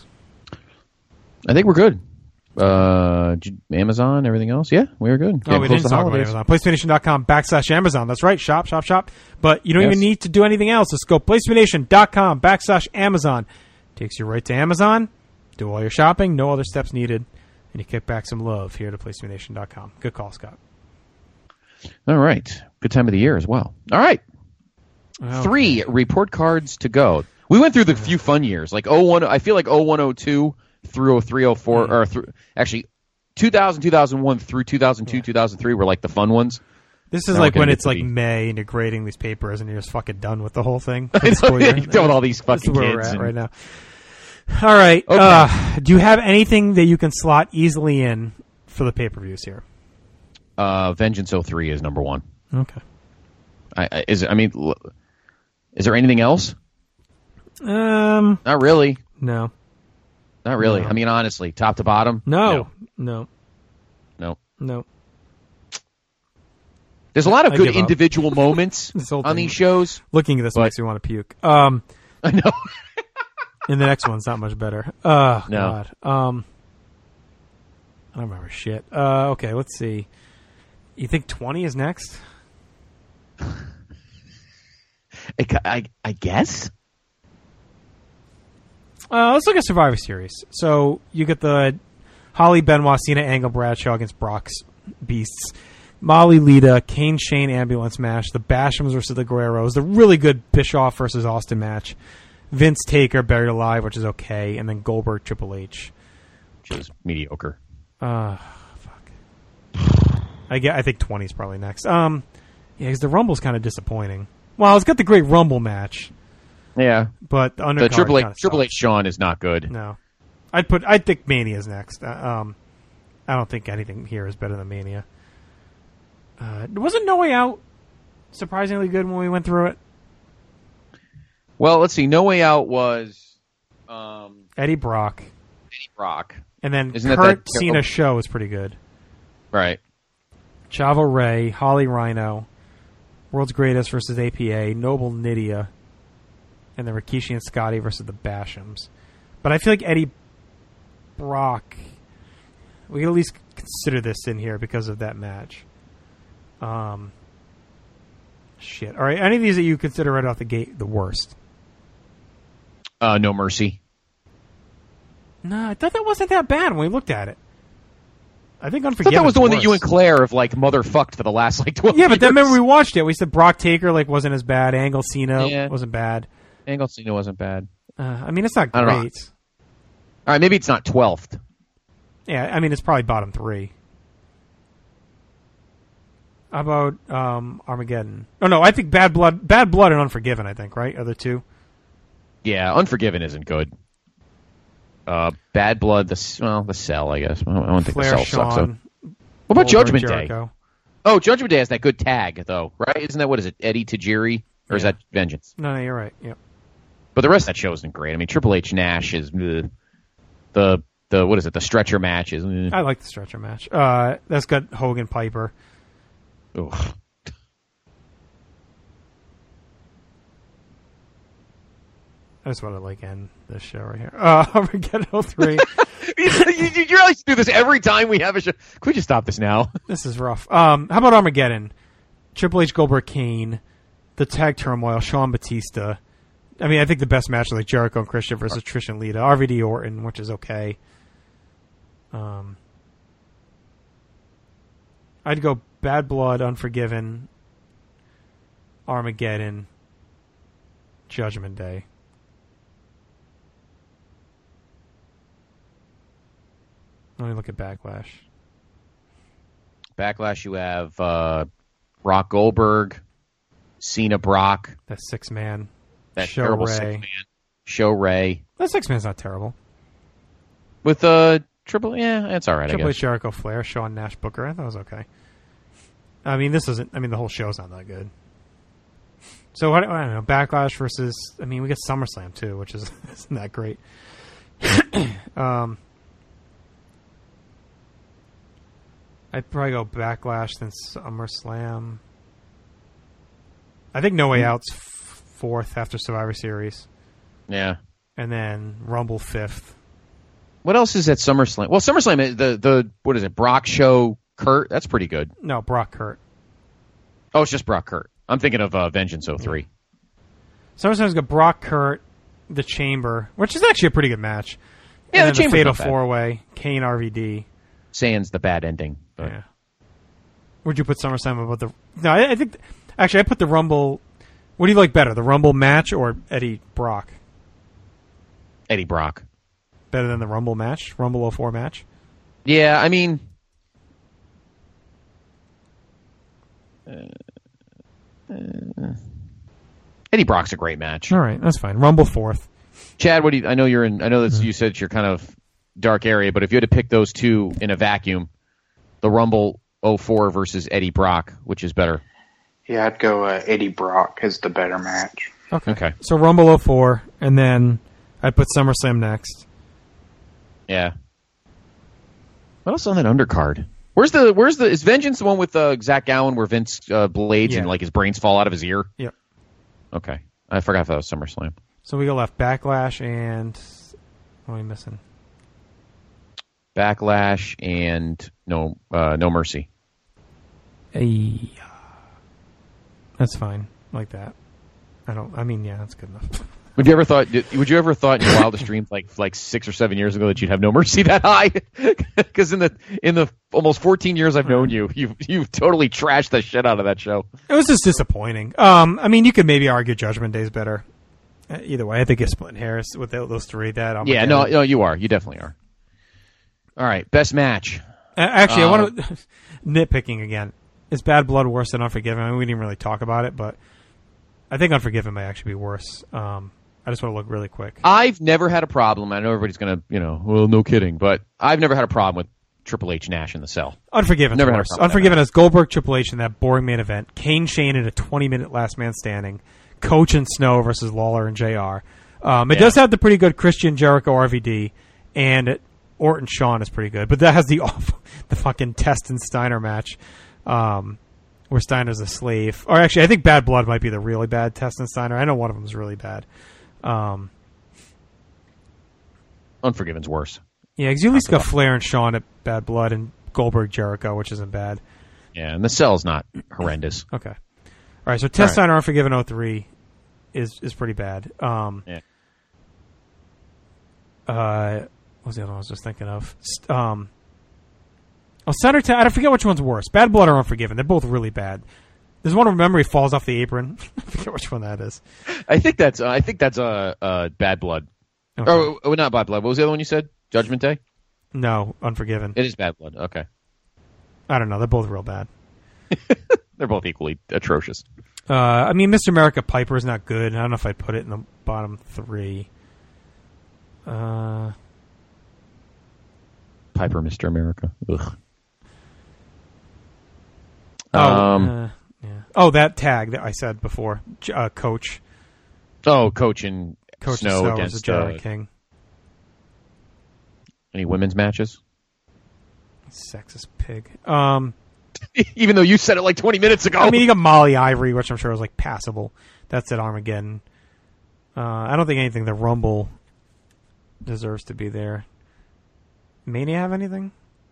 I think we're good. Uh, Amazon, everything else? Yeah, we are good. Oh, we didn't talk about Amazon. place to be nation dot com backslash Amazon. That's right. Shop, shop, shop. But you don't yes. even need to do anything else. Just go place to be nation dot com backslash Amazon. Takes you right to Amazon. Do all your shopping. No other steps needed. And you kick back some love here to place to be nation dot com. Good call, Scott. All right. Good time of the year as well. All right. Okay. Three report cards to go. We went through the few fun years, like oh one. I feel like oh one oh two through oh three oh four, mm. or through actually two thousand, two thousand one through two thousand two, yeah. two thousand three were like the fun ones. This is now like when it's like May and you're grading these papers and you're just fucking done with the whole thing. I know, yeah, you're done with all these fucking this is where kids. We're at and... right now. All right. Okay. Uh, do you have anything that you can slot easily in for the pay-per-views here? Uh, Vengeance oh three is number one. Okay. I, I is I mean, is there anything else? Um, not really. No, not really. No. I mean, honestly, top to bottom. No, no, no, no. There's a lot of I good individual moments on thing, these shows. Looking at this but, makes me want to puke. Um, I know. And the next one's not much better. Oh, no. God. Um, I don't remember shit. Uh, okay, let's see. You think twenty is next? I, I, I guess. Uh, let's look at Survivor Series. So you get the Holly, Benoit, Cena, Angle, Bradshaw against Brock's Beasts. Molly Lita, Kane Shane ambulance match, the Bashams versus the Guerreros, the really good Bischoff versus Austin match, Vince Taker Buried Alive, which is okay, and then Goldberg Triple H, which is mediocre. Uh, fuck. I get. I think twenty is probably next. Um, yeah, because the Rumble's kind of disappointing. Well, it's got the great Rumble match. Yeah, but the undercard the Triple H kinda Triple H sucks. Shawn is not good. No, I'd put. I'd think Mania's next. Uh, um, I don't think anything here is better than Mania. Uh, wasn't No Way Out surprisingly good when we went through it? Well, let's see. No Way Out was um, Eddie Brock. Eddie Brock. And then Isn't Kurt that that, Cena oh. show was pretty good. Right. Chavo Ray, Holly Rhino, World's Greatest versus A P A, Noble Nydia, and then Rikishi and Scotty versus the Bashams. But I feel like Eddie Brock, we can at least consider this in here because of that match. Um, shit. All right, any of these that you consider right off the gate the worst? Uh, No Mercy. No, I thought that wasn't that bad when we looked at it. I think I Unforgiven. thought that was the one worse. that you and Claire have like motherfucked for the last like twelve. Yeah, but then years. remember we watched it. We said Brock Taker like wasn't as bad. Angle Cena Yeah. wasn't bad. Angle Cena wasn't bad. Uh, I mean, it's not I don't know. great. All right, maybe it's not twelfth. Yeah, I mean, it's probably bottom three. How about um, Armageddon? Oh no, I think Bad Blood, Bad Blood, and Unforgiven. I think right, other two. Yeah, Unforgiven isn't good. Uh, Bad Blood, the well, the Cell, I guess. I don't, I don't think Flair, the Cell sucks. So. Shawn, What about Goldberg, Judgment Jericho. Day? Oh, Judgment Day has that good tag though, right? Isn't that what is it? Eddie Tajiri, or is Yeah. that Vengeance? No, no, you're right. Yep. But the rest of that show isn't great. I mean, Triple H Nash is uh, the the what is it? The stretcher match is. Uh, I like the stretcher match. Uh, that's got Hogan Piper. Ugh. I just want to like end this show right here. Uh, Armageddon three. you, you, you really do this every time we have a show. Can we just stop this now? This is rough. Um, how about Armageddon? Triple H, Goldberg, Kane, the Tag Turmoil, Sean Batista. I mean, I think the best match is like Jericho and Christian versus Trish and Lita. R V D Orton, which is okay. Um, I'd go Bad Blood, Unforgiven, Armageddon, Judgment Day. Let me look at Backlash. Backlash, you have uh, Rock Goldberg, Cena Brock. That six man. That Show terrible Ray. six man. Show Ray. That six man's not terrible. With uh, Triple, yeah, that's all right, Triple I H, guess. Jericho, Flair, Shawn, Nash, Booker. I thought it was okay. I mean, this isn't. I mean, the whole show's not that good. So I don't, I don't know. Backlash versus. I mean, we get SummerSlam too, which is isn't that great. um, I'd probably go Backlash then SummerSlam. I think No Way Out's f- fourth after Survivor Series, Yeah. and then Rumble fifth. What else is at SummerSlam? Well, SummerSlam, the the what is it? Brock Show Kurt. That's pretty good. No, Brock Kurt. Oh, it's just Brock Kurt. I'm thinking of uh, Vengeance oh three. SummerSlam's got Brock Kurt, The Chamber, which is actually a pretty good match. Yeah, and The then Chamber's Fatal not bad. Four Way, Kane, R V D. Sans the bad ending. But. Yeah. Where'd you put SummerSlam about the? No, I, I think actually I put the Rumble. What do you like better, the Rumble match or Eddie Brock? Eddie Brock. Better than the Rumble match, Rumble oh four match. Yeah, I mean, uh, uh, Eddie Brock's a great match. All right, that's fine. Rumble fourth. Chad, what do you? I know you're in. I know that you said you're kind of dark area, but if you had to pick those two in a vacuum, the Rumble oh four versus Eddie Brock, which is better? Yeah, I'd go uh, Eddie Brock as the better match. Okay. Okay. So Rumble oh four, and then I put SummerSlam next. Yeah. What else on that undercard? Where's the Where's the is Vengeance the one with uh, Zach Gowen where Vince uh, blades Yeah. and like his brains fall out of his ear? Yep. Okay, I forgot if that was SummerSlam. So we go left Backlash and what am I missing? Backlash and no uh, No Mercy. Hey, that's fine. Like that. I don't. I mean, yeah, that's good enough. Would you ever thought? Would you ever thought in your wildest dreams, like like six or seven years ago, that you'd have No Mercy that high? Because in the in the almost fourteen years I've known you, you've you've totally trashed the shit out of that show. It was just disappointing. Um, I mean, you could maybe argue Judgment Day's better. Uh, either way, I think you're splitting hairs with those three. That yeah, no, no, you are. You definitely are. All right, best match. Uh, actually, um, I want to nitpicking again. Is Bad Blood worse than Unforgiven? I mean, we didn't really talk about it, but I think Unforgiven may actually be worse. Um, I just want to look really quick. I've never had a problem. I know everybody's going to, you know, well, no kidding, but I've never had a problem with Triple H Nash in the cell. Unforgiven. Never had a worse. problem with Unforgiven has Goldberg, Triple H in that boring main event. Kane, Shane in a twenty-minute last man standing. Coach and Snow versus Lawler and J R. Um, it Yeah. does have the pretty good Christian Jericho R V D, and Orton Shawn is pretty good, but that has the awful, the fucking Test and Steiner match, um, where Steiner's a slave. Or actually, I think Bad Blood might be the really bad Test and Steiner. I know one of them is really bad. Um, Unforgiven's worse. yeah, because you at least got Flair and Shawn at Bad Blood and Goldberg Jericho, which isn't bad. Yeah, and the cell's not horrendous. Okay. All right, so Test All right. Steiner Unforgiven oh three is is pretty bad. Um, yeah. Uh, what was the other one I was just thinking of? St- Um, oh, Center Tag. I forget which one's worse. Bad Blood or Unforgiven. They're both really bad. There's one where Memory falls off the apron. I forget which one that is. I think that's uh, I think that's uh, uh, Bad Blood. Okay. Oh, oh, not Bad Blood. What was the other one you said? Judgment Day? No, Unforgiven. It is Bad Blood. Okay. I don't know. They're both real bad. They're both equally atrocious. Uh, I mean, Mister America Piper is not good. I don't know if I'd put it in the bottom three. Uh, Piper, Mister America. Ugh. oh, Um, uh, yeah. oh, that tag that I said before. J- Uh, Coach. Oh, Coach and Coach Snow, Snow against versus Jerry uh, King. Any women's matches? Sexist pig. Um, Even though you said it like twenty minutes ago. I mean, you got Molly Ivory, which I'm sure was like passable. That's at Armageddon. Uh, I don't think anything the Rumble deserves to be there. Mania have anything?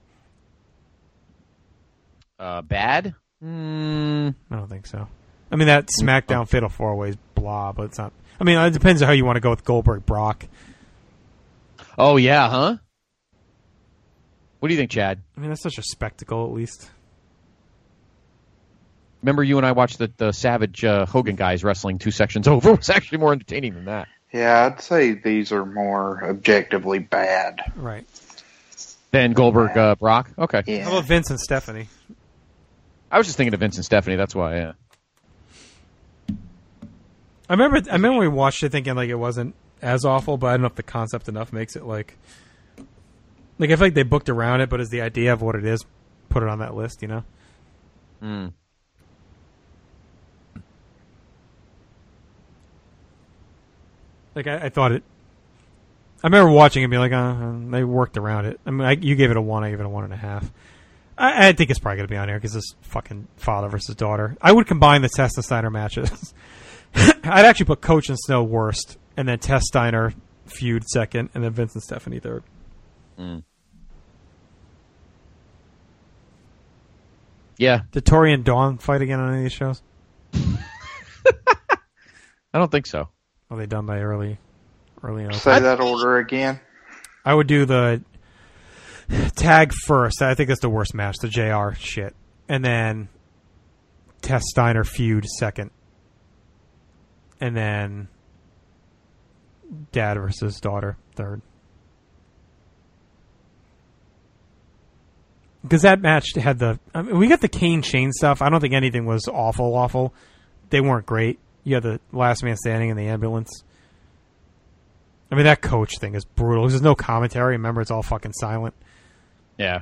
Uh, bad? Mm. I don't think so. I mean, that SmackDown Fatal Four Ways blah, but it's not. I mean, it depends on how you want to go with Goldberg Brock. Oh, yeah, huh? What do you think, Chad? I mean, that's such a spectacle, at least. Remember you and I watched the, the Savage uh, Hogan guys wrestling two sections over? It was actually more entertaining than that. Yeah, I'd say these are more objectively bad. Right. Than Goldberg uh, Brock? Okay. Yeah. How about Vince and Stephanie? I was just thinking of Vince and Stephanie, that's why, yeah. I remember I remember we watched it thinking like it wasn't as awful, but I don't know if the concept enough makes it like... Like, I feel like they booked around it, but as the idea of what it is, put it on that list, you know? Hmm. Like, I, I thought it... I remember watching it and being like, uh, they worked around it. I mean, I, you gave it a one, I gave it a one and a half. I, I think it's probably going to be on here because it's fucking father versus daughter. I would combine the Test and Steiner matches. I'd actually put Coach and Snow worst, and then Test Steiner feud second, and then Vince and Stephanie third. Mm. Yeah. Did Tori and Dawn fight again on any of these shows? I don't think so. Are they done by early, early on? Say that order again. I would do the tag first. I think that's the worst match, the J R shit, and then Test Steiner feud second, and then dad versus daughter third. Because that match had the... I mean, we got the Kane Shane stuff. I don't think anything was awful, awful. They weren't great. You had the last man standing in the ambulance. I mean, that coach thing is brutal. There's no commentary. Remember, it's all fucking silent. Yeah.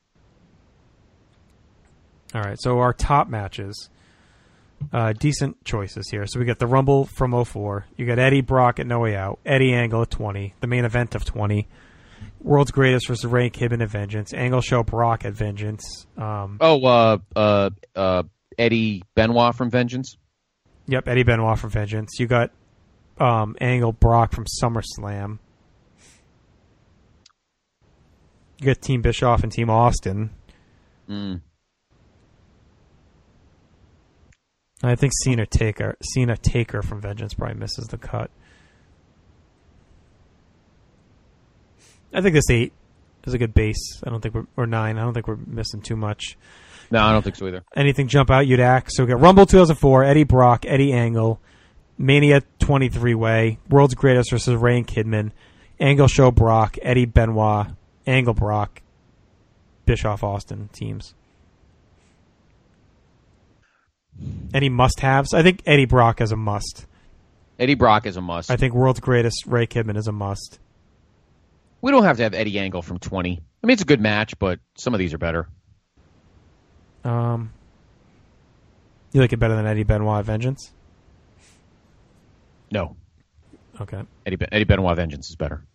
All right, so our top matches. Uh, decent choices here. So we got the Rumble from oh four. You got Eddie Brock at No Way Out. Eddie Angle at twenty. The main event of twenty. World's Greatest versus Ray Kibben at Vengeance. Angle Show Brock at Vengeance. Um, oh, uh, uh, uh, Eddie Benoit from Vengeance? Yep, Eddie Benoit from Vengeance. You got um, Angle Brock from SummerSlam. You got Team Bischoff and Team Austin. Mm. I think Cena Taker, Cena Taker from Vengeance probably misses the cut. I think this eight is a good base. I don't think we're or nine. I don't think we're missing too much. No, I don't think so either. Anything jump out you'd act? So we got Rumble two thousand four, Eddie Brock, Eddie Angle, Mania twenty-three way, World's Greatest versus Ray and Kidman, Angle Show Brock, Eddie Benoit, Angle Brock, Bischoff Austin teams. Any must-haves? I think Eddie Brock is a must. Eddie Brock is a must. I think World's Greatest Ray Kidman is a must. We don't have to have Eddie Angle from twenty. I mean, it's a good match, but some of these are better. Um, you like it better than Eddie Benoit Vengeance? No. Okay. Eddie ben- Eddie Benoit Vengeance is better.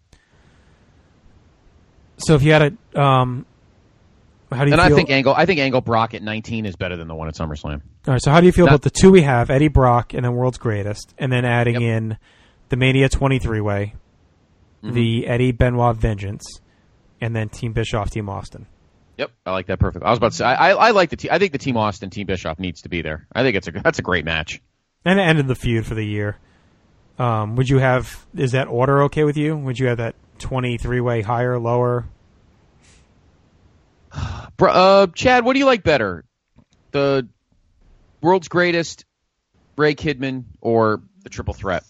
So if you had a, um, how do you and feel? I think Angle, I think Angle Brock at nineteen is better than the one at SummerSlam. All right. So how do you feel Not- about the two we have, Eddie Brock and then World's Greatest, and then adding Yep. in the Mania twenty-three way, Mm-hmm. the Eddie Benoit Vengeance, and then Team Bischoff, Team Austin? Yep, I like that perfect. I was about to say, I, I, I like the. Te- I think the Team Austin, Team Bischoff needs to be there. I think it's a that's a great match. And it ended the feud for the year. Um, would you have? Is that order okay with you? Would you have that twenty-three way higher, lower? Bro, uh, Chad, what do you like better, the World's Greatest, Ray Kidman, or the Triple Threat?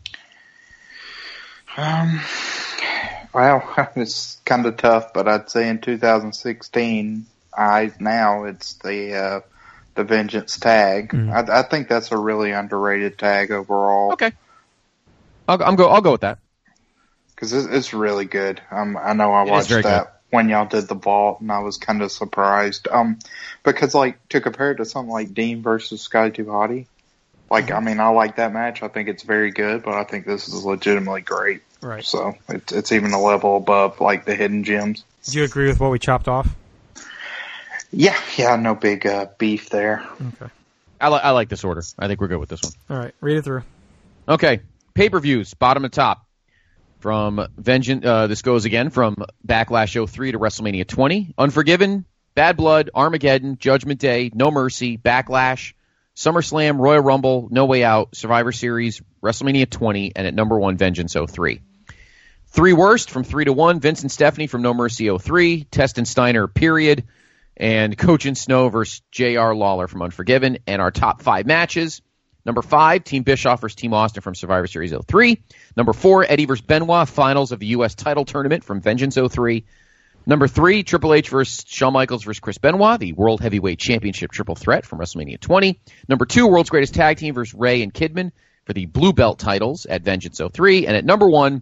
Um, well, it's kind of tough, but I'd say in two thousand sixteen, I now it's the uh, the Vengeance tag. Mm. I, I think that's a really underrated tag overall. Okay, I'll, I'm go. I'll go with that because it's, it's really good. Um, I know I It is watched very that good. when y'all did the vault, and I was kind of surprised. Um, because like to compare it to something like Dean versus Scotty Too Hotty. Like, I mean, I like that match. I think it's very good, but I think this is legitimately great. Right. So it's it's even a level above like the hidden gems. Do you agree with what we chopped off? Yeah, yeah, no big uh, beef there. Okay. I, li- I like this order. I think we're good with this one. All right, read it through. Okay, pay-per-views, bottom to top. From Vengeance, uh, this goes again from Backlash oh three to WrestleMania twenty. Unforgiven, Bad Blood, Armageddon, Judgment Day, No Mercy, Backlash, SummerSlam, Royal Rumble, No Way Out, Survivor Series, WrestleMania twenty, and at number one, Vengeance oh three. Three worst from three to one, Vince and Stephanie from No Mercy oh three, Test and Steiner, period, and Coach and Snow versus J R Lawler from Unforgiven. And our top five matches, number five, Team Bischoff versus Team Austin from Survivor Series oh three. Number four, Eddie versus Benoit, finals of the U S title tournament from Vengeance oh three. Number three, Triple H versus Shawn Michaels versus Chris Benoit, the World Heavyweight Championship Triple Threat from WrestleMania twenty. Number two, World's Greatest Tag Team versus Ray and Kidman for the Blue Belt titles at Vengeance oh three. And at number one,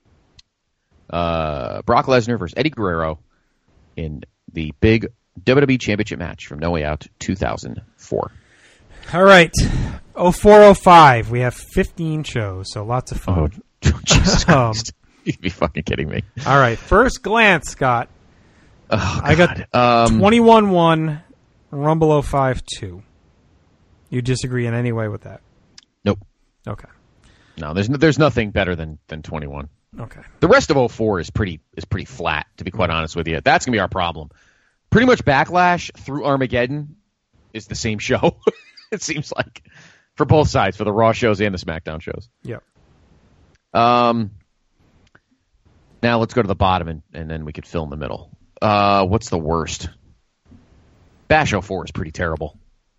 uh, Brock Lesnar versus Eddie Guerrero in the big W W E Championship match from No Way Out two thousand four. All right. oh four oh five. We have fifteen shows, so lots of fun. Oh, Jesus Christ. You'd be fucking kidding me. All right. First glance, Scott. Oh, I got um, twenty-one one, Rumble oh five two. You disagree in any way with that? Nope. Okay. No, there's no, there's nothing better than, than twenty-one. Okay. The rest of oh four is pretty is pretty flat, to be quite honest with you. That's going to be our problem. Pretty much Backlash through Armageddon is the same show, it seems like, for both sides, for the Raw shows and the SmackDown shows. Yep. Um. Now let's go to the bottom, and, and then we could fill in the middle. Uh, what's the worst? Bash oh four is pretty terrible.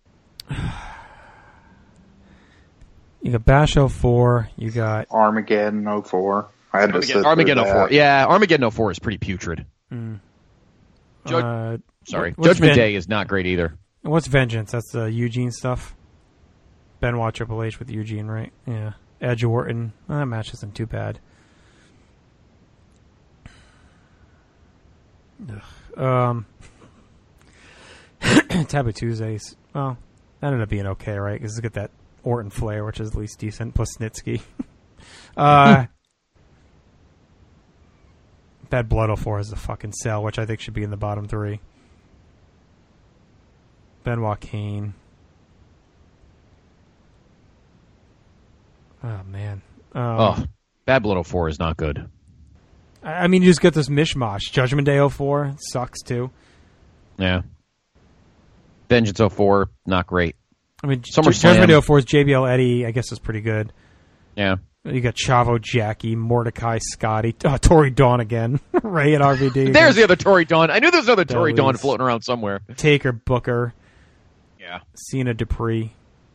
You got Bash oh four. You got Armageddon oh four. I had to Armageddon, sit Armageddon through oh four. that. Yeah, Armageddon oh four is pretty putrid. Mm. Judge- Uh, Sorry, what's Judgment Ven- Day is not great either. What's Vengeance? That's the Eugene stuff. Benoit Triple H with Eugene, right? Yeah. Edge Orton. Well, that match isn't too bad. Ugh. Um, Taboo Tuesdays. Well, that ended up being okay, right? Because it's got that Orton Flair, which is at least decent, plus Snitsky. uh, Bad Blood oh four is the fucking sell, which I think should be in the bottom three. Benoit Kane. Oh, man. Um, oh, Bad Blood oh four is not good. I I mean, you just get this mishmash. Judgment Day oh four sucks, too. Yeah. Vengeance oh four, not great. I mean, SummerSlam. Judgment Day oh four is J B L Eddie, I guess, is pretty good. Yeah. You got Chavo, Jackie, Mordecai, Scotty, uh, Tory Dawn again, Ray and R V D. There's the other Tory Dawn. I knew there was another Tory Dawn Dudley's. floating around somewhere. Taker, Booker. Yeah. Cena, Dupree.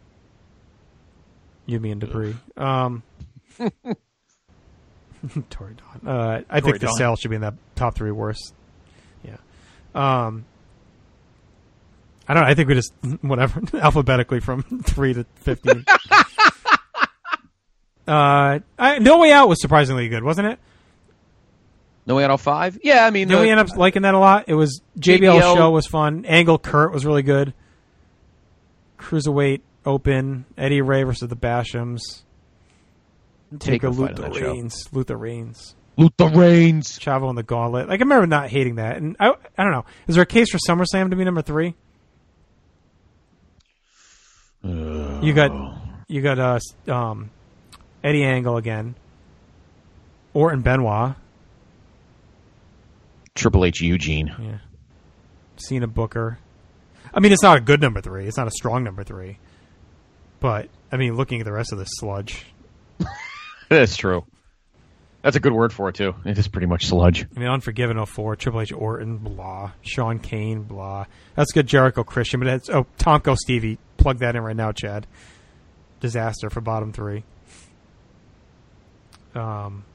You mean Dupree. Um, Tory Dawn. Uh, I Tory think the Dawn. Cell should be in that top three worst. Yeah. Um, I don't know. I think we just, whatever, alphabetically from three to fifteen. uh, I, No Way Out was surprisingly good, wasn't it? No Way Out of five? Yeah, I mean... Did the, we end up liking that a lot? It was, J B L, J B L show was fun. Angle Kurt was really good. Cruiserweight Open. Eddie Ray versus the Bashams. Taker, Taker fight on Luther that show. Reigns. Luther Reigns. Luther Reigns. Chavo and the Gauntlet. Like, I remember not hating that. And I, I don't know. Is there a case for SummerSlam to be number three? Uh, You got, you got uh, um, Eddie Angle again. Orton Benoit. Triple H Eugene. Yeah. Cena Booker. I mean, it's not a good number three. It's not a strong number three. But, I mean, looking at the rest of this sludge. That's true. That's a good word for it, too. It is pretty much sludge. I mean, Unforgiven oh four, Triple H Orton, blah. Sean Kane, blah. That's good Jericho Christian, but it's, oh, Tomko Stevie. Plug that in right now, Chad. Disaster for bottom three. Um,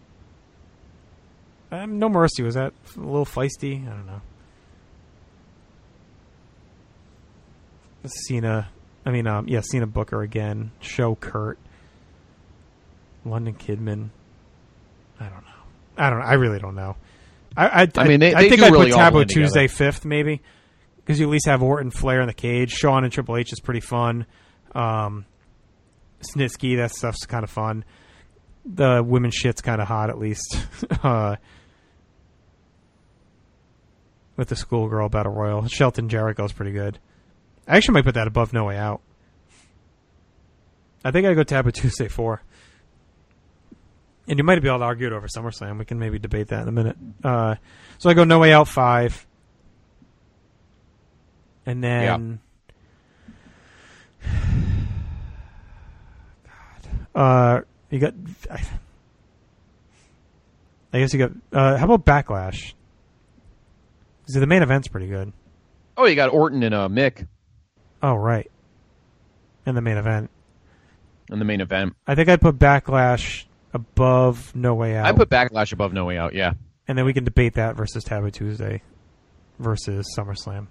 um No Mercy, was that a little feisty? I don't know. Cena, I mean, um, yeah, Cena Booker again. Show Kurt. London Kidman. I don't know. I don't know. I really don't know. I I, I mean, they- I they think do I'd really put all Taboo blend together. Tuesday fifth, maybe. Because you at least have Orton, Flair in the cage. Shawn and Triple H is pretty fun. Um, Snitsky, that stuff's kind of fun. The women's shit's kind of hot, at least. uh, with the schoolgirl battle royal. Shelton Jericho's pretty good. I actually might put that above No Way Out. I think I'd go Taboo Tuesday four. And you might be able to argue it over SummerSlam. We can maybe debate that in a minute. Uh, so I go No Way Out five. And then... God. Uh, you got... I, I guess you got... Uh, how about Backlash? Because the main event's pretty good. Oh, you got Orton and uh, Mick Oh, right. In the main event. in the main event. I think I'd put Backlash above No Way Out. I put Backlash above No Way Out, yeah. And then we can debate that versus Taboo Tuesday versus SummerSlam.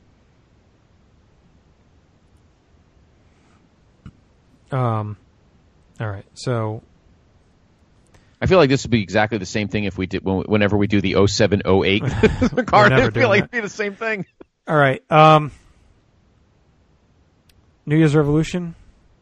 Um, all right. So I feel like this would be exactly the same thing if we did when, whenever we do the oh seven oh eight card. I never feel doing like that. it'd be the same thing. all right. Um, New Year's Revolution.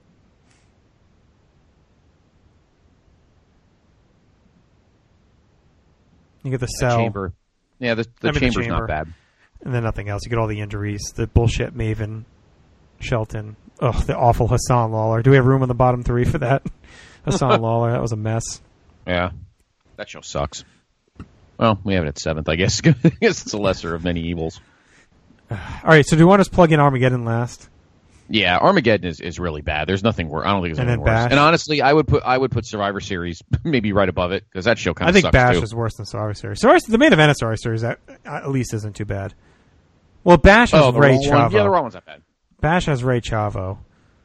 You get the cell. Chamber. Yeah, the, the I mean, chamber's chamber. not bad. And then nothing else. You get all the injuries. The bullshit Maven, Shelton. Ugh, the awful Hassan Lawler. Do we have room in the bottom three for that? Hassan Lawler, that was a mess. Yeah. That show sucks. Well, we have it at seventh, I guess. I guess it's a lesser of many evils. All right, so do you want us to plug in Armageddon last? Yeah, Armageddon is, is really bad. There's nothing worse. I don't think there's And anything then worse. Bash? And honestly, I would put I would put Survivor Series maybe right above it because that show kind I of think sucks Bash too. is worse than Survivor Series. Survivor, the main event of Survivor Series at, at least isn't too bad. Well, Bash has Oh, the Ray Raw one? Chavo. Yeah, the Raw one's not bad. Bash has Ray Chavo.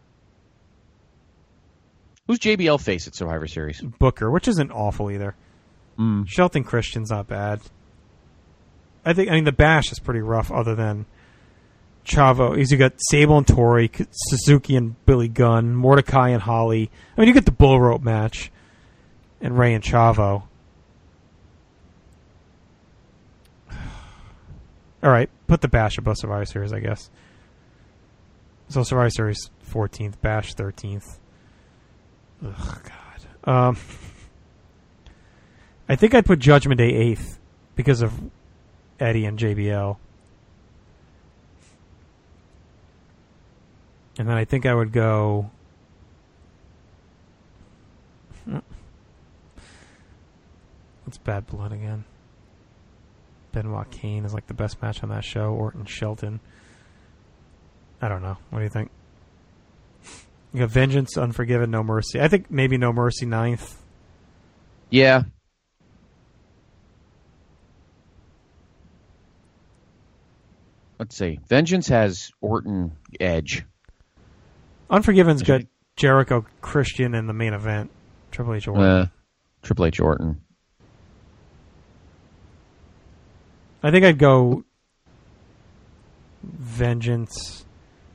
Who's J B L face at Survivor Series? Booker, which isn't awful either. Mm. Shelton Christian's not bad. I think. I mean, the Bash is pretty rough. Other than Chavo, you got Sable and Tori, Suzuki and Billy Gunn, Mordecai and Holly. I mean, you get the bull rope match, and Ray and Chavo. All right, put the Bash above Survivor Series, I guess. So Survivor Series fourteenth, Bash thirteenth. Ugh, God. Um, I think I'd put Judgment Day eighth because of Eddie and J B L. And then I think I would go... What's Bad Blood again? Benoit Kane is like the best match on that show. Orton Shelton. I don't know. What do you think? You got Vengeance, Unforgiven, No Mercy. I think maybe No Mercy ninth. Yeah. Let's see. Vengeance has Orton Edge. Unforgiven's got Jericho Christian in the main event. Triple H Orton. Uh, Triple H Orton. I think I'd go Vengeance,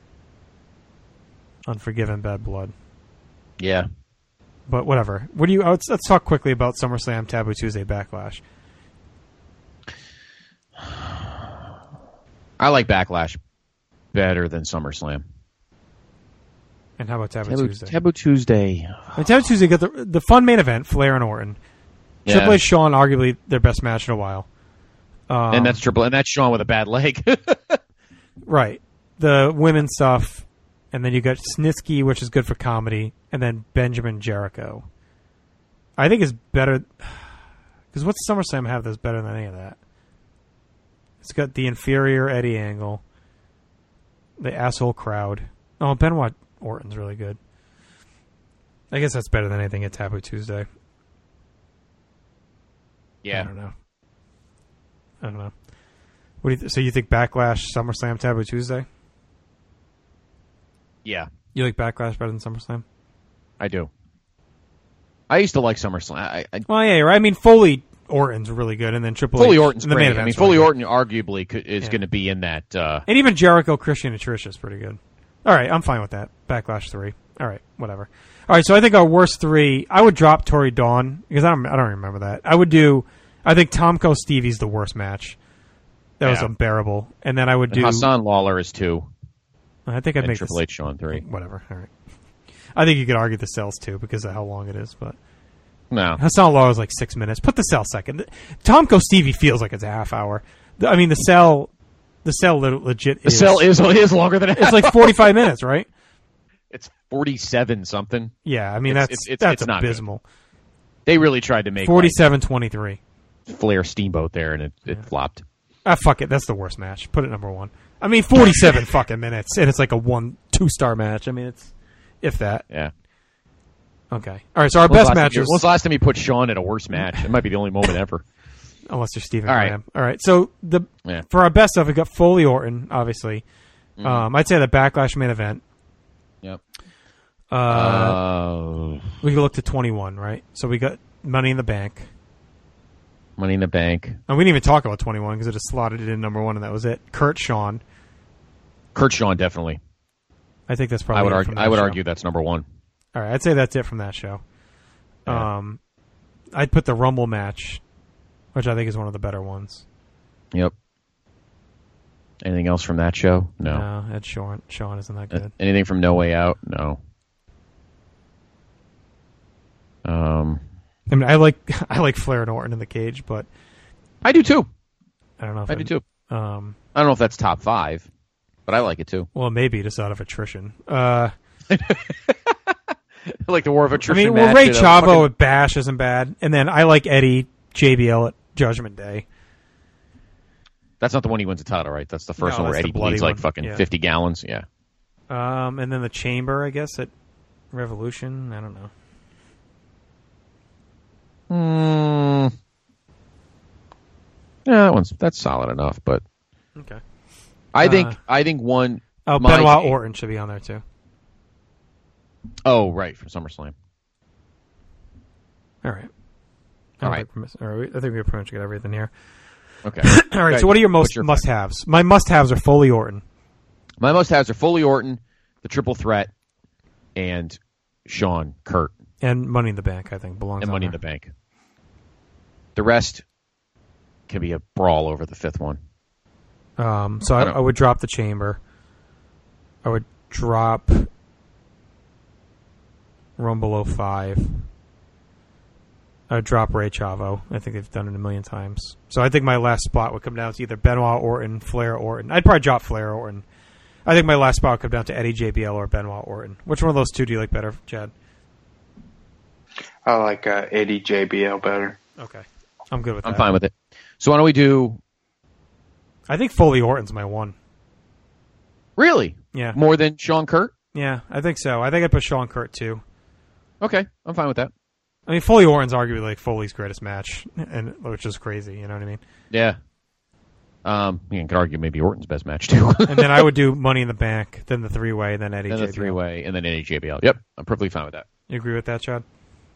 Unforgiven, Bad Blood. Yeah. But whatever. What do you? Let's, let's talk quickly about SummerSlam, Taboo Tuesday, Backlash. I like Backlash better than SummerSlam. And how about Taboo, Taboo Tuesday? Taboo Tuesday. I mean, Taboo Tuesday got the the fun main event, Flair and Orton. Yeah. Triple H, Shawn, arguably their best match in a while. Um, and that's Triple, and that's Shawn with a bad leg. Right. The women's stuff, and then you got Snitsky, which is good for comedy, and then Benjamin Jericho. I think is better because what's SummerSlam have that's better than any of that? It's got the inferior Eddie Angle, the asshole crowd. Oh, Benoit Orton's really good. I guess that's better than anything at Taboo Tuesday. Yeah. I don't know. I don't know. What do you th- so you think Backlash, SummerSlam, Taboo Tuesday? Yeah. You like Backlash better than SummerSlam? I do. I used to like SummerSlam. I, I, well, yeah, right. I mean, Foley Orton's really good, and then Triple Foley H. Orton's in the great. main I mean, event's Foley really Orton arguably could, is Yeah. going to be in that. Uh, and even Jericho, Christian, and Trish is pretty good. All right, I'm fine with that. Backlash three. All right, whatever. All right, so I think our worst three. I would drop Tori Dawn because I don't. I don't remember that. I would do. I think Tomko Stevie's the worst match. That was Yeah. unbearable. And then I would and do. Hassan Lawler is two. I think I'd and make Triple this, H Shawn three. Whatever. All right. I think you could argue the Cell's two because of how long it is, but No. Hassan Lawler is like six minutes. Put the Cell second. Tomko Stevie feels like it's a half hour. The- I mean, the Cell, the Cell le- legit. The is, Cell is is longer than a It's half like forty-five minutes, right? It's forty-seven something. Yeah, I mean It's- that's it's, it's, that's it's not good. abysmal. They really tried to make Forty-seven twenty-three. like, Flair Steamboat there, and it, it flopped. Ah, fuck it. That's the worst match. Put it number one. I mean, forty-seven fucking minutes, and it's like a one, two star match. I mean, it's if that. Yeah. Okay. All right. So our When's best the last matches. time- When's the last time you put Shawn in a worse match? It might be the only moment ever. Unless you're Stephen All right. Graham. All right. So the Yeah. for our best stuff, we got Foley Orton, obviously. Mhm. Um, I'd say the Backlash main event. Yep. Uh, Uh, we could look to twenty-one, right? So we got Money in the Bank. Money in the Bank. And we didn't even talk about twenty-one because it just slotted it in number one, and that was it. Kurt Shawn. Kurt Shawn, definitely. I think that's probably. I would it argue. from that I would show. argue that's number one. All right, I'd say that's it from that show. Yeah. Um, I'd put the Rumble match, which I think is one of the better ones. Yep. Anything else from that show? No. No, Ed Shawn. Shawn isn't that good. Anything from No Way Out? No. Um, I mean, I like I like Flair and Orton in the cage, but I do too. I don't know. If I do too. Um, I don't know if that's top five, but I like it too. well, maybe just out of attrition. Uh, like the war of I attrition. mean, well, match Ray at a Chavo fucking- at Bash isn't bad, and then I like Eddie J B L at Judgment Day. That's not the one he wins the title, right? That's the first No, one where that's the Eddie bloody bleeds like one. fucking Yeah. fifty gallons. Yeah. Um, and then the Chamber, I guess, at Revolution. I don't know. Mm. Yeah, that one's that's solid enough, but Okay. I think Uh, I think one. Oh, my- Benoit Orton should be on there too. Oh, right, from SummerSlam. All right. I All don't right. think we're miss- all right. I think we pretty much got everything here. Okay. All right. Okay, So, what are your what's most your must-haves? My must-haves are Foley Orton. My must-haves are Foley Orton, the Triple Threat, and Shawn, Kurt, And Money in the Bank, I think, belongs and on Money in there. the Bank. The rest can be a brawl over the fifth one. Um, so I I, don't- I would drop the Chamber. I would drop Rumble oh five. I would drop Ray Chavo. I think they've done it a million times. So I think my last spot would come down to either Benoit Orton, Flair Orton. I'd probably drop Flair Orton. I think my last spot would come down to Eddie J B L or Benoit Orton. Which one of those two do you like better, Chad? I like uh, Eddie J B L better. Okay. I'm good with I'm that. fine with it. So why don't we do... I think Foley Orton's my one. Really? Yeah. More than Shawn, Kurt? Yeah, I think so. I think I'd put Shawn Kurt too. Okay, I'm fine with that. I mean, Foley Orton's arguably like Foley's greatest match, and which is crazy. You know what I mean? Yeah. Um, you could argue maybe Orton's best match too. And then I would do Money in the Bank, then the three way, then Eddie. Then J B L. the three way, and then Eddie J B L. Yep, I'm perfectly fine with that. You agree with that, Chad?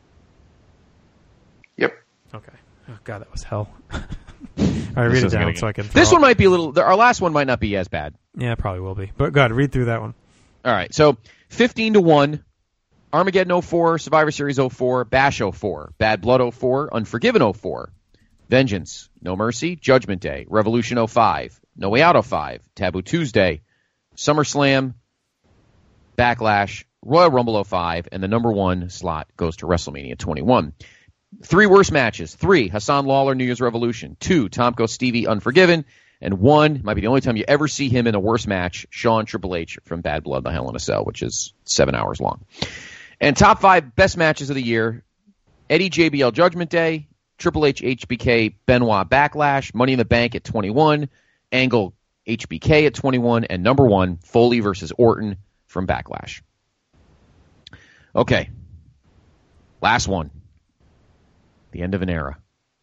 Yep. Okay. Oh God, that was hell. All right, read it down so I can. This one might be a little. Our last one might not be as bad. Yeah, it probably will be. But go ahead, read through that one. All right, so fifteen to one. Armageddon oh four, Survivor Series oh four, Bash oh four, Bad Blood oh four, Unforgiven oh four, Vengeance, No Mercy, Judgment Day, Revolution oh five, No Way Out oh five, Taboo Tuesday, SummerSlam, Backlash, Royal Rumble oh five, and the number one slot goes to WrestleMania twenty-one. Three worst matches. Three, Hassan Lawler, New Year's Revolution. Two, Tomko Stevie, Unforgiven. And one, might be the only time you ever see him in a worse match, Shawn Triple H from Bad Blood, The Hell in a Cell, which is seven hours long. And top five best matches of the year, Eddie J B L Judgment Day, Triple H H B K Benoit Backlash, Money in the Bank at twenty-one, Angle H B K at twenty-one, and number one, Foley versus Orton from Backlash. Okay. Last one. The end of an era.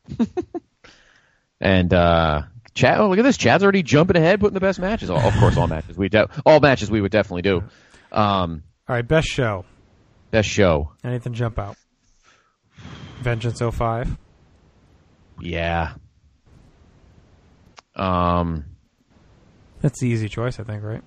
And, uh, Chad, oh, look at this. Chad's already jumping ahead, putting the best matches. Oh, of course, all matches. We de- all matches we would definitely do. Um, all right, best show. Best show. Anything jump out? Vengeance oh five. Yeah. Um, That's the easy choice, I think, right?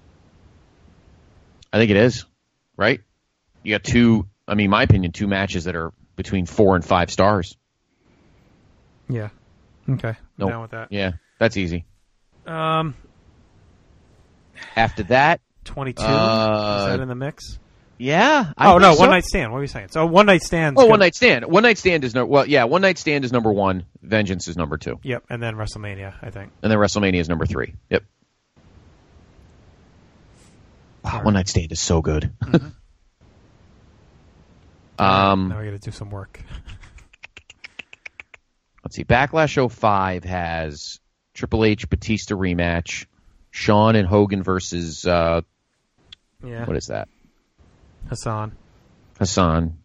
I think it is. Right? You got two, I mean, in my opinion, two matches that are between four and five stars. Yeah. Okay. I'm Nope. down with that. Yeah, that's easy. Um, After that, twenty-two. Uh, Is that in the mix? Yeah. I Oh think no, so. One Night Stand. What were you saying? So One Night Stand. Oh, One Night Stand. One Night Stand is no. Well, yeah, One Night Stand is number one. Vengeance is number two, Yep, and then WrestleMania, I think. and then WrestleMania is number three. Yep. Wow, One Night Stand is so good. Mm-hmm. um, Now we got to do some work. Let's see. Backlash oh five has Triple H Batista rematch, Shawn and Hogan versus uh, Yeah. what is that? Hassan. Hassan.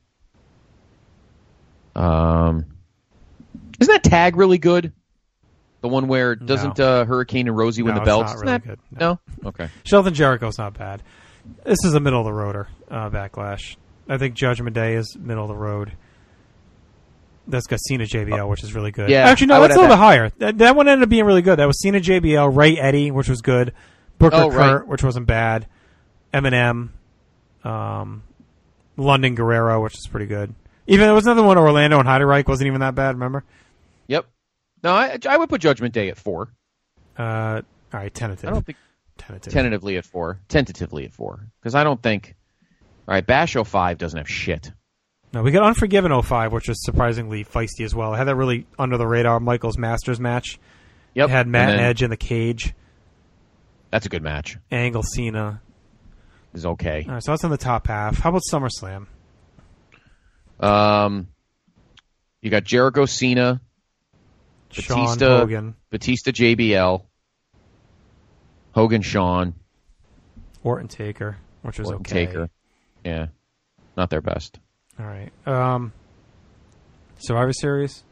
Um, isn't that tag really good? The one where doesn't No. uh, Hurricane and Rosie win No, the it's belts? not Isn't really that- good. No. Okay. Sheldon Jericho's not bad. This is a middle of the roader uh, Backlash. I think Judgment Day is middle of the road. That's got Cena J B L, which is really good. Yeah, Actually, no, I would that's a little have bit higher. That, that one ended up being really good. That was Cena J B L, Ray Eddie, which was good. Booker Oh, right. Kurt, which wasn't bad. Eminem, um, London Guerrero, which is pretty good. Even there was another one, Orlando and Heiderreich, wasn't even that bad. Remember? Yep. No, I, I would put Judgment Day at four. Uh, all right, tentative. I don't think tentative. tentatively at four. Tentatively at four, because I don't think. All right, Bash oh five doesn't have shit. No, we got Unforgiven oh five, which was surprisingly feisty as well. It had that really under the radar Michaels Masters match. Yep. It had Matt And and then- Edge in the cage. That's a good match. Angle Cena. Is okay. All right, so that's in the top half. How about SummerSlam? Um, you got Jericho, Cena, Shawn, Batista, Hogan. Batista, J B L, Hogan, Shawn, Orton Taker, which was Orton, okay. Taker. Yeah, not their best. All right. Um, Survivor Series?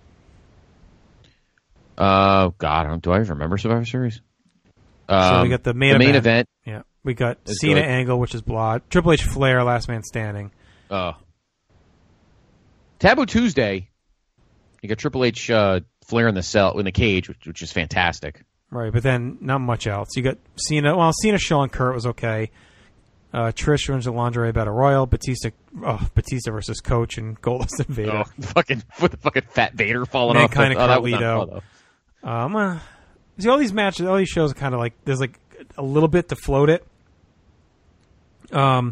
Uh, God, I don't, do I even remember Survivor Series? Um, so we got the main, the main event. event. Yeah. We got is Cena good. Angle, which is blah. Triple H Flair, Last Man Standing. Oh. Taboo Tuesday. You got Triple H uh, Flair in the cell in the cage, which, which is fantastic. Right, but then not much else. You got Cena. Well, Cena, Shawn, Kurt was okay. Uh, Trish wins the Lingerie Battle Royal. Batista, oh, Batista versus Coach and Goldust and Vader. Oh, fucking with the fucking fat Vader falling Mankind off. and The, oh, that was not Carlito. fun, though. Um, uh, see, all these matches, all these shows are kind of like there's like a little bit to float it. Um,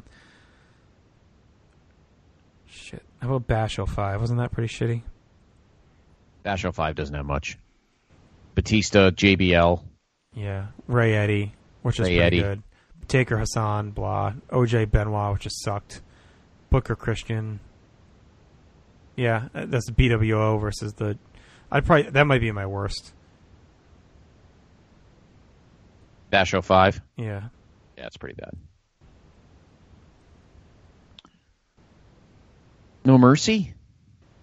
shit. How about Bash oh five? Wasn't that pretty shitty? Bash oh five doesn't have much. Batista, J B L. Yeah, Ray Eddie, which is Ray pretty Eddie. good. Taker Hassan, blah. O J Benoit, which just sucked. Booker Christian. Yeah, that's the B W O versus the. I'd probably that might be my worst. Bash oh five. Yeah. Yeah, it's pretty bad. No Mercy?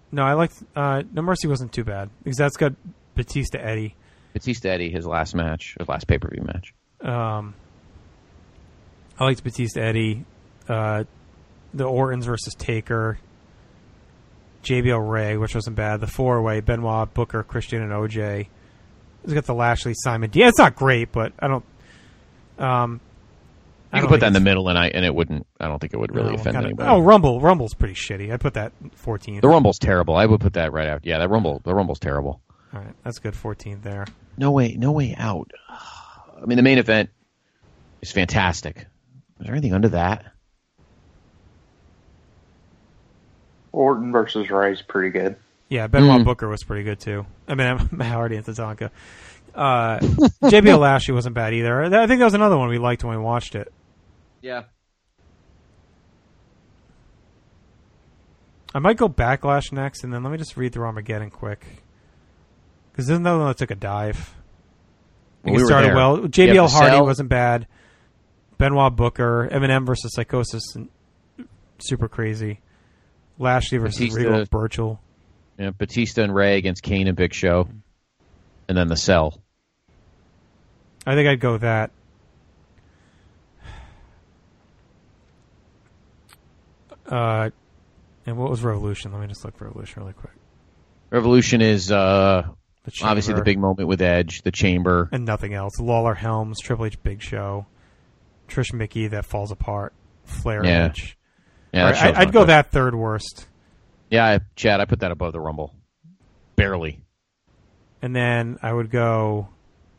No, I liked uh, No Mercy wasn't too bad because that's got Batista Eddie. Batista Eddie, his last match, his last pay per view match. Um, I liked Batista Eddie. Uh, the Ortons versus Taker. J B L Ray, which wasn't bad. The four way Benoit, Booker, Christian, and O J. It's got the Lashley, Simon. Yeah, it's not great, but I don't. Um, You could put that in the middle, and I and it wouldn't. I don't think it would really no, offend kinda, anybody. Oh, Rumble, Rumble's pretty shitty. I'd put that fourteenth. The Rumble's terrible. I would put that right out. Yeah, that Rumble, the Rumble's terrible. All right, that's good. fourteenth there. No way, no way out. I mean, the main event is fantastic. Is there anything under that? Orton versus Ray's pretty good. Yeah, Benoit Mm. Booker was pretty good too. I mean, Matt Hardy and Tatanka. Uh, J B L Lashley wasn't bad either. I think that was another one we liked when we watched it. Yeah. I might go Backlash next, and then let me just read through Armageddon quick. Because there's another one that took a dive. Well, it we were started there. well. J B You L have to Hardy sell. wasn't bad. Benoit Booker, Eminem versus Psychosis, and super crazy. Lashley versus Batista. Regal and Burchill. Yeah, Batista and Ray against Kane and Big Show, and then the Cell. I think I'd go with that. Uh, and what was Revolution? Let me just look Revolution really quick. Revolution is uh, The Chamber. obviously the big moment with Edge, the Chamber. And nothing else. Lawler, Helms, Triple H, Big Show, Trish Mickey that falls apart, Flair, Yeah. Edge. Yeah, All that right, show's I, I'd not go good. that third worst. Yeah, I, Chad, I put that above the Rumble. Barely. And then I would go.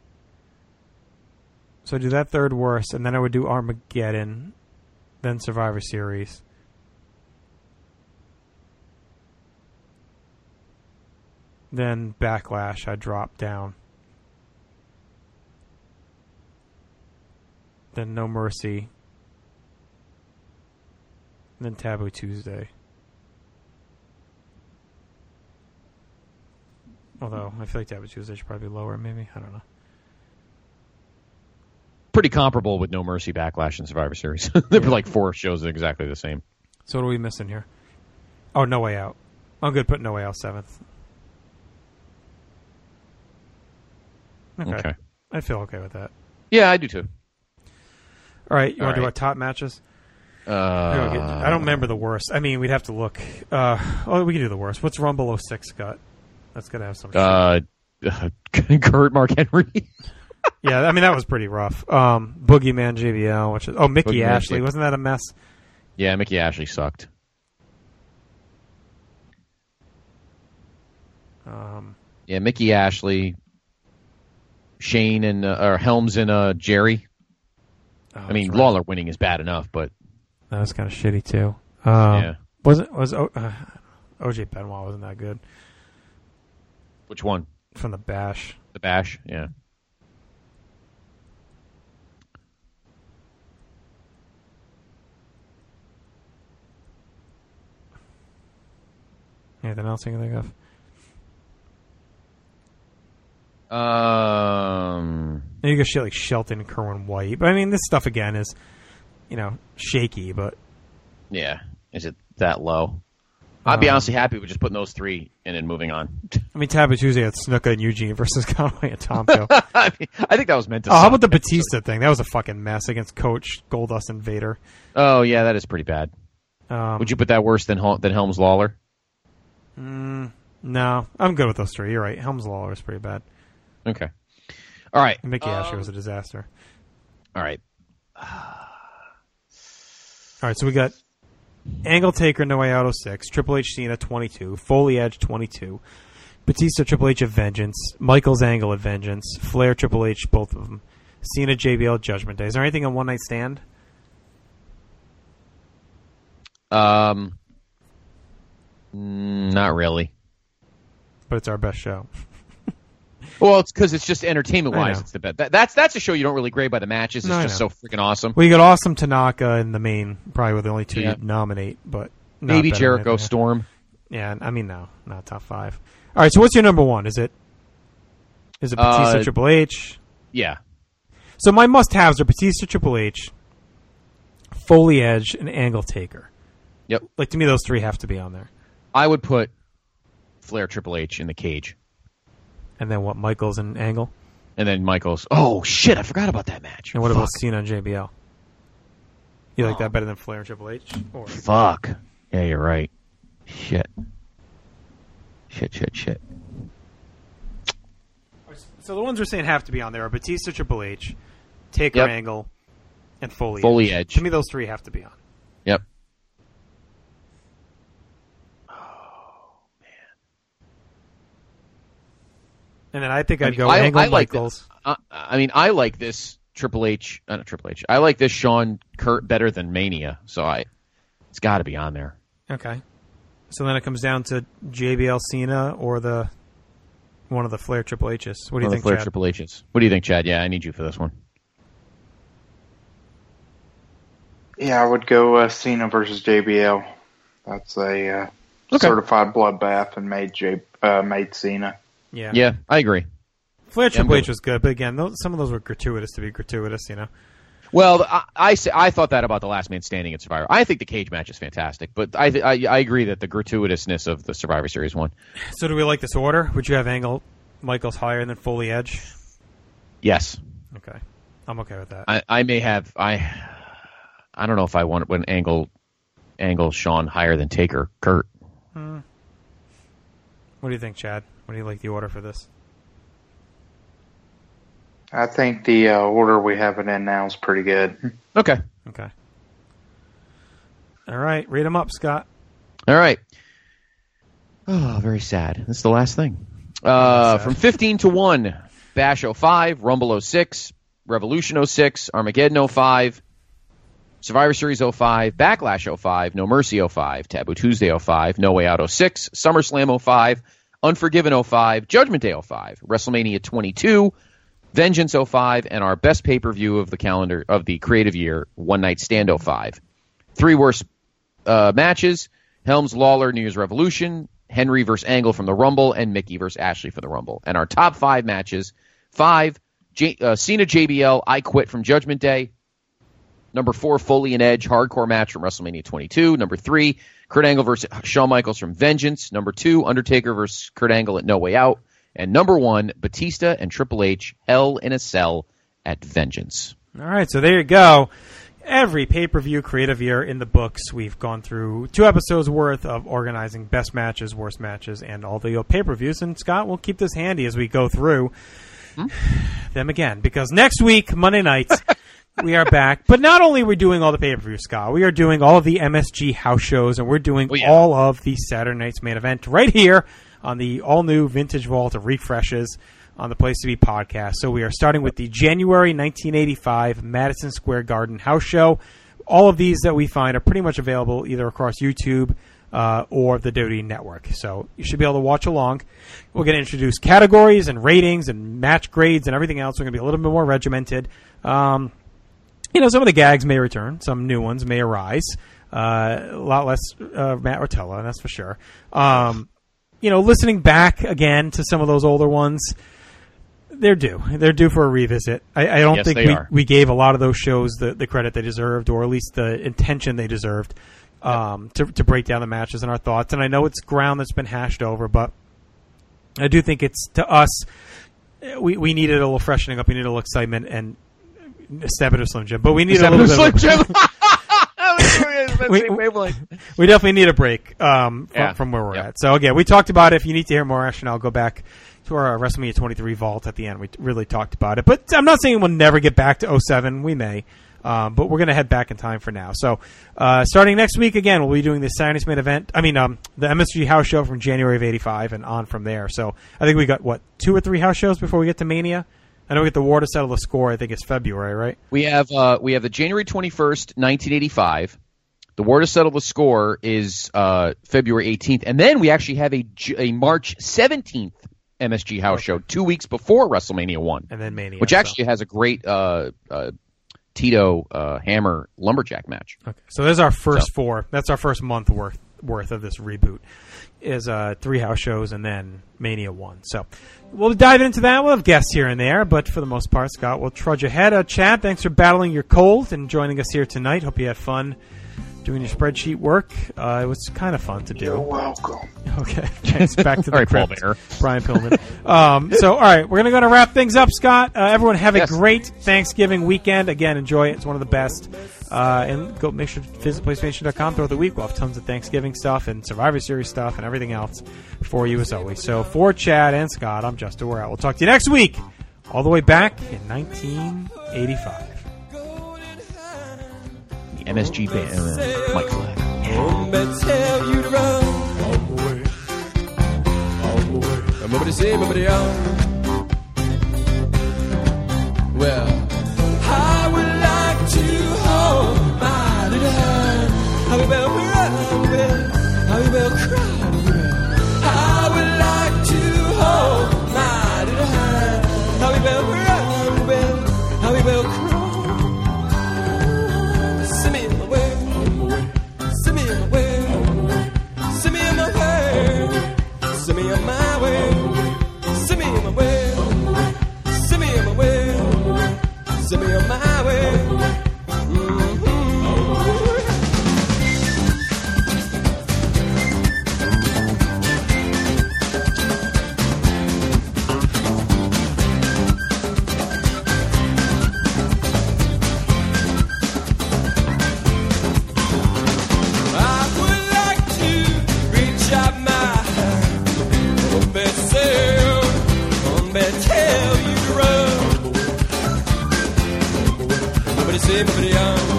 So I'd do that third worst, and then I would do Armageddon, then Survivor Series. Then Backlash, I'd drop down. Then No Mercy. Then Taboo Tuesday. Although, I feel like Taboo Tuesday should probably be lower, maybe. I don't know. Pretty comparable with No Mercy, Backlash, and Survivor Series. There were like four shows that are exactly the same. So what are we missing here? Oh, No Way Out. I'm good putting No Way Out seventh. Okay. Okay. I feel okay with that. Yeah, I do too. All right, you All want to do our right. top matches? Uh, I don't get- I don't remember the worst. I mean, we'd have to look. Uh, oh, we can do the worst. What's Rumble oh six got? That's got to have some shit. Uh, Kurt, Mark Henry. Yeah, I mean, that was pretty rough. Um, Boogeyman, J B L, which is... Oh, Mickey Boogeyman, Ashley. J- Wasn't that a mess? Yeah, Mickey Ashley sucked. Um, Yeah, Mickey Ashley, Shane and uh, or Helms and uh, Jerry. Oh, I mean, that's right. Lawler winning is bad enough, but That was kind of shitty, too. Um, Yeah. Was it... Was o, uh, O J Benoit wasn't that good. which one? From the Bash. The Bash, yeah. Anything else you can think of? Um, And you got shit like Shelton, Kerwin White. But I mean, this stuff again is, you know, shaky. But yeah. Is it that low? I'd be Um, honestly happy with just putting those three and then moving on. I mean, Taboo Tuesday had Snuka and Eugene versus Conway and Tomko. I, mean, I think that was meant to. Oh, how suck. about the Batista thing? That was a fucking mess against Coach, Goldust, and Vader. Oh yeah, that is pretty bad. Um, Would you put that worse than Hel- than Helms Lawler? Mm, no, I'm good with those three. You're right. Helms Lawler is pretty bad. Okay. All right. Mickey Um, Ashley was a disaster. All right. All right, so we got Angle Taker, No Way Out oh six, Triple H Cena twenty-two, Foley Edge twenty-two, Batista Triple H of Vengeance, Michaels Angle of Vengeance, Flair Triple H, both of them, Cena J B L Judgment Day. Is there anything on One Night Stand? Um, mm, not really. But it's our best show. Well, it's because it's just entertainment I wise, know. it's the best. That, that's that's a show you don't really grade by the matches. It's No, I just know. so freaking awesome. Well, you got Awesome Tanaka in the main, probably were the only two Yeah. you'd nominate, but not Maybe better than Jericho anything. Storm. Yeah, I mean, no, not top five. All right, so what's your number one? Is it is it Batista Uh, Triple H? Yeah. So my must-haves are Batista Triple H, Foley Edge, and Angle Taker. Yep. Like, to me, those three have to be on there. I would put Flair Triple H in the cage. And then what, Michaels and Angle? And then Michaels. Oh, shit, I forgot about that match. And what Fuck. about Cena and J B L? You like Oh. that better than Flair and Triple H? Or Fuck. Yeah, you're right. Shit. Shit, shit, shit. So the ones we're saying have to be on there are Batista, Triple H, Taker, Yep. Angle, and Foley, Foley Edge. To me, those three have to be on. Yep. And then I think I I'd mean, go I, Angle, I like Michaels. this. I, I mean, I like this Triple H. Uh, not Triple H. I like this Shawn Kurt better than Mania. So I, it's got to be on there. Okay. So then it comes down to J B L, Cena, or the one of the Flair Triple H's. What do you One of think, the Flair Chad? Triple H's. What do you think, Chad? Yeah, I need you for this one. Yeah, I would go uh, Cena versus J B L. That's a uh, Okay. certified bloodbath and made J uh, made Cena. Yeah. Yeah, I agree. Flair Yeah, I'm Triple good. H was good, but again, those, some of those were gratuitous to be gratuitous, you know? Well, I, I, say- I thought that about the Last Man Standing at Survivor. I think the cage match is fantastic, but I, th- I I agree that the gratuitousness of the Survivor Series one. So do we like this order? Would you have Angle, Michaels higher than Foley Edge? Yes, Okay. I'm okay with that. I, I may have I I don't know if I want when Angle Angle Sean higher than Taker Kurt. Hmm. What do you think, Chad? What do you like the order for this? I think the uh, order we have it in now is pretty good. Okay. Okay. All right. Read them up, Scott. All right. Oh, very sad. This is the last thing. Uh, sad. from fifteen to one, Bash oh five, Rumble oh six, Revolution oh six, Armageddon oh five, Survivor Series oh five, Backlash oh five, No Mercy oh five, Taboo Tuesday oh five, No Way Out oh six, SummerSlam oh five, Unforgiven oh five, Judgment Day oh five, WrestleMania twenty-two, Vengeance oh five, and our best pay-per-view of the calendar of the creative year, One Night Stand oh five. Three worst uh, matches, Helms Lawler New Year's Revolution, Henry versus Angle from the Rumble, and Mickey versus Ashley for the Rumble. And our top five matches, five, J- uh, Cena J B L, I Quit from Judgment Day. Number four, Foley and Edge, hardcore match from WrestleMania twenty-two. Number three, Kurt Angle versus Shawn Michaels from Vengeance. Number two, Undertaker versus Kurt Angle at No Way Out. And number one, Batista and Triple H, Hell in a Cell at Vengeance. All right, so there you go. Every pay-per-view creative year in the books. We've gone through two episodes worth of organizing best matches, worst matches, and all the pay-per-views. And Scott, we'll keep this handy as we go through Hmm? them again. Because next week, Monday night, we are back. But not only are we doing all the pay-per-views, Scott, we are doing all of the M S G house shows, and we're doing Oh, yeah. all of the Saturday night's main event right here on the all-new Vintage Vault of Refreshes on the Place to Be podcast. So we are starting with the January nineteen eighty-five Madison Square Garden house show. All of these that we find are pretty much available either across YouTube uh, or the W W E Network. So you should be able to watch along. We're going to introduce categories and ratings and match grades and everything else. We're going to be a little bit more regimented. Um, you know, some of the gags may return. Some new ones may arise. Uh, a lot less uh, Matt Rotella, that's for sure. Um, you know, listening back again to some of those older ones, they're due. They're due for a revisit. I, I don't Yes, think they we, are. we gave a lot of those shows the, the credit they deserved, or at least the intention they deserved, um, to, to break down the matches and our thoughts. And I know it's ground that's been hashed over, but I do think it's, to us, we, we needed a little freshening up. We needed a little excitement and step into Slim Jim. But we need a little Slim bit of Jim. we, we definitely need a break um, from, Yeah. from where we're Yep. at. So, again, we talked about it. If you need to hear more action, I'll go back to our WrestleMania twenty-three vault at the end. We t- really talked about it. But I'm not saying we'll never get back to oh seven. We may. Um, but we're going to head back in time for now. So, uh, starting next week, again, we'll be doing the Saturday's main event. I mean, um, the M S G house show from January of eighty-five and on from there. So, I think we got, what, two or three house shows before we get to Mania? I know we get the War to Settle the Score. I think it's February, right? We have uh, we have the January twenty-first, nineteen eighty-five. The War to Settle the Score is uh, February eighteenth. And then we actually have a, J- a March seventeenth M S G house show, two weeks before WrestleMania one. And then Mania. Which so. actually has a great uh, uh, Tito uh, Hammer Lumberjack match. Okay, so there's our first So- four. That's our first month worth worth of this reboot. Is uh, three house shows and then Mania one. So we'll dive into that. We'll have guests here and there, but for the most part, Scott, we'll trudge ahead. Uh, Chad, thanks for battling your cold and joining us here tonight. Hope you had fun doing your spreadsheet work. Uh, it was kind of fun to do. You're welcome. Okay, thanks. Back to the All right, Paul crypt. Bear. Brian Pillman. um, so, all right, we're going to go to wrap things up, Scott. Uh, everyone have a Yes. great Thanksgiving weekend. Again, enjoy it. It's one of the best. Uh, and go make sure to visit PlayStation dot com throughout the week. We'll have tons of Thanksgiving stuff and Survivor Series stuff and everything else for you as always. So, for Chad and Scott, I'm Justin. We're out. We'll talk to you next week, all the way back in nineteen eighty-five. The M S G band, uh, Mike Flag. I'm gonna tell you to run. All the way. All the way. I'm gonna say, I'm gonna Well, I would like to hold my little hand. I will cry, I will, I will cry. I would like to hold my little hand. I will cry, I will, I will cry. Send me my way. Send me my way. Send me my way. Send me on my way. Send me my way. Send me my way. Send me on my way. I would like to reach out my hand, oh, Betsy, oh, Betsy, tell you to run. Nobody say, nobody young.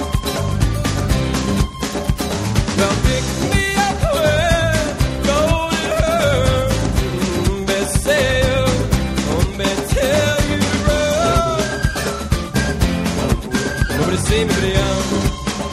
Well, pick me up where golden hair, mm, Betsy, oh, Betsy, tell you to run. Nobody say, nobody young.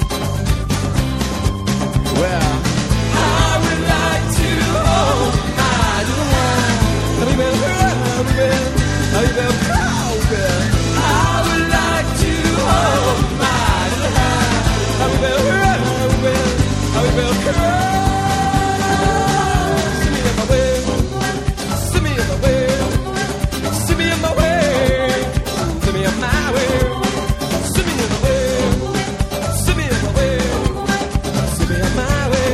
Well, I would like to hold my little hand. Have you been crying? Have you been crying? I would like to hold my little hand. Have you been crying? Have you been crying? See me in my way. See me in my way. See me in my way. See me in my way. See me in my way. See me in my way. See me in my way.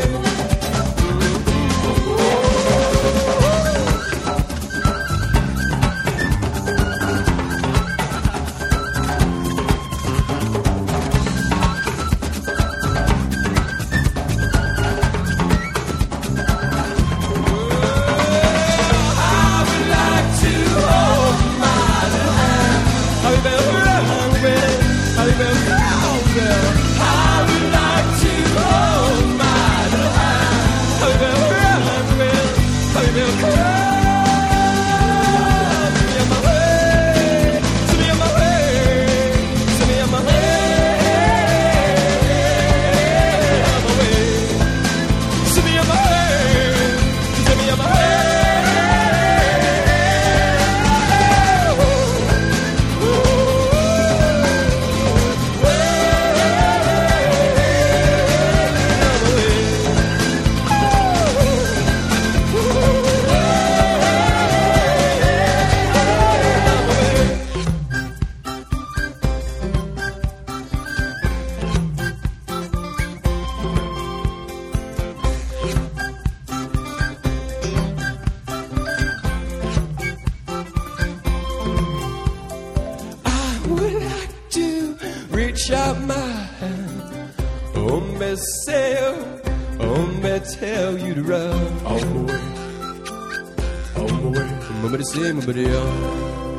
I would like to hold my little hand. Have you been running? Have you been crying? I would like to hold my little hand. Have you been running? Have you been crying? Send me on my way. Send me on my way. Send me on my way. On my way. Send me on my way. Send me on my way. I would like to reach out my hand. Oh, me say, oh, me tell you to run. On the way, on the way. Somebody say, somebody else.